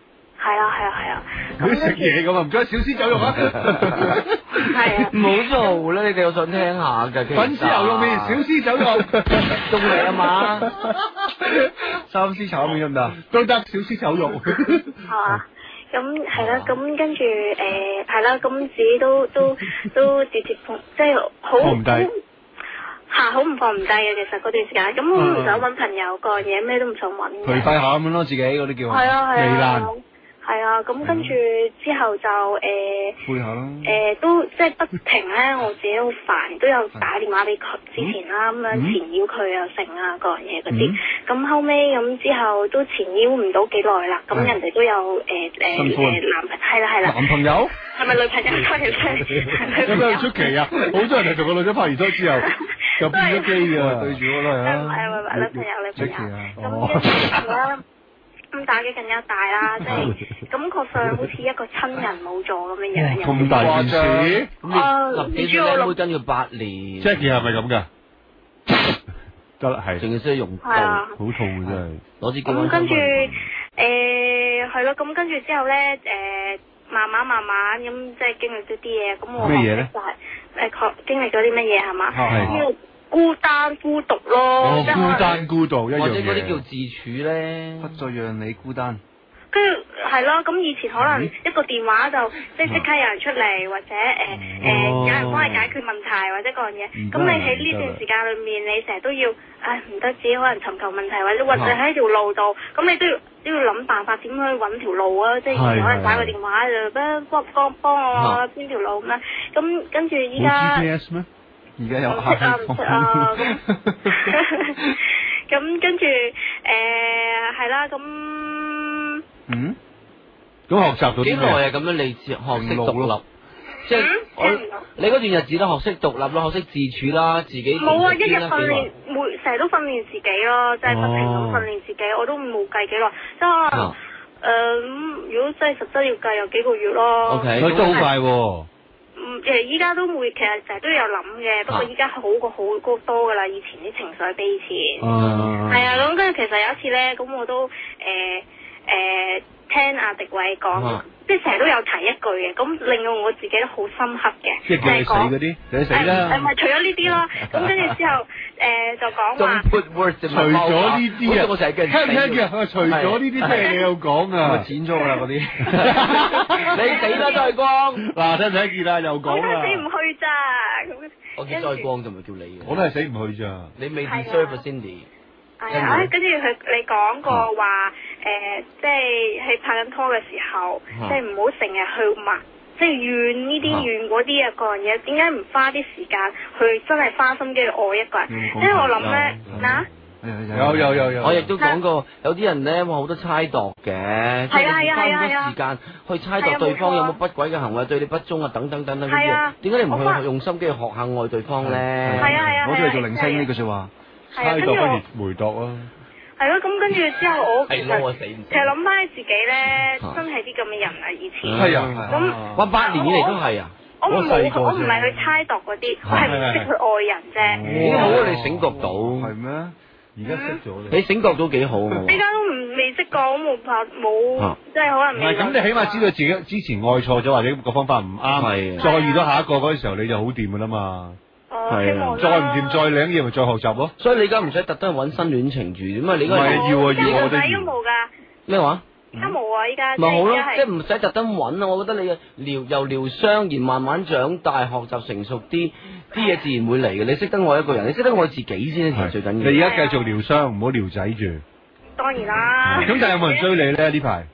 係啊係啊係啊。 好似食嘢咁啊！唔該，小絲酒肉啊！ 係啊。 唔好做啦，你哋我想聽下㗎。 粉絲牛肉麵、小絲酒肉， 中你啊嘛！ 三絲炒麵得唔得？ 都得，小絲酒肉。 係嘛？咁係啦，咁跟住誒係啦，咁自己都都都直接放，即係好放唔低。 嚇，好唔放唔低嘅，其實嗰段時間，咁我唔想揾朋友個嘢，咩都唔想揾。 頹廢下咁樣咯，自己嗰啲叫。 係啊係啊。 糜爛。 係啊，咁跟住之後就誒， 配下啦。 誒都即係不停咧，我自己好煩，都有打電話俾佢之前啦，咁樣纏繞佢啊、成啊各樣嘢嗰啲。咁後尾咁之後都纏繞唔到幾耐啦，咁人哋都有誒誒誒男朋係啦係啦。 男朋友？ 係咪女朋友翻嚟咧？ 有咩出奇啊？好多人係同個女仔拍完拖之後就變咗機㗎，對住我啦嚇。 係係係女朋友女朋友。咁跟住咧。咁打擊更加大啦，即係感覺上好似一個親人冇咗咁樣樣。 咁大件事？ 啊， 你知我跟住八年 Jackie 係咪咁㗎？得啦，係。 仲要需要用刀， 好痛嘅真係。 攞支咁跟住誒係咯，咁跟住之後咧誒，慢慢慢慢咁即係經歷咗啲嘢，咁我咩嘢咧？ 就係誒確經歷咗啲乜嘢係嘛？ 係。 孤單孤獨咯， 哦，孤單孤獨一樣嘢， 或者嗰啲叫自處咧， 不再讓你孤單。 跟住係咯，咁以前可能一個電話就即係即刻有人出嚟，或者誒誒有人幫你解決問題或者嗰樣嘢。咁你喺呢段時間裏面，你成日都要唉唔得，自己可能尋求問題，或者或者喺條路度，咁你都要都要諗辦法點去揾條路啊！即係以前可能打個電話就幫幫幫幫我邊條路咁樣。咁跟住依家。 而家有唔識啊唔識啊咁，咁跟住誒係啦咁， 嗯，咁學習到幾耐啊？咁樣你學識獨立，即係我你嗰段日子咧學識獨立啦，學識自處啦，自己冇啊！一日訓練，每成日都訓練自己咯，即係不停咁訓練自己，我都冇計幾耐，即係可能誒咁，如果真係實質要計，有幾個月咯。 O K， 佢都好快喎。 嗯誒，依家都會，其實成日都有諗嘅，不過依家好過好過多噶啦，以前啲情緒比以前。 哦。係啊，咁跟住其實有一次咧，咁我都誒誒、呃呃、聽阿迪偉講，啊、即係成日都有提一句嘅，咁令到我自己都好深刻嘅。 即係叫你死嗰啲，你死啦。 誒唔係，除咗呢啲咯，咁跟住之後誒、呃、就講話。 除咗呢啲啊， 我成日驚。 聽唔聽見啊？除咗呢啲咩你有講啊？ 剪咗啦嗰啲。 你死啦再光。 嗱，聽唔聽見啊？又講啦。 我死唔去咋咁。 我叫再光就唔係叫你。 我都係死唔去咋。 你未 deserve Cindy。 係啊，跟住佢你講過話誒，即係喺拍緊拖嘅時候，即係唔好成日去問，即係怨呢啲怨嗰啲啊個樣嘢，點解唔花啲時間去真係花心機去愛一個人？因為我諗咧嗱。 有有有有， 我亦都講過，有啲人咧話好多猜度嘅，即係花好多時間去猜度對方有冇不軌嘅行為，對你不忠啊，等等等等呢啲嘢。點解你唔去用心機去學下愛對方咧？ 係啊係啊， 攞出嚟做鈴聲呢句説話。 猜度不如回度啊！ 係咯，咁跟住之後我其實死唔其實諗翻起自己咧，真係啲咁嘅人啊，以前。 係啊， 咁哇八年以嚟都係啊！ 我唔冇，我唔係去猜度嗰啲，我係唔識去愛人啫。 幾好啊！你醒覺到係咩？而家識咗你醒覺到幾好喎！ 依家都唔未識講，冇怕冇，即係可能未。 唔係咁，你起碼知道自己之前愛錯咗，或者個方法唔啱，再遇到下一個嗰陣時候你就好掂噶啦嘛。係啊，再唔掂再領嘢咪再學習咯。 所以你而家唔使特登揾新戀情住，咁啊你而家要啊要啊，我都要。 冇㗎。 咩話？ 而家冇啊！依家咪好咯，即係唔使特登揾啊！我覺得你療由療傷而慢慢長大，學習成熟啲，啲嘢自然會嚟嘅。你識得愛一個人，你識得愛自己先係最緊要。 你而家繼續療傷，唔好撩仔住。 當然啦。 咁但係有冇人追你咧？呢排？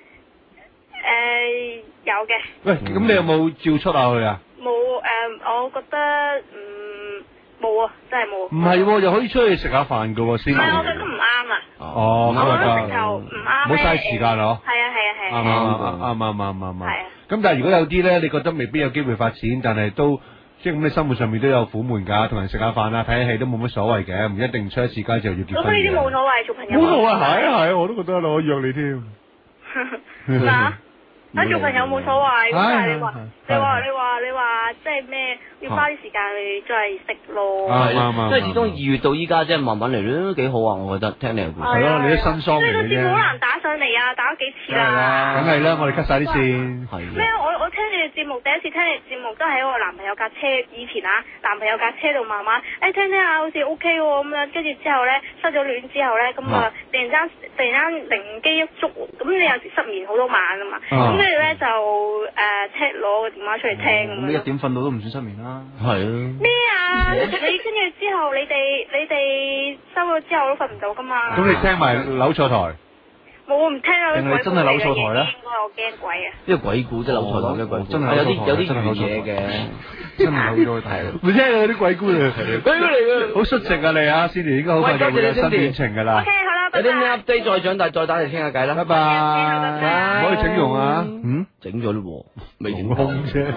誒有嘅。 喂，咁你有冇照出下去啊？ 冇誒，我覺得嗯冇啊，真係冇。 唔係，又可以出去食下飯噶喎，先。 唔係，我覺得唔啱啊。 哦，咁啊， 就唔啱。 唔好嘥時間咯。 係啊係啊係啊。 啱啱啱啱啱啱啱。 係啊。 咁但係如果有啲咧，你覺得未必有機會發展，但係都即係咁，你生活上面都有苦悶㗎，同人食下飯啊、睇下戲都冇乜所謂嘅，唔一定出一次街就要結婚嘅。 咁呢啲冇所謂，做朋友。 冇所謂，係啊係啊，我都覺得我約你添。 嗱，啊做朋友冇所謂，但係你話你話你話話你話即係咩要花啲時間去再係食咯。 係啦，因為始終二月到依家即係慢慢嚟都幾好啊，我覺得聽你嘅故事。 係咯，你啲新裝嚟嘅啫。 呢個節目好難打上嚟啊，打咗幾次啦。 梗係啦，我哋 cut 晒啲線。係。 咩？我我聽你嘅節目，第一次聽你嘅節目都喺我男朋友架車，以前啊，男朋友架車度慢慢，誒聽聽下好似 O K 喎咁樣，跟住之後咧失咗戀之後咧，咁啊突然間突然間靈機一觸，咁你有時失眠好多晚啊嘛，咁跟住咧就誒 check 攞個電話出嚟聽咁樣。 咁你一點瞓到都唔算失眠啦。 係啊。 咩啊？你跟住之後，你哋你哋收咗之後都瞓唔到噶嘛？ 咁你聽埋扭錯台。 冇唔聽啊！ 定係真係扭錯台咧？ 我驚鬼啊！ 呢個鬼故真係扭錯台嘅鬼故， 真係有啲有啲粵嘢嘅， 真係扭咗台。 唔知有啲鬼故嚟，鬼故嚟嘅，好率直啊你啊，Cindy 應該好快就會有新戀情㗎啦。 OK 好啦， 有啲咩 update 再長大再打嚟傾下偈啦， 拜拜。唔可以整容啊？ 嗯，整咗咯喎，未整空啫。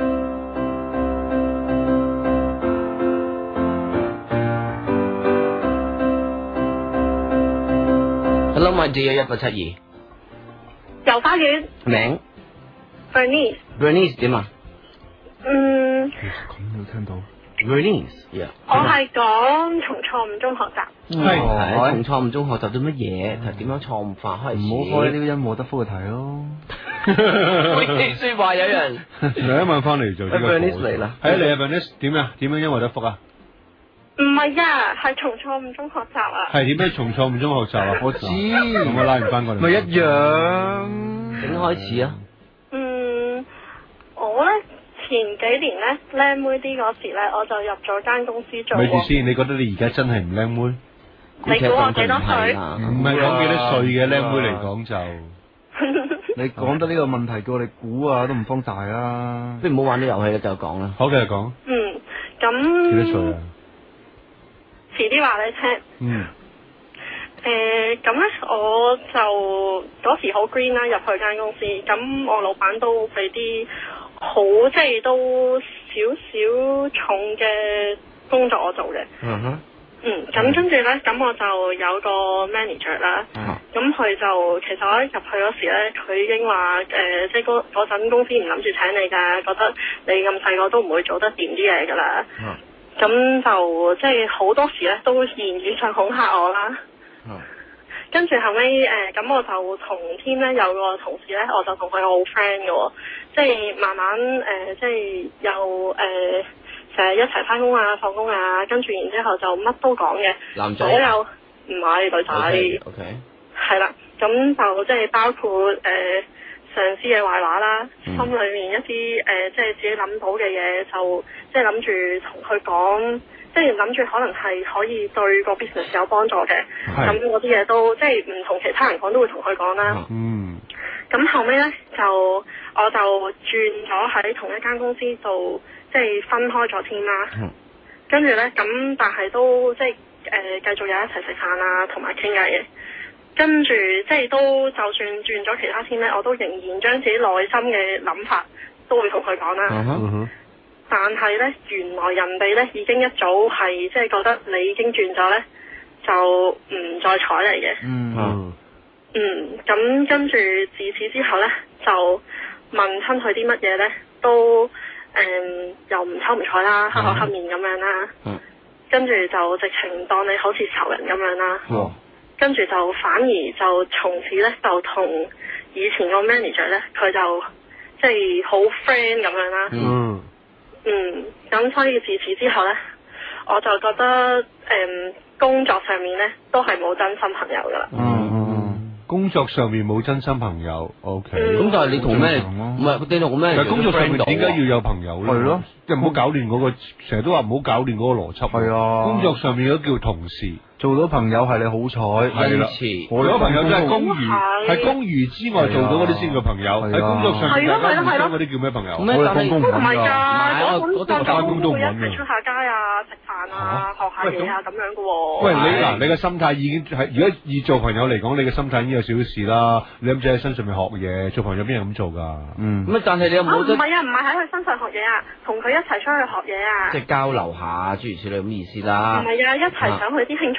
Hello my dear 一八七二， 遊花園名 Bernice Bernice 點啊？ 嗯， 咁都聽到 Bernice， 我係講從錯誤中學習。 係係從錯誤中學習到乜嘢？係點樣錯誤法開始？ 唔好開呢個因禍得福嘅題咯。 說話有人兩晚翻嚟做呢個 Bernice 嚟啦。 係啊，你啊 Bernice 點啊？點樣因禍得福啊？ 唔係啊，係從錯誤中學習啊。 係點樣從錯誤中學習啊？我知，咁我拉唔翻過嚟。 咪一樣。 點開始啊？ 嗯，我咧前幾年咧靚妹啲嗰時咧，我就入咗間公司做。 咪住先，你覺得你而家真係唔靚妹？ 你估我幾多歲？ 唔係講幾多歲嘅靚妹嚟講就。 你講得呢個問題叫我哋估啊，都唔方大啊！ 不如唔好玩啲遊戲啦，就講啦。 好，繼續講。 嗯，咁。 幾多歲啊？ 遲啲話你聽。 嗯。 誒，咁咧我就嗰時好 green 啦，入去間公司，咁我老闆都俾啲好即係都少少重嘅工作我做嘅。 嗯哼。 嗯，咁跟住咧，咁我就有個 manager 啦。咁佢就其實我一入去嗰時咧，佢已經話誒、呃，即係嗰嗰陣公司唔諗住請你㗎，覺得你咁細個都唔會做得掂啲嘢㗎啦。咁、嗯、就即係好多時咧，都言語上恐嚇我啦。嗯、跟住後尾誒，咁、呃、我就同 team 咧有個同事咧，我就同佢好 friend 嘅喎，即係慢慢誒、呃，即係又誒。呃成日一齊翻工啊、放工啊，跟住然之後就乜都講嘅。男仔。所有唔係女仔。 O K。係啦，咁就即係包括誒、呃、上司嘅壞話啦， 嗯、 心裏面一啲誒、呃、即係自己諗到嘅嘢，就即係諗住同佢講，即係諗住可能係可以對個 business 有幫助嘅。咁嗰啲嘢都即係唔同其他人講，都會同佢講啦。 嗯。 咁後尾咧就我就轉咗喺同一間公司做。即係分開咗添啦，跟住咧咁，但係都即係誒、呃、繼續有一齊食飯啊，同埋傾偈嘅。跟住即係都就算轉咗其他天咧，我都仍然將自己內心嘅諗法都會同佢講啦。嗯、但係咧，原來人哋咧已經一早係即係覺得你已經轉咗咧，就唔再睬你嘅。嗯嗯，咁跟住自此之後咧，就問親佢啲乜嘢咧，都。誒、嗯，又唔瞅唔睬啦，黑口黑面咁樣啦，嗯、跟住就直情當你好似仇人咁樣啦，嗯、跟住就反而就從此咧就同以前個 manager 咧，佢就即係好 friend 咁樣啦，嗯，嗯，咁所以自此之後咧，我就覺得誒、嗯、工作上面咧都係冇真心朋友噶啦。嗯工作上面冇真心朋友 ，OK。 咁但係你同咩？唔係你同咩？ 但係工作上面點解要有朋友咧？係咯，即係唔好搞亂嗰個，成日都話唔好搞亂嗰個邏輯。係啊，工作上面都叫同事，做到朋友係你好彩。係啦，做到朋友真係公餘，係公餘之外做到嗰啲先叫朋友。喺工作上面大家互相嗰啲叫咩朋友？ 咩？但係都唔係㗎， 我我翻工都唔揾嘅。出下街啊，食飯啊，學下嘢啊，咁樣嘅喎。 喂，你嗱，你嘅心態已經係，如果以做朋友嚟講，你嘅心態已經有少少事啦。你諗住喺身上面學嘢，做朋友邊有咁做㗎？嗯。 咁但係你有冇得？ 唔係啊，唔係喺佢身上學嘢啊，同佢一齊出去學嘢啊。 即係交流下諸如此類咁意思啦。 唔係啊，一齊上去啲興趣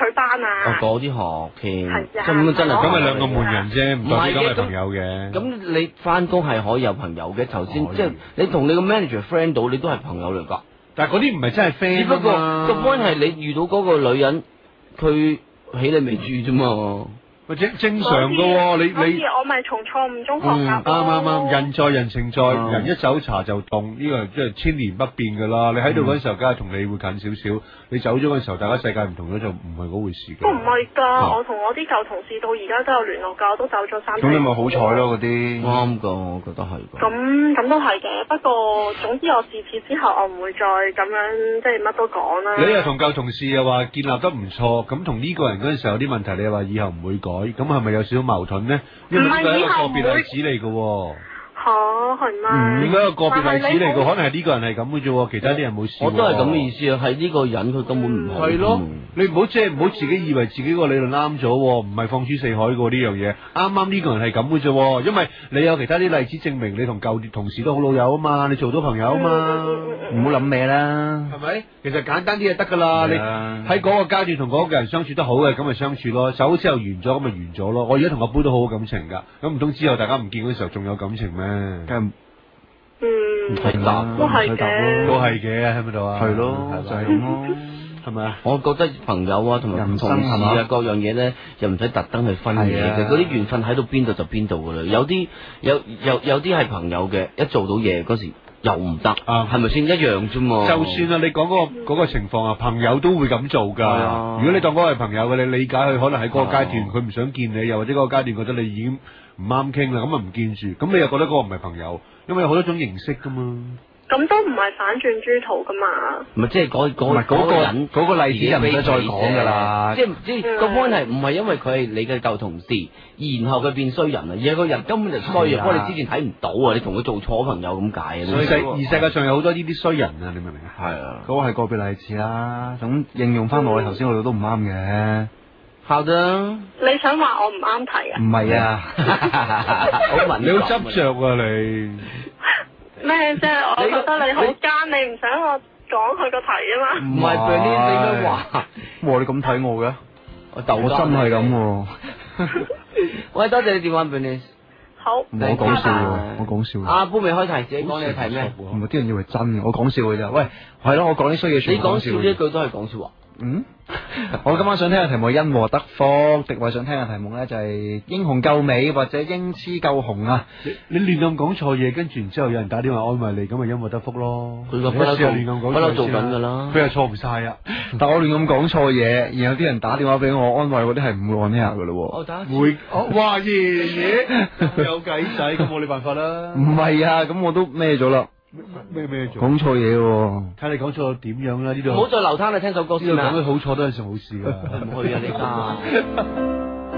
佢班啊。 哦，嗰啲學添， 係啊真真係咁咪兩個悶人啫，唔代表係唔係嘅朋友嘅。 咁你翻工係可以有朋友嘅，頭先即係你同你個 manager friend 到，你都係朋友嚟㗎。 但係嗰啲唔係真係 friend 只不過啊嘛個 point 係你遇到嗰個女人，佢起你未住啫嘛。 或者正常㗎喎，你所以你。 我咪從錯誤中學嗯， 習啱啱啱，人在人情在， 嗯人一走茶就凍，呢個即係千年不變噶啦。你喺度嗰陣時候，梗係同你會近少少；你走咗嗰陣時候，大家世界唔同咗，就唔係嗰回事嘅。 都唔係㗎， 啊我同我啲舊同事到而家都有聯絡㗎，我都走咗三。 咁你咪好彩咯，嗰啲啱㗎，我覺得係㗎。 咁咁都係嘅，不過總之我自此之後，我唔會再咁樣即係乜都講啦。 你又同舊同事又話建立得唔錯，咁同呢個人嗰陣時候有啲問題，你又話以後唔會改，咁係咪有少少矛盾呢？因為呢個係一個個別例子嚟嘅喎。 嚇係咩？ 應該一個個別例子嚟嘅， 但係你好可能係呢個人係咁嘅啫喎，其他啲人冇事喎。 我都係咁嘅意思啊，係呢個人佢根本唔好。 係咯，你唔好即係唔好自己以為自己個理論啱咗，唔係放諸四海嘅呢樣嘢。啱啱呢個人係咁嘅啫，因為你有其他啲例子證明你同舊同事都好老友啊嘛，你做到朋友啊嘛， 唔好諗咩啦， 係咪？其實簡單啲就得噶啦，你喺嗰個階段同嗰個人相處得好嘅，咁咪相處咯。走之後完咗，咁咪完咗咯。我而家同阿杯都好好感情噶，咁唔通之後大家唔見嗰時候仲有感情咩？ 梗嗯， 係答都係嘅， 都係嘅，喺咪度啊？ 係咯，就係咁咯。 係咪啊？ 我覺得朋友啊，同埋同事啊，各樣嘢咧，又唔使特登去分嘢嘅，嗰啲緣分喺到邊度就邊度噶啦。有啲有有有啲係朋友嘅，一做到嘢嗰時又唔得，係咪先一樣啫嘛？ 就算啊，你講嗰個嗰個情況啊，朋友都會咁做㗎。如果你當嗰個係朋友嘅，你理解佢可能喺嗰個階段佢唔想見你，又或者嗰個階段覺得你已經唔啱傾啦，咁啊唔見住，咁你又覺得嗰個唔係朋友，因為有好多種形式㗎嘛。 咁都唔係反轉豬肚噶嘛？ 唔係即係嗰嗰唔係嗰個人嗰個例子就唔使再講㗎啦。 即係即係個 point 係唔係因為佢係你嘅舊同事，然後佢變衰人啊？而係個人根本就衰啊！不過你之前睇唔到啊，你同佢做錯朋友咁解啊！ 所以世而世界上有好多呢啲衰人啊，你明唔明啊？ 係啊， 嗰個係個別例子啦。咁應用翻我哋頭先嗰度都唔啱嘅。 好的。 你想話我唔啱睇啊？ 唔係啊， 好文， 你好執着啊你。 咩啫？我覺得你好奸，你唔想我講佢個題啊嘛？ 唔係 Bernice 你應該話， 哇！你咁睇我嘅， 我就我真係咁喎。 喂，多謝你電話 Bernice。 好。 我講笑喎，我講笑。 阿波未開題，自己講你嘅題咩？ 唔係啲人以為真嘅，我講笑嘅咋。喂，係咯，我講啲衰嘢全部講笑。 你講笑呢一句都係講笑話。 嗯，我今晚想聽嘅題目係因禍得福，迪偉想聽嘅題目咧就係英雄救美或者英雌救雄啊！ 你你亂咁講錯嘢，跟住然之後有人打電話安慰你，咁咪因禍得福咯。 佢個不嬲亂咁講， 不嬲做緊㗎啦。 佢係錯唔晒啊！ 但我亂咁講錯嘢，然後啲人打電話俾我安慰，嗰啲係唔會按聽下㗎咯。 我打會，哇爺爺有計仔，咁我冇辦法啦。 唔係啊，咁我都咩咗啦。 咩咩做？ 講錯嘢喎！ 睇你講錯點樣啦？呢度唔好再流攤啦，聽首歌先啦。 講得好錯都係件好事㗎。 唔去啊你家。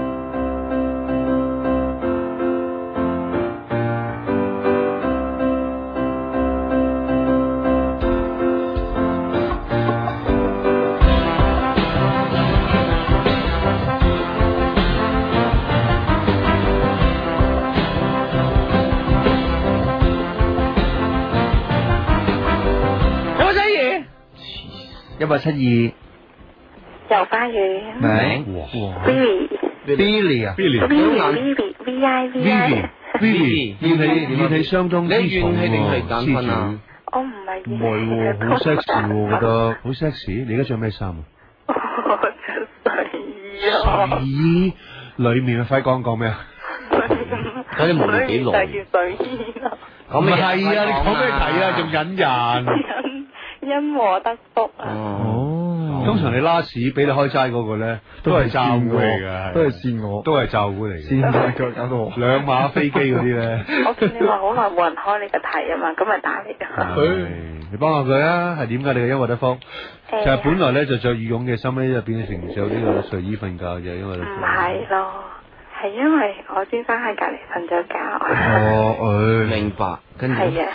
一八七二， 遊花園名 ，Billy，Billy 啊 ，Billy，Billy V I V I Billy，怨氣怨氣相當之重喎， 你怨氣定係減分啊？ 我唔係唔係喎，好 sexy 喎，我覺得好 sexy。你而家着咩衫啊？ 我着睡衣啊！ 睡衣裏面啊，快講講咩啊？ 睇你無聊幾耐？ 就叫睡衣啦。 唔係啊，你講咩題啊？仲引人？ 因因禍得福啊！ 哦，通常你拉屎俾你開齋嗰個咧，都係罩股嚟嘅， 都係跣我， 都係罩股嚟嘅， 跣曬腳搞到我兩馬飛機嗰啲咧。 我見你話好耐冇人開你個題啊嘛，咁咪打你㗎。 你幫下佢啊，係點解你嘅因禍得福？就係本來咧就着羽絨嘅，收尾就變成着呢個睡衣瞓覺嘅，因為唔係咯，係因為我先生喺隔離瞓咗覺。 哦，誒， 明白。 跟住係啊，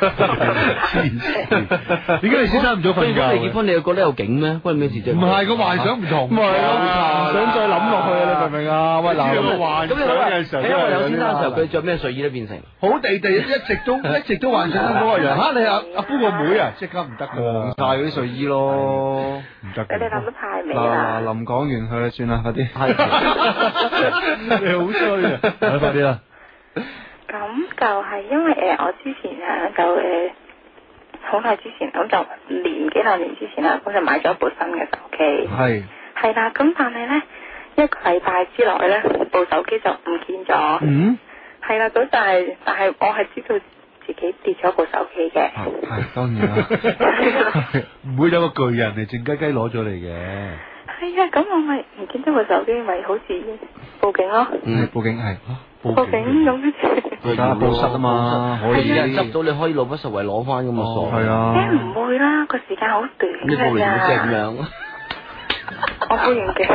點解你先生唔早瞓覺？ 你結婚你又覺得有景咩？關你咩事啫？ 唔係個幻想唔同， 唔係啊，想再諗落去啊！你明唔明啊？喂，嗱， 咁幻想嘅時候， 因為有先生嘅時候，佢着咩睡衣咧變成好地地，一直都一直都幻想緊嗰個人。嚇你阿阿夫個妹啊，即刻唔得㗎， 曬嗰啲睡衣咯，唔得。 你哋諗得太美啦。 嗱，臨講完佢啦，算啦，快啲。 你好衰啊！快啲啦。 咁就係因為誒、呃，我之前啊，就誒好耐之前，咁就年幾兩年之前啦，咁就買咗一部新嘅手機。係。係啦，咁但係咧一個禮拜之內咧，部手機就唔見咗。嗯。係啦，咁但係但係我係知道自己跌咗部手機嘅。 係當然啦， 唔會有個巨人嚟靜雞雞攞咗你嘅。 係啊，咁我咪唔見咗部手機，咪好似報警咯。 嗯，報警係。 報警咁跟住， 佢打報失啊嘛，可以人執到你可以老不實為攞翻咁啊傻。 係啊。 誒唔會啦，個時間好短㗎。 你報完嗰隻咁樣。 我報完嘅。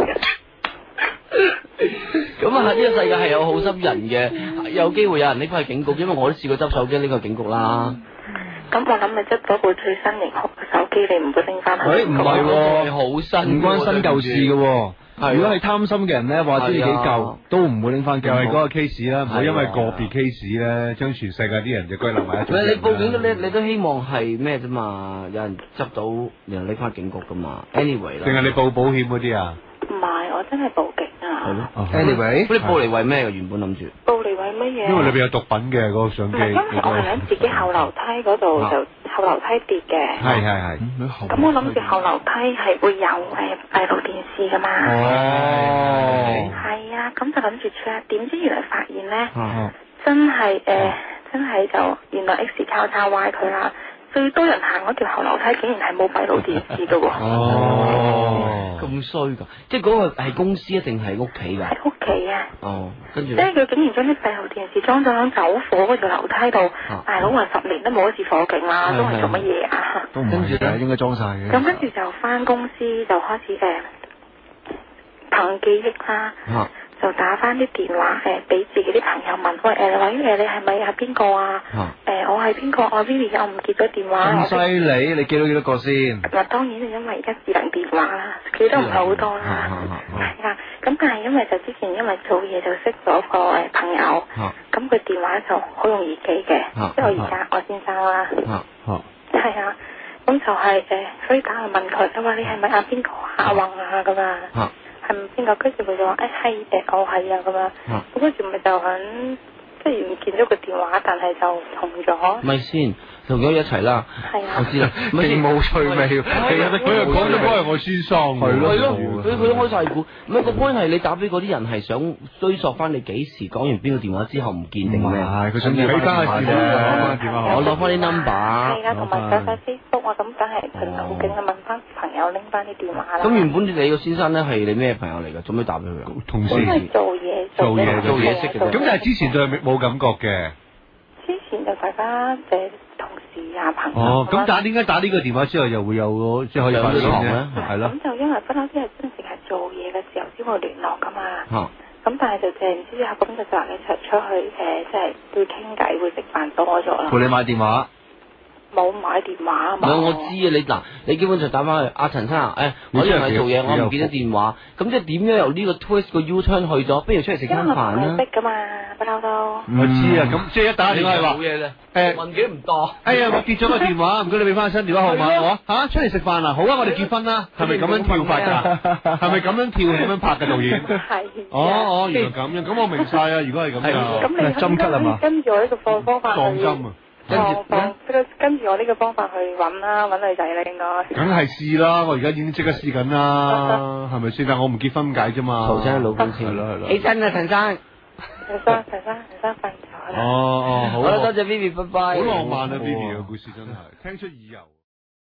咁啊，呢個世界係有好心人嘅，有機會有人拎翻去警局，因為我都試過執手機拎去警局啦。 咁我諗你執咗部最新型號嘅手機，你唔會拎翻去？ 誒唔係喎， 好新， 唔關新舊事嘅喎。如果係貪心嘅人咧，話知你幾舊，都唔會拎翻。 又係嗰個 case 啦，唔好因為個別 case 咧，將全世界啲人就歸納埋一齊。 你報警你你都希望係咩啫嘛？有人執到，然後拎翻警局噶嘛 ？Anyway 啦。 定係你報保險嗰啲啊？ 唔係，我真係報警啊。 係咯。 Anyway， 咁你報嚟為咩嘅？原本諗住。 報嚟為乜嘢？ 因為裏邊有毒品嘅嗰個相機。 唔係，因為我係喺自己後樓梯嗰度就後樓梯跌嘅。 係係係。 咁我諗住後樓梯係會有誒閉路電視噶嘛。 哦。 係啊，咁就諗住 check，點知原來發現咧，真係誒，真係就原來 X 交叉 Y 佢啦。最多人行嗰條後樓梯，竟然係冇閉路電視嘅喎。 哦，咁衰噶！即係嗰個係公司一定係屋企㗎？ 喺屋企啊。 哦，跟住。 即係佢竟然將啲閉路電視裝咗喺走火嗰條樓梯度，大佬話十年都冇一次火警啦，都係做乜嘢啊？ 都唔係嘅，應該裝晒嘅。 咁跟住就翻公司就開始誒憑記憶啦。就打翻啲電話誒，俾、呃、自己啲朋友問，喂誒，喂誒，你係咪係邊個啊？誒、啊呃，我係邊個？我 Vivi 我唔記得電話。 咁犀利，你記到幾多個先？ 嗱，當然係因為一智能電話啦，記得唔係好多啦。係啦，咁但係因為就之前因為做嘢就識咗個誒朋友，咁佢、啊、電話就好容易記嘅，啊、即係我而家我先生啦。係啊，咁就係、是、誒、呃，所以打去問佢，佢話你係咪阿邊個啊？阿宏啊咁啊。啊係咪邊個？跟住佢就話誒係誒，我係啊咁樣。咁跟住咪就響，即係唔見咗個電話，但係就同咗。咪先同咗一齊啦。係啊。我知啦。 勁冇趣味。 佢又講咗嗰係我先生。 係咯。佢佢都開晒估。唔係個 point 係你打俾嗰啲人係想追溯翻你幾時講完邊個電話之後唔見定咩？ 係佢想要俾翻個電話。 我攞翻啲 number。 係啊，同埋上晒 Facebook 啊，咁梗係盡途徑去問翻朋友拎翻啲電話啦。 咁原本你個先生咧係你咩朋友嚟㗎？做咩打俾佢啊？ 同事。 因為做嘢做嘢做嘢識嘅。 咁但係之前對佢冇感覺嘅。 之前就大家誒同事啊朋友。 哦，咁打點解打呢個電話之後又會有即係可以發現咧？係咯。 咁就因為不嬲啲係真正係做嘢嘅時候先會聯絡㗎嘛。咁但係就誒唔知之後咁就就話你一齊出去誒，即係會傾偈會食飯多咗啦。 陪你買電話。 冇買電話啊嘛！ 我知啊，你嗱，你基本上打翻去阿陳生啊，誒，我呢樣係做嘢，我唔記得電話，咁即係點樣由呢個 twist 個 U turn 去咗，不如出嚟食餐飯啦。因為逼噶嘛，不嬲都。 我知啊，咁即係一打電話係話冇嘢咧， 誒， 問幾唔多。 哎呀，我跌咗個電話，唔該你俾翻新電話號碼我嚇，出嚟食飯啊，好啊，我哋結婚啦，係咪咁樣跳法㗎？係咪咁樣跳咁樣拍嘅導演？ 係。 哦哦，原來咁樣，咁我明晒啊！如果係咁樣， 咁你針灸係嘛？跟住我呢個方方法去。 放針啊！ 跟住跟住我呢個方法去揾啦，揾女仔啦應該。 梗係試啦，我而家已經即刻試緊啦，係咪先？但我唔結婚解啫嘛。 頭先老公先。係咯係咯。起身啊，陳生。 陳生陳生陳生瞓咗啦。 哦哦，好。 好啦，多謝 Vivi，拜拜。 好浪漫啊 Vivi 嘅故事真係，聽出意由。